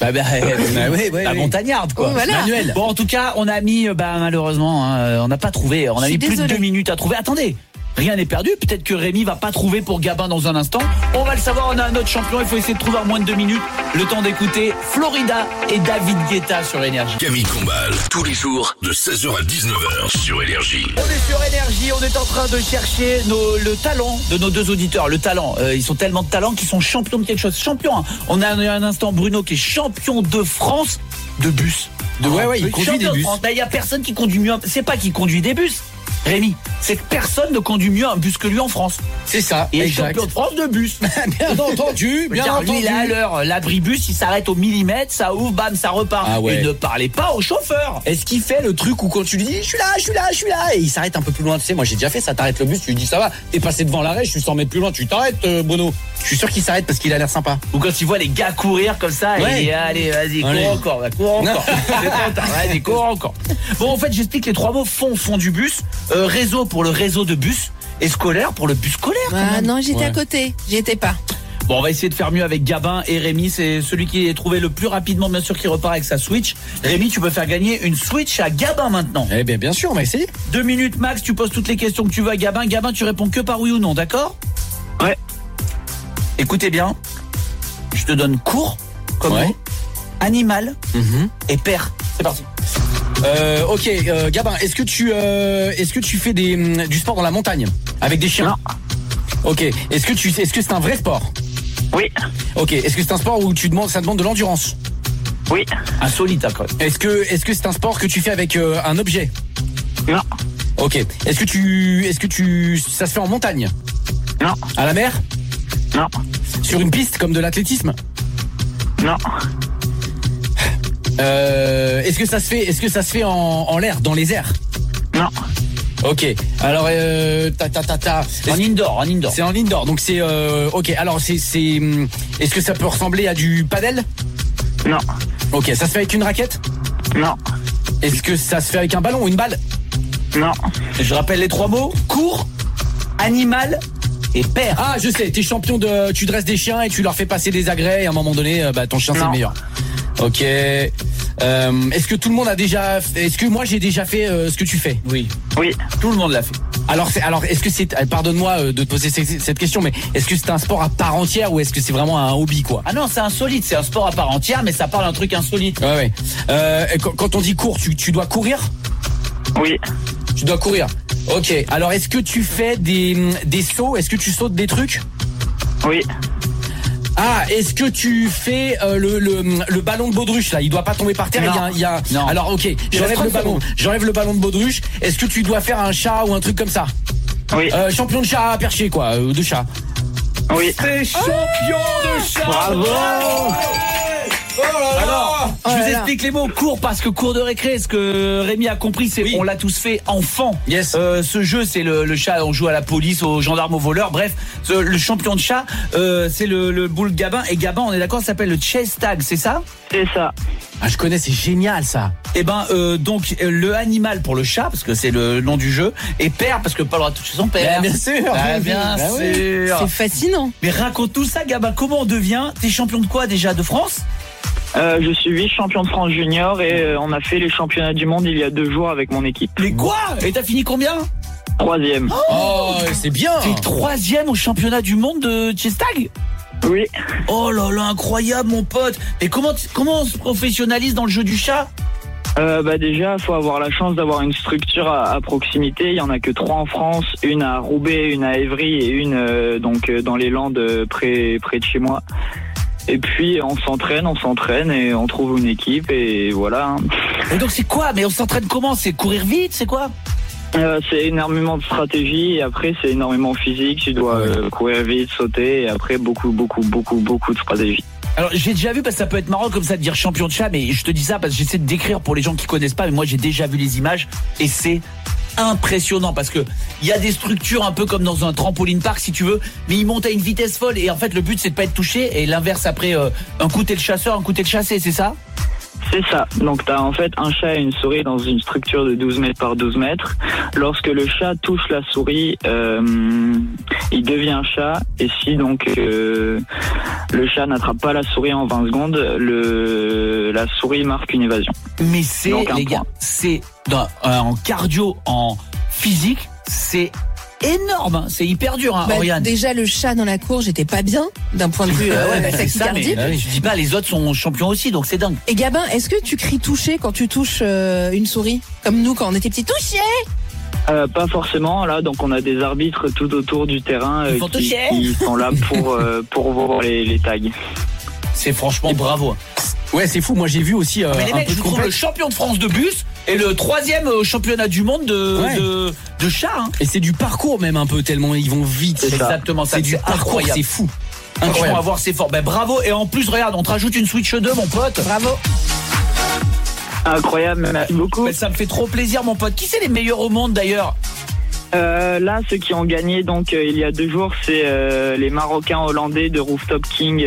F: La montagnarde quoi.
D: Voilà.
F: Manuel. Bon en tout cas on a mis malheureusement on n'a pas trouvé. On a mis plus de 2 minutes à trouver. Attendez. Rien n'est perdu, peut-être que Rémi va pas trouver pour Gabin dans un instant. On va le savoir, on a un autre champion, il faut essayer de trouver en moins de 2 minutes. Le temps d'écouter Florida et David Guetta sur Énergie.
A: Camille Combal, tous les jours de 16h à 19h sur Énergie.
F: On est sur Énergie, on est en train de chercher le talent de nos 2 auditeurs. Le talent, ils sont tellement de talent qu'ils sont champions de quelque chose. Champion, hein. On a un instant Bruno qui est champion de France de bus.
B: Il conduit des bus.
F: Il y a personne qui conduit mieux, c'est pas qui conduit des bus. Rémi, c'est que personne ne conduit mieux un bus que lui en France.
B: C'est ça,
F: et il est champion de France de bus.
B: Bien entendu, bien entendu.
F: Lui, il est à l'heure. L'abribus, il s'arrête au millimètre, ça ouvre, bam, ça repart. Et ne parlez pas au chauffeur.
B: Est-ce qu'il fait le truc où quand tu lui dis, je suis là, et il s'arrête un peu plus loin, tu sais, moi j'ai déjà fait ça, t'arrêtes le bus, tu lui dis, ça va, t'es passé devant l'arrêt, je suis 100 mètres plus loin, tu t'arrêtes, Bono. Je suis sûr qu'il s'arrête parce qu'il a l'air sympa.
F: Ou quand il voit les gars courir comme ça, il dit, allez, vas-y, cours encore. Vas-y, cours encore. Bon, en fait, j'explique les 3 mots. Fond du bus, réseau pour le réseau de bus, et scolaire pour le bus scolaire.
D: Non, j'étais à côté, j'y étais pas.
F: Bon, on va essayer de faire mieux avec Gabin et Rémi. C'est celui qui est trouvé le plus rapidement, bien sûr, qui repart avec sa Switch. Rémi, tu peux faire gagner une Switch à Gabin maintenant.
B: Eh bien sûr, on va essayer.
F: 2 minutes max, tu poses toutes les questions que tu veux à Gabin. Gabin, tu réponds que par oui ou non, d'accord?
Q: Ouais.
F: Écoutez bien, je te donne court, comme mot, animal et père. C'est parti.
B: Ok, Gabin, est-ce que tu fais du sport dans la montagne avec des chiens?
Q: Non.
B: Ok, est-ce que c'est un vrai sport?
Q: Oui.
B: Ok, est-ce que c'est un sport où ça demande de l'endurance?
Q: Oui.
F: Insolite, quoi.
B: Est-ce que c'est un sport que tu fais avec un objet?
Q: Non.
B: Ok, est-ce que ça se fait en montagne?
Q: Non.
B: À la mer?
Q: Non.
B: Sur une piste comme de l'athlétisme?
Q: Non.
B: Est-ce que ça se fait en l'air, dans les airs?
Q: Non.
B: Ok. Alors
F: En indoor.
B: C'est en indoor. Donc c'est ok. Alors est-ce que ça peut ressembler à du padel?
Q: Non.
B: Ok. Ça se fait avec une raquette?
Q: Non.
B: Est-ce que ça se fait avec un ballon ou une balle?
Q: Non.
F: Je rappelle les 3 mots: court, animal et père.
B: Ah, je sais. T'es champion tu dresses des chiens et tu leur fais passer des agrès et à un moment donné, ton chien c'est le meilleur. Ok. Est-ce que tout le monde est-ce que moi j'ai déjà fait ce que tu fais?
F: Oui. Tout le monde l'a fait.
B: Alors est-ce que pardonne-moi de te poser cette question, mais est-ce que c'est un sport à part entière ou est-ce que c'est vraiment un hobby, quoi?
F: Ah non, c'est insolite, c'est un sport à part entière, mais ça parle d'un truc insolite.
B: Ouais. Quand on dit court, tu dois courir?
Q: Oui.
B: Tu dois courir. Ok. Alors est-ce que tu fais des sauts? Est-ce que tu sautes des trucs?
Q: Oui.
B: Ah, est-ce que tu fais le ballon de baudruche là? Il doit pas tomber par terre.
F: Non.
B: Alors ok, j'enlève le ballon de baudruche. Est-ce que tu dois faire un chat ou un truc comme ça?
Q: Oui.
B: Champion de chat perché, quoi, de chat.
Q: Oui.
F: C'est champion de chat.
Q: Bravo.
F: Alors, je vous explique les mots. Cours parce que cours de récré. Ce que Rémi a compris, c'est on l'a tous fait enfant.
B: Yes.
F: Ce jeu, c'est le chat. On joue à la police, aux gendarmes, aux voleurs. Bref, le champion de chat, c'est le boule Gabin. Et Gabin, on est d'accord, ça s'appelle le chase tag, c'est ça?
Q: C'est ça.
B: Ah, je connais, c'est génial ça.
F: Et donc le animal pour le chat parce que c'est le nom du jeu, et père parce que pas le droit de toucher son père.
B: Bien sûr.
F: Bien sûr.
D: C'est fascinant.
F: Mais raconte tout ça, Gabin. Comment on devient? T'es champion de quoi déjà? De France?
R: Je suis vice-champion de France junior et on a fait les championnats du monde il y a 2 jours avec mon équipe.
F: Mais quoi? Et t'as fini combien?
R: 3e.
B: Oh, c'est bien.
F: T'es 3e au championnat du monde de chess-tag?
R: Oui.
F: Oh là là, incroyable mon pote. Et comment on se professionnalise dans le jeu du chat?
R: Déjà, il faut avoir la chance d'avoir une structure à proximité. Il y en a que 3 en France, une à Roubaix, une à Évry et une dans les Landes près de chez moi. Et puis on s'entraîne et on trouve une équipe et voilà.
F: Et donc c'est quoi? Mais on s'entraîne comment? C'est courir vite? C'est quoi?
R: C'est énormément de stratégie et après c'est énormément physique. Tu dois courir vite, sauter et après beaucoup de stratégie.
F: Alors j'ai déjà vu, parce que ça peut être marrant comme ça de dire champion de chat, mais je te dis ça parce que j'essaie de décrire pour les gens qui connaissent pas, mais moi j'ai déjà vu les images et c'est impressionnant parce que il y a des structures un peu comme dans un trampoline park si tu veux, mais ils montent à une vitesse folle et en fait le but c'est de pas être touché et l'inverse après un coup t'es le chasseur, un coup t'es le chassé, c'est ça?
R: C'est ça. Donc t'as en fait un chat et une souris dans une structure de 12 mètres par 12 mètres. Lorsque le chat touche la souris, il devient un chat. Et si donc le chat n'attrape pas la souris en 20 secondes, la souris marque une évasion.
F: Mais c'est, les gars, c'est en cardio, en physique, c'est énorme, hein. C'est hyper dur, hein, Oriane.
D: Déjà le chat dans la cour, j'étais pas bien d'un point de vue tachycardie.
F: Je dis pas, les autres sont champions aussi, donc c'est dingue.
D: Et Gabin, est-ce que tu cries toucher quand tu touches une souris, comme nous quand on était petits? Toucher!
R: Pas forcément, là, donc on a des arbitres tout autour du terrain qui sont là pour voir les tags.
F: C'est franchement bravo.
B: Ouais, c'est fou. Moi, j'ai vu aussi.
F: Mais les mecs, je trouve le champion de France de bus et le 3e championnat du monde de chat. Hein.
B: Et c'est du parcours même un peu, tellement ils vont vite.
F: C'est exactement ça.
B: C'est du parcours, c'est fou.
F: Incroyable. À voir, c'est fort. Ben bravo. Et en plus, regarde, on te rajoute une Switch 2, mon pote.
D: Bravo.
R: Incroyable, merci beaucoup.
F: Ben, ça me fait trop plaisir, mon pote. Qui c'est les meilleurs au monde d'ailleurs?
R: Là, ceux qui ont gagné donc il y a 2 jours, c'est les Marocains hollandais de Rooftop King.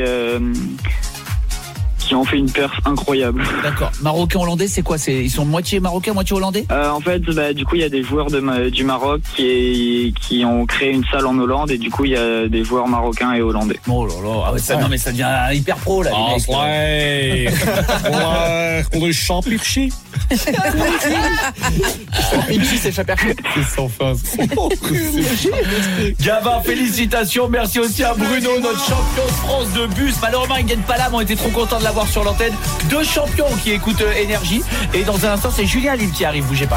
R: Qui ont fait une perf incroyable.
F: D'accord. Marocains hollandais, c'est quoi? Ils sont moitié marocains, moitié hollandais?
R: En fait, du coup, il y a des joueurs du Maroc qui ont créé une salle en Hollande et du coup, il y a des joueurs marocains et hollandais.
F: Oh là là, non mais ça devient hyper pro là.
B: On est champion.
H: C'est sans fin.
F: Gabin, félicitations. Merci aussi à Bruno, notre champion de France de bus. Malheureusement, il ne gagne pas là, mais on était trop contents de l'avoir sur l'antenne. 2 champions qui écoutent Énergie. Et dans un instant, c'est Julien Libre qui arrive. Bougez pas.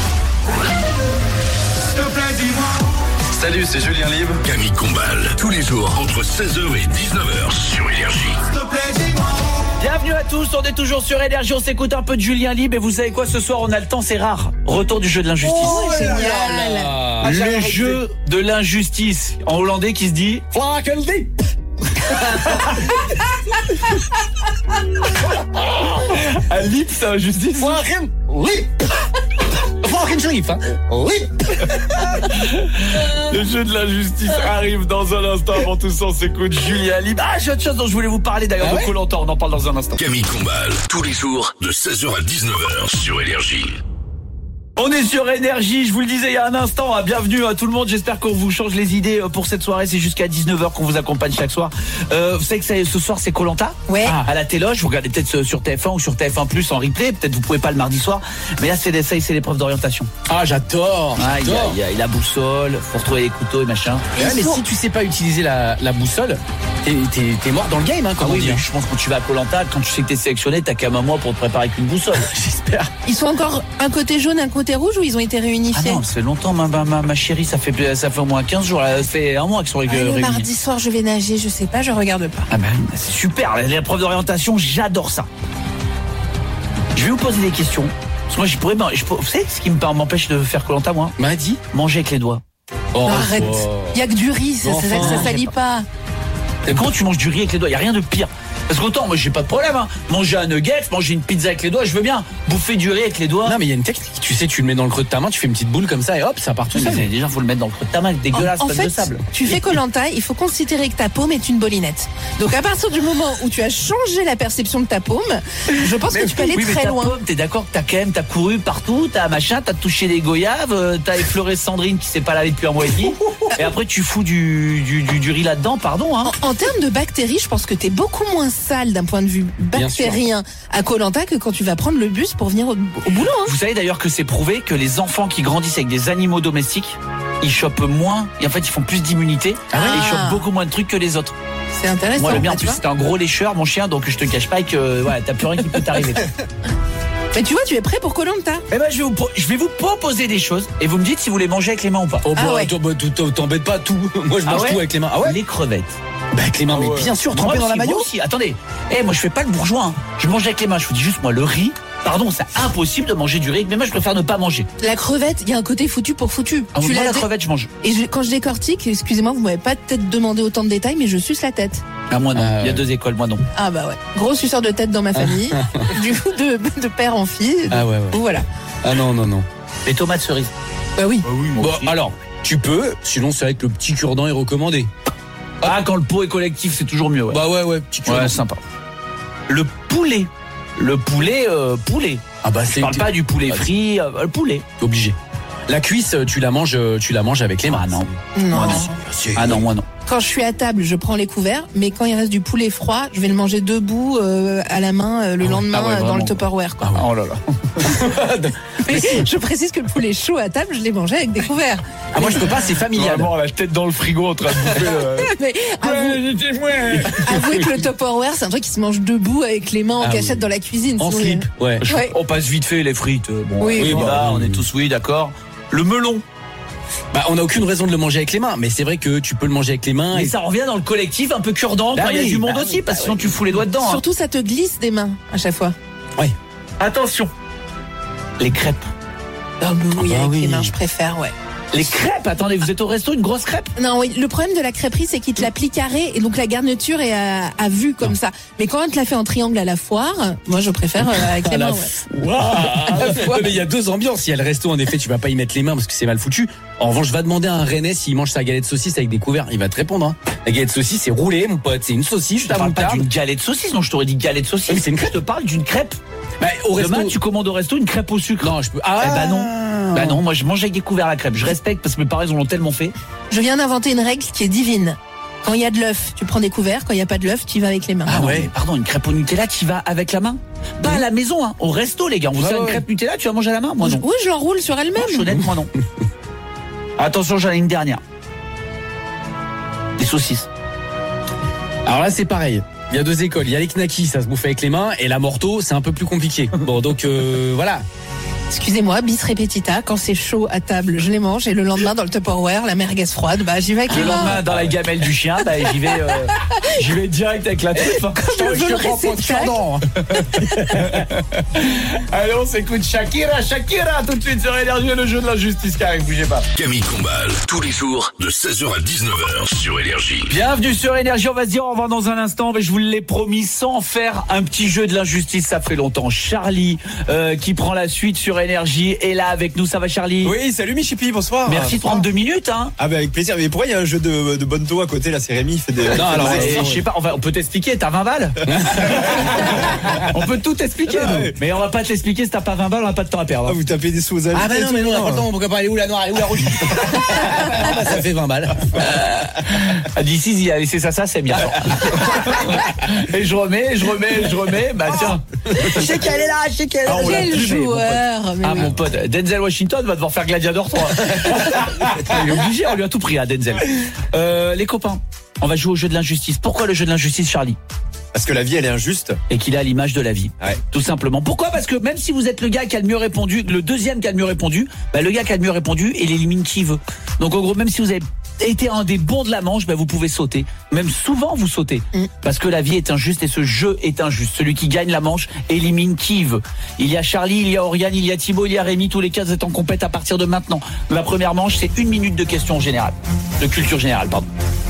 A: Salut, c'est Julien Libre. Camille Combal. Tous les jours, entre 16h et 19h sur Énergie.
F: Bienvenue à tous, on est toujours sur Énergie, on s'écoute un peu de Julien Libre et vous savez quoi, ce soir on a le temps, c'est rare. Retour du jeu de l'injustice.
D: Oh, génial.
F: Le jeu de l'injustice, en hollandais qui se dit Vlakendiep. Un lip, c'est injustice. Le jeu de l'injustice arrive dans un instant. Avant tout ça, on s'écoute Julien Libre. Ah, j'ai autre chose dont je voulais vous parler d'ailleurs de Koh-Lanta. On en parle dans un instant.
A: Camille Combal, tous les jours de 16h à 19h sur Énergie.
F: On est sur Énergie, je vous le disais il y a un instant, bienvenue à tout le monde, j'espère qu'on vous change les idées pour cette soirée, c'est jusqu'à 19h qu'on vous accompagne chaque soir. Vous savez que ce soir c'est Koh-Lanta, à la téloge, vous regardez peut-être sur TF1 ou sur TF1+, en replay, peut-être vous pouvez pas le mardi soir, mais là c'est l'épreuve d'orientation.
B: Ah j'adore.
F: Il y a la boussole, faut retrouver les couteaux et machin.
B: Mais si tu sais pas utiliser la boussole, t'es mort dans le game, hein, comme on dit.
F: Je pense que quand tu vas à Koh-Lanta, quand tu sais que t'es sélectionné, t'as qu'à un mois pour te préparer avec une boussole.
B: J'espère.
D: Ils sont encore un côté jaune, un côté rouge ou ils ont été réunifiés?
F: Ah non, ça fait longtemps, ma chérie, ça fait au moins 15 jours, ça fait un mois qu'ils sont réunis.
D: Le mardi soir, je vais nager, je sais pas, je regarde pas.
F: Ah ben, c'est super, l'épreuve d'orientation, j'adore ça. Je vais vous poser des questions. Parce que moi, vous savez ce qui m'empêche de faire Koh-Lanta, moi?
B: M'a dit
F: manger avec les doigts.
D: Oh, arrête, il y a que du riz, ça salit pas.
F: Comment tu manges du riz avec les doigts? Il y a rien de pire. Parce qu'autant, moi j'ai pas de problème, hein. Manger un nugget, manger une pizza avec les doigts, je veux bien. Bouffer du riz avec les doigts.
B: Non, mais il y a une technique. Tu sais, tu le mets dans le creux de ta main, tu fais une petite boule comme ça et hop, ça part tout seul.
F: Déjà, faut le mettre dans le creux de ta main, dégueulasse,
D: en
F: comme
D: fait,
F: de sable.
D: Tu fais Koh-Lanta, il faut considérer que ta paume est une bolinette. Donc à partir du moment où tu as changé la perception de ta paume, je pense que tu peux aller très loin.
F: Paume, t'es d'accord que t'as couru partout, t'as touché des goyaves, t'as effleuré Sandrine qui s'est pas lavée depuis un mois et demi. Et après, tu fous du riz là-dedans, pardon, hein.
D: En termes de bactéries, je pense que t'es beaucoup moins sale d'un point de vue bactérien à Koh-Lanta que quand tu vas prendre le bus pour venir au boulot, hein.
F: Vous savez d'ailleurs que c'est prouvé que les enfants qui grandissent avec des animaux domestiques, ils chopent moins, et en fait ils font plus d'immunité, et ils chopent beaucoup moins de trucs que les autres.
D: C'est intéressant.
F: Moi le mien en plus c'était un gros lécheur mon chien, donc je te cache pas que t'as plus rien qui peut t'arriver.
D: Mais tu vois, tu es prêt pour Koh-Lanta?
F: Eh ben je vais vous proposer des choses et vous me dites si vous les mangez avec les mains ou pas.
B: T'embête pas tout. Moi je mange tout avec les mains.
F: Les crevettes.
B: Bah avec les mains, mais bien sûr, trempé dans la mayo.
F: Moi aussi, attendez. Moi je fais pas le bourgeois. Hein. Je mange avec les mains. Je vous dis juste, moi, le riz. Pardon, c'est impossible de manger du riz. Mais moi, je préfère ne pas manger.
D: La crevette, il y a un côté foutu pour foutu.
F: Ah, moi, la crevette, je mange.
D: Et quand je décortique, excusez-moi, vous m'avez pas peut-être demandé autant de détails, mais je suce la tête.
F: Ah, moi non. Il y a 2 écoles, moi non.
D: Ah bah ouais. Gros suceur de tête dans ma famille. Du coup, de père en fille.
B: Ah ouais.
D: Voilà.
B: Ah non.
F: Les tomates cerises.
D: Bah oui.
B: Bon, alors, tu peux, sinon c'est vrai que le petit cure-dent est recommandé.
F: Ah, quand le pot est collectif, c'est toujours mieux. Ouais.
B: Bah ouais, petit cure-dent.
F: Ouais, sympa. Le poulet. Poulet.
B: Ah bah
F: je parle pas du poulet frit, le poulet.
B: T'es obligé. La cuisse, tu la manges avec les mains.
F: Ah non.
D: Non.
F: Ah non, moi non.
D: Quand je suis à table, je prends les couverts, mais quand il reste du poulet froid, je vais le manger debout à la main le lendemain dans le Tupperware. Quoi.
F: Oh là là.
D: Mais je précise que le poulet chaud à table, je l'ai mangé avec des couverts.
B: Ah moi je peux pas, c'est familial.
F: Vraiment la tête dans le frigo en train de bouffer.
D: Mais avouez que le Tupperware, c'est un truc qui se mange debout avec les mains en cachette dans la cuisine.
B: En slip, ouais.
F: On passe vite fait les frites. Bon,
D: oui,
F: on est tous d'accord. Le melon.
B: Bah, on n'a aucune raison de le manger avec les mains, mais c'est vrai que tu peux le manger avec les mains.
F: Mais ça revient dans le collectif un peu cure-dent quand il y a du monde aussi, parce que sinon tu fous les doigts dedans.
D: Surtout, ça te glisse des mains à chaque fois.
B: Ouais.
F: Attention. Les crêpes.
D: Ah bah oui, avec les mains, je préfère, ouais.
F: Les crêpes, attendez, vous êtes au resto, une grosse crêpe?
D: Non, oui, le problème de la crêperie, c'est qu'il te la plie carré et donc la garniture est à vue comme ça. Mais quand on te la fait en triangle à la foire, moi je préfère avec les mains.
B: Mais il y a 2 ambiances. Il y a le resto, en effet, tu vas pas y mettre les mains parce que c'est mal foutu. En revanche, va demander à un Rennais s'il mange sa galette de saucisse avec des couverts. Il va te répondre. Hein. La galette de saucisse, c'est roulé, mon pote. C'est une saucisse.
F: Je te parle pas d'une galette de saucisse, non, je t'aurais dit galette de saucisse.
B: Mais c'est une crêpe.
F: Je te parle d'une crêpe.
B: Bah, au resto.
F: Demain, tu commandes au resto une crêpe au sucre.
B: Non, je peux.
F: Bah non. Bah non, moi je mange avec des couverts la crêpe. Je respecte parce que mes parents ils l'ont tellement fait.
D: Je viens d'inventer une règle qui est divine. Quand il y a de l'œuf, tu prends des couverts. Quand il y a pas de l'œuf, tu y vas avec les mains.
F: Ah ouais. Pardon, une crêpe au Nutella, tu y vas avec la main. Pas à la maison, hein. Au resto, les gars. On vous sert une crêpe Nutella, tu vas manger à la main. Moi non.
D: Oui, je l'enroule sur elle-même.
F: Honnête, moi non. Attention, j'en ai une dernière. Des saucisses.
B: Alors là, c'est pareil. Il y a 2 écoles. Il y a les knackis, ça se bouffe avec les mains, et la morteau, c'est un peu plus compliqué. Bon, donc voilà.
D: Excusez-moi, bis repetita, quand c'est chaud à table, je les mange et le lendemain dans le Tupperware, la merguez froide, bah j'y vais avec les mains.
F: Le lendemain dans la gamelle du chien, bah j'y vais direct avec la truffe.
D: Je te prends pour cure-dent.
F: Allez, on s'écoute Shakira tout de suite sur Énergie, le jeu de la justice qui arrive, bougez pas.
A: Camille Combal, tous les jours de 16h à 19h sur Énergie.
F: Bienvenue sur Énergie, on va se dire au revoir dans un instant, mais je vous l'ai promis, sans faire un petit jeu de l'injustice, ça fait longtemps. Charlie qui prend la suite sur Énergie est là avec nous, ça va Charlie?
S: Oui, salut Michipi, bonsoir.
F: Merci de prendre 2 minutes hein.
S: Ah bah avec plaisir, mais pourquoi il y a un jeu de bonneto à côté là, c'est Rémi, il fait des...
F: Non alors, je sais pas, on peut t'expliquer, t'as 20 balles. On peut tout t'expliquer mais on va pas t'expliquer si t'as pas 20 balles, on a pas de temps à perdre.
S: Ah vous tapez des sous aux amis.
B: Ah bah non mais non, on a pas le temps, pourquoi pas, elle est où la noire, elle est où la rouge? Ça fait 20 balles.
F: D'ici il a laissé ça c'est bien. Et je remets, bah tiens.
D: Je sais qu'elle est là, Quel joueur.
F: Ah mon pote, Denzel Washington va devoir faire Gladiator 3. Il est obligé, on lui a tout pris à Denzel. Les copains, on va jouer au jeu de l'injustice. Pourquoi le jeu de l'injustice, Charlie?
S: Parce que la vie elle est injuste.
F: Et qu'il est à l'image de la vie.
S: Ouais.
F: Tout simplement. Pourquoi? Parce que même si vous êtes le gars qui a le mieux répondu, le deuxième qui a le mieux répondu, bah le gars qui a le mieux répondu, il élimine qui il veut. Donc en gros, même si vous avez été un des bons de la manche, bah vous pouvez sauter. Même souvent vous sautez. Parce que la vie est injuste et ce jeu est injuste. Celui qui gagne la manche élimine qui il veut. Il y a Charlie, il y a Oriane, il y a Thibaut, il y a Rémi, tous les 4 êtes en compète à partir de maintenant. La première manche, c'est 1 minute de questions générales. De culture générale, pardon.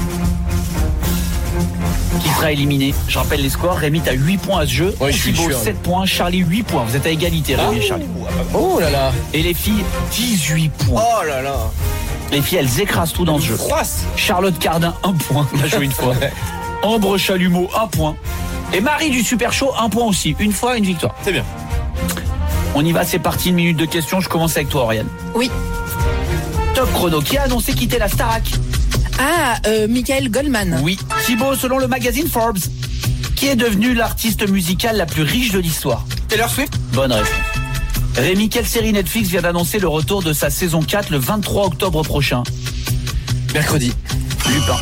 F: Qui sera éliminé? Je rappelle les scores. Rémi, t'as 8 points à ce jeu.
B: Ouais,
F: Thibaut, 7 points. Charlie, 8 points. Vous êtes à égalité, Rémi et Charlie.
B: Oh là là.
F: Et les filles, 18 points.
S: Oh là là.
F: Les filles, elles écrasent tout dans le jeu. Charlotte Cardin, 1 point. On a joué une fois. Ambre Chalumeau, 1 point. Et Marie du Super Show, 1 point aussi. Une fois, une victoire.
S: C'est bien.
F: On y va, c'est parti. 1 minute de questions. Je commence avec toi, Oriane.
D: Oui.
F: Top chrono. Qui a annoncé quitter la Starac?
D: Michael Goldman.
F: Oui. Thibaut, selon le magazine Forbes, qui est devenu l'artiste musical la plus riche de l'histoire?
S: Taylor Swift.
F: Bonne réponse. Rémi, quelle série Netflix vient d'annoncer le retour de sa saison 4 le 23 octobre prochain?
B: Mercredi.
F: Lupin.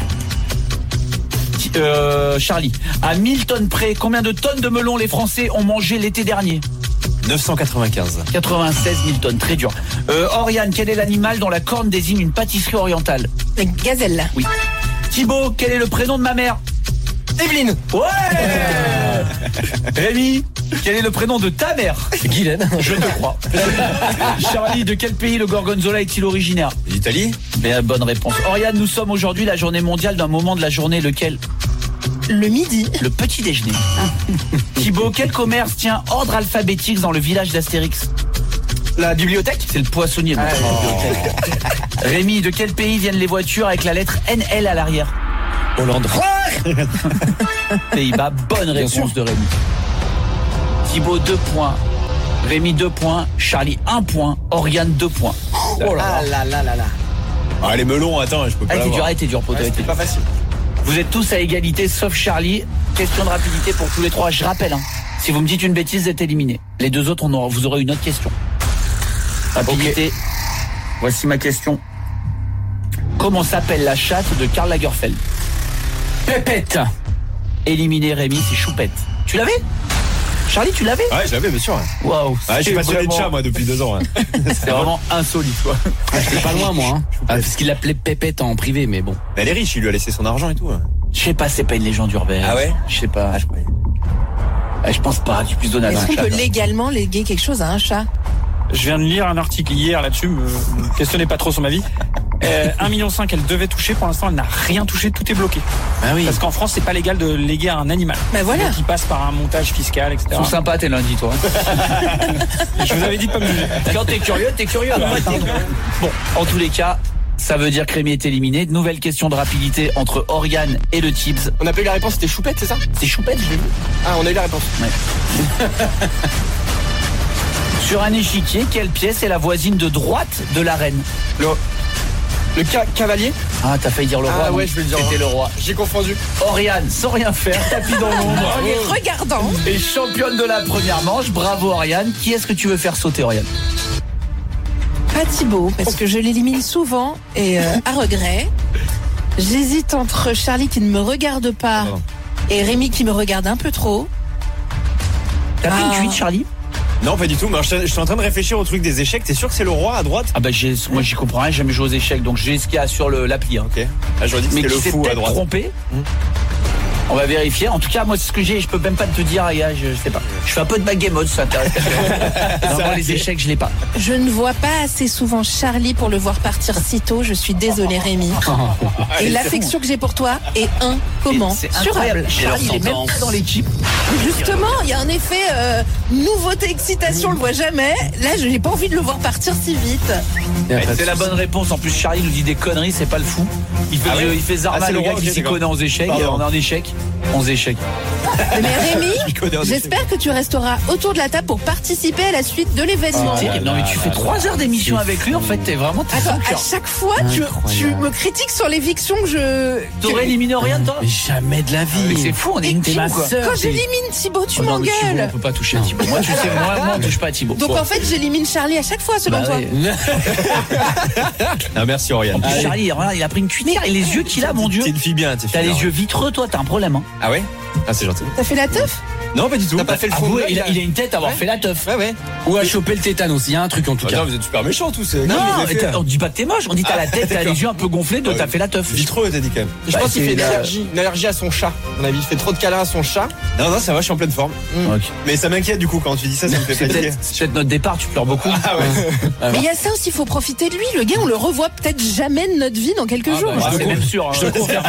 F: Charlie, à 1000 tonnes près, combien de tonnes de melons les Français ont mangé l'été dernier?
S: 995.
F: 96 000 tonnes, très dur. Oriane, quel est l'animal dont la corne désigne une pâtisserie orientale?
D: La gazelle.
F: Oui. Thibaut, quel est le prénom de ma mère?
H: Evelyne.
F: Ouais. Rémi, quel est le prénom de ta mère?
B: Guylaine.
F: Je te crois. Charlie, de quel pays le gorgonzola est-il originaire?
S: L'Italie.
F: Mais bonne réponse. Oriane, nous sommes aujourd'hui la journée mondiale d'un moment de la journée, lequel?
D: Le midi.
F: Le petit déjeuner. Thibaut, quel commerce tient ordre alphabétique dans le village d'Astérix?
H: La bibliothèque.
F: C'est le poissonnier. La bibliothèque. Rémi, de quel pays viennent les voitures avec la lettre NL à l'arrière?
B: Hollande.
F: Pays-Bas, bonne réponse de Rémi. Thibaut 2 points, Rémi 2 points, Charlie 1 point, Oriane 2 points.
H: Oh là là là là là.
S: Ah, les melons, attends, je peux pas l'avoir.
F: T'es dur, poteau.
H: C'était pas facile.
F: Vous êtes tous à égalité sauf Charlie. Question de rapidité pour tous les trois. Je rappelle, si vous me dites une bêtise, vous êtes éliminé. Les deux autres, vous aurez une autre question. Rapidité. Okay. Voici ma question. Comment s'appelle la chatte de Karl Lagerfeld? Pépette. Éliminé Rémi, c'est Choupette. Tu l'avais? Charlie, tu l'avais?
S: Ouais, je l'avais, bien sûr.
F: Waouh.
S: Je suis passionné de chat, moi, depuis 2 ans.
F: C'est vraiment insolite, quoi.
B: J'étais pas loin, moi. Parce qu'il l'appelait Pépette en privé, mais bon.
S: Mais elle est riche, il lui a laissé son argent et tout.
F: Je sais pas, c'est pas une légende urbaine.
S: Ah ouais?
F: Je sais pas. Je pense pas. Tu puisses donner à un chat.
D: Est-ce qu'on peut légalement léguer quelque chose à un chat?
K: Je viens de lire un article hier là-dessus, me questionnez pas trop sur ma vie. 1,5 million elle devait toucher, pour l'instant elle n'a rien touché, tout est bloqué.
B: Ah oui.
K: Parce qu'en France c'est pas légal de léguer à un animal.
D: Bah voilà.
K: Donc, il passe par un montage fiscal, etc.
F: Ils sont sympas tes lundis, toi.
K: Je vous avais dit de pas me juger.
F: Quand t'es curieux, t'es curieux. Bon, en tous les cas, ça veut dire que Rémi est éliminé. Nouvelle question de rapidité entre Oriane et le Tibbs.
H: On a pas eu la réponse, c'était Choupette, c'est ça?
F: C'est Choupette, je l'ai vu.
H: Ah, on a eu la réponse.
F: Ouais. Sur un échiquier, quelle pièce est la voisine de droite de la reine?
H: Le cavalier.
F: Ah, t'as failli dire le roi.
H: Ah ouais, je vais le dire.
F: C'était le roi.
H: J'ai confondu.
F: Oriane, sans rien faire, tapis dans l'ombre.
D: En les regardant.
F: Et championne de la première manche. Bravo Oriane. Qui est-ce que tu veux faire sauter, Oriane?
D: Pas Thibaut, parce que je l'élimine souvent et à regret. J'hésite entre Charlie qui ne me regarde pas et Rémi qui me regarde un peu trop.
F: T'as fait une cuite, Charlie?
S: Non, pas du tout. Mais je suis en train de réfléchir au truc des échecs. T'es sûr que c'est le roi à droite?
F: Ah bah moi j'y comprends rien, j'ai jamais joué aux échecs, donc j'ai ce qu'il y a sur l'appli.
S: Ok. Ah, j'aurais dit que c'était le fou à droite.
F: Trompé. On va vérifier. En tout cas, moi, c'est ce que j'ai. Je peux même pas te dire, gars, je sais pas. Je fais un peu de backgammon, ça t'intéresse. Non, les échecs, je l'ai pas.
D: Je ne vois pas assez souvent Charlie pour le voir partir si tôt. Je suis désolée, Rémi. Et l'affection que j'ai pour toi est incommensurable.
F: Charlie, il est même pas dans l'équipe.
D: Justement, il y a un effet nouveauté, excitation, on le voit jamais. Là, je n'ai pas envie de le voir partir si vite.
F: C'est la bonne réponse. En plus, Charlie nous dit des conneries, c'est pas le fou. Il fait Zarma, le gars qui s'y connaît en échecs. On est en échecs. 11 échecs.
D: Mais Rémi, j'espère que tu resteras autour de la table pour participer à la suite de l'événement.
F: Non mais tu fais 3 heures d'émission avec lui, en fait, t'es vraiment...
D: Attends, à chaque fois, tu me critiques sur l'éviction que je...
F: T'aurais éliminé Oriane, toi?
B: Jamais de la vie.
F: Mais c'est fou, on est une team, quoi.
D: Quand j'élimine Thibaut, tu m'engueules.
F: On peut pas toucher à Thibaut. Moi, tu sais, moi, on touche pas à Thibaut.
D: Donc en fait, j'élimine Charlie à chaque fois, selon toi.
S: Non, merci Oriane.
F: En plus, Charlie, regarde, il a pris une cuillère et les yeux qu'il a, mon Dieu.
S: T'es une fille bien,
F: t'as les yeux vitreux, toi, t'as un problème.
S: Ah ouais? Ah, c'est gentil.
D: T'as fait la teuf?
S: Non, pas du tout.
H: T'as pas fait le fond.
F: Il a une tête à avoir fait la teuf.
H: Ouais.
B: Ou à choper le tétanos. Il y a un truc en tout cas.
S: Non, vous êtes super méchants tous.
F: Non, on dit pas que t'es moche. On dit t'as la tête, t'as les yeux un peu gonflés, donc t'as fait la teuf.
S: Vitreux, t'as dit quand même.
H: Je pense qu'il fait une allergie à son chat. À mon avis, il fait trop de câlins à son chat.
S: Non, ça va, je suis en pleine forme. Mais ça m'inquiète du coup quand tu dis ça me fait fatiguer.
F: C'est peut-être notre départ, tu pleures beaucoup.
S: Ah ouais.
D: Mais il y a ça aussi, il faut profiter de lui. Le gars, on le revoit peut-être jamais de notre vie dans quelques jours.
F: C'est même sûr. Je te confirme.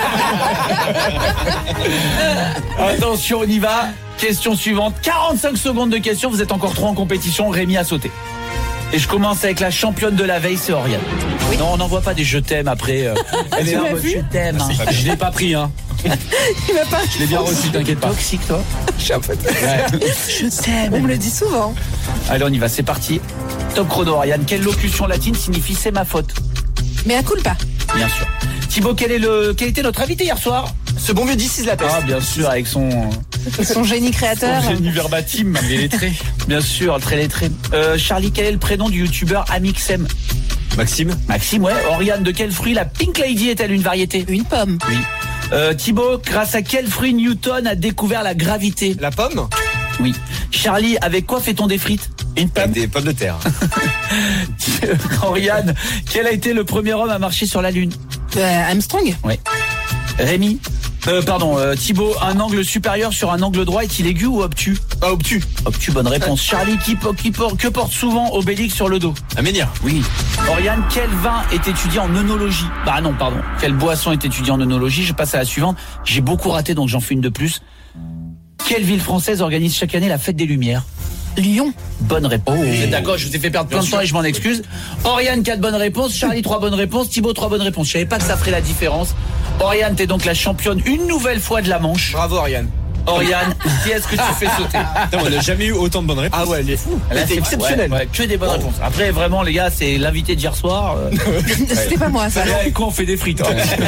F: Attention, on y va. Question suivante. 45 secondes de questions. Vous êtes encore 3 en compétition. Rémi a sauté. Et je commence avec la championne de la veille, c'est Oriane. Oui. Non, on n'envoie pas des je t'aime après.
D: Tu l'as vu?
F: Je t'aime.
B: Je l'ai pas pris, hein.
D: Il m'a pas.
B: Je l'ai bien reçu, t'inquiète pas.
F: Toxique, toi.
D: Je t'aime. On me le dit souvent.
F: Allez, on y va, c'est parti. Top chrono, Oriane. Quelle locution latine signifie c'est ma faute?
D: Mais à culpa.
F: Bien sûr. Thibaut, quel était notre invité hier soir?
H: Ce bon vieux D6 la peste.
F: Ah, bien sûr, avec son
D: génie créateur.
F: Son génie verbatim. Il est lettré. Bien sûr, très lettré. Charlie, quel est le prénom du youtubeur Amixem?
S: Maxime,
F: ouais. Oriane, de quel fruit la Pink Lady est-elle une variété?
D: Une pomme.
F: Oui. Thibaut, grâce à quel fruit Newton a découvert la gravité?
H: La pomme.
F: Oui. Charlie, avec quoi fait-on des frites?
S: Une pomme. Des pommes de terre.
F: Oriane, quel a été le premier homme à marcher sur la Lune?
D: Armstrong.
F: Oui. Rémi, Thibaut, un angle supérieur sur un angle droit est-il aigu ou obtus?
H: Obtus.
F: Obtus, bonne réponse. Charlie, que porte souvent Obélix sur le dos?
S: Un menhir.
F: Oui. Oriane, quel vin est étudié en œnologie? Quelle boisson est étudiée en œnologie? Je passe à la suivante. J'ai beaucoup raté, donc j'en fais une de plus. Quelle ville française organise chaque année la fête des Lumières?
D: Lyon.
F: Bonne réponse. D'accord, je vous ai fait perdre plein de temps et je m'en excuse. Oriane, 4 bonnes réponses. Charlie, 3 bonnes réponses. Thibaut, 3 bonnes réponses. Je savais pas que ça ferait la différence. Oriane, t'es donc la championne une nouvelle fois de la Manche.
H: Bravo Oriane.
F: Oriane, qui est-ce que tu fais sauter?
S: Putain, on n'a jamais eu autant de bonnes réponses.
H: Ah ouais, elle est fou.
F: Elle
H: était exceptionnelle.
F: Ouais, que des bonnes réponses. Après, vraiment, les gars, c'est l'invité d'hier soir.
D: C'était pas moi, ça.
F: Et quoi, on fait des frites.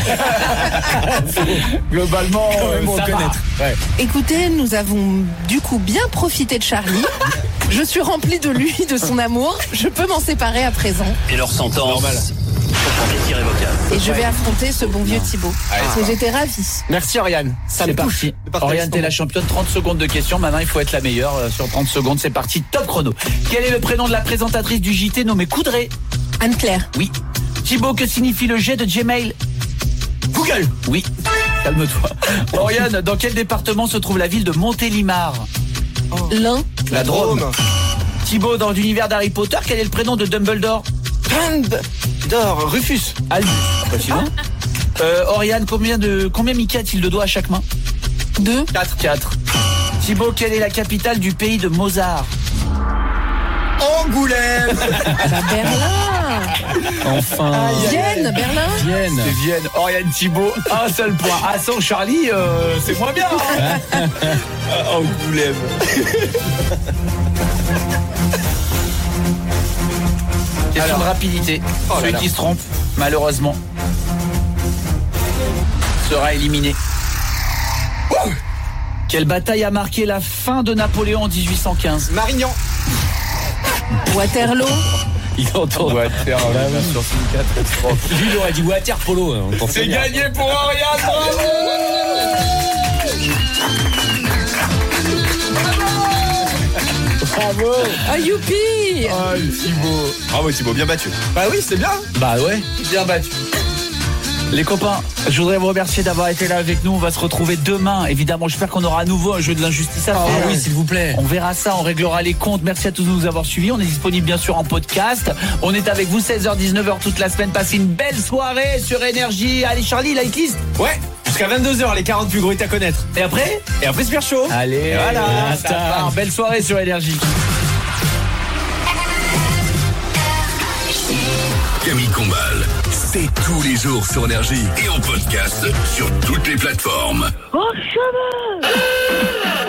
F: Globalement,
S: on
F: ça va.
S: Ouais.
D: Écoutez, nous avons du coup bien profité de Charlie. Je suis remplie de lui, de son amour. Je peux m'en séparer à présent.
M: Et leur sentence
S: Normal.
M: est irrévocable.
D: Et je vais affronter ce bon vieux Thibaut. Parce que j'étais ravie.
H: Merci Oriane. Ça
F: C'est
H: me touche.
F: parti.
H: De partager
F: Oriane,
H: ce
F: t'es la
H: moment.
F: championne. 30 secondes de questions. Maintenant, il faut être la meilleure sur 30 secondes. C'est parti. Top chrono. Quel est le prénom de la présentatrice du JT nommée Coudray?
D: Anne-Claire.
F: Oui. Thibaut, que signifie le G de Gmail? Google. Oui. Calme-toi. Oriane, dans quel département se trouve la ville de Montélimar?
D: L'un.
F: La Drôme. Thibaut, dans l'univers d'Harry Potter, quel est le prénom de Dumbledore?
H: Dumbledore. Rufus.
F: Albus. Pas Oriane, combien Mickey a-t-il de doigts à chaque main?
D: 2.
F: 4. Thibaut, quelle est la capitale du pays de Mozart?
H: Angoulême.
D: Berlin.
B: Enfin.
D: Vienne, Berlin.
B: Vienne.
F: C'est Vienne. Oriane, Thibaut, un seul point. Ah, sans Charlie, c'est moins bien. Hein.
S: Angoulême.
F: Question de rapidité. Celui qui se trompe, malheureusement, sera éliminé. Quelle bataille a marqué la fin de Napoléon en 1815?
H: Marignan.
D: Waterloo.
B: Il entend.
F: Waterloo sur 4.
B: Lui, il aurait dit water polo.
F: C'est gagné pour Oriane, bravo.
H: Bravo.
D: Ah, youpi.
H: Oh, Thibaut.
S: Bravo Thibaut, bien battu.
H: Bah oui, c'est bien.
B: Bah ouais.
F: Bien battu. Les copains, je voudrais vous remercier d'avoir été là avec nous. On va se retrouver demain. Évidemment, j'espère qu'on aura à nouveau un jeu de l'injustice à faire.
B: Oui, s'il vous plaît.
F: On verra ça, on réglera les comptes. Merci à tous de nous avoir suivis. On est disponible bien sûr en podcast. On est avec vous 16h, 19h toute la semaine. Passez une belle soirée sur Énergie. Allez Charlie, la hitlist.
S: Ouais, jusqu'à 22h, les 40 plus gros hits à connaître.
F: Et après
S: Super chaud.
F: Allez,
S: voilà.
F: ça part. Belle soirée sur Énergie.
A: Camille Combal, c'est tous les jours sur Énergie et en podcast sur toutes les plateformes.
G: Oh, chemin.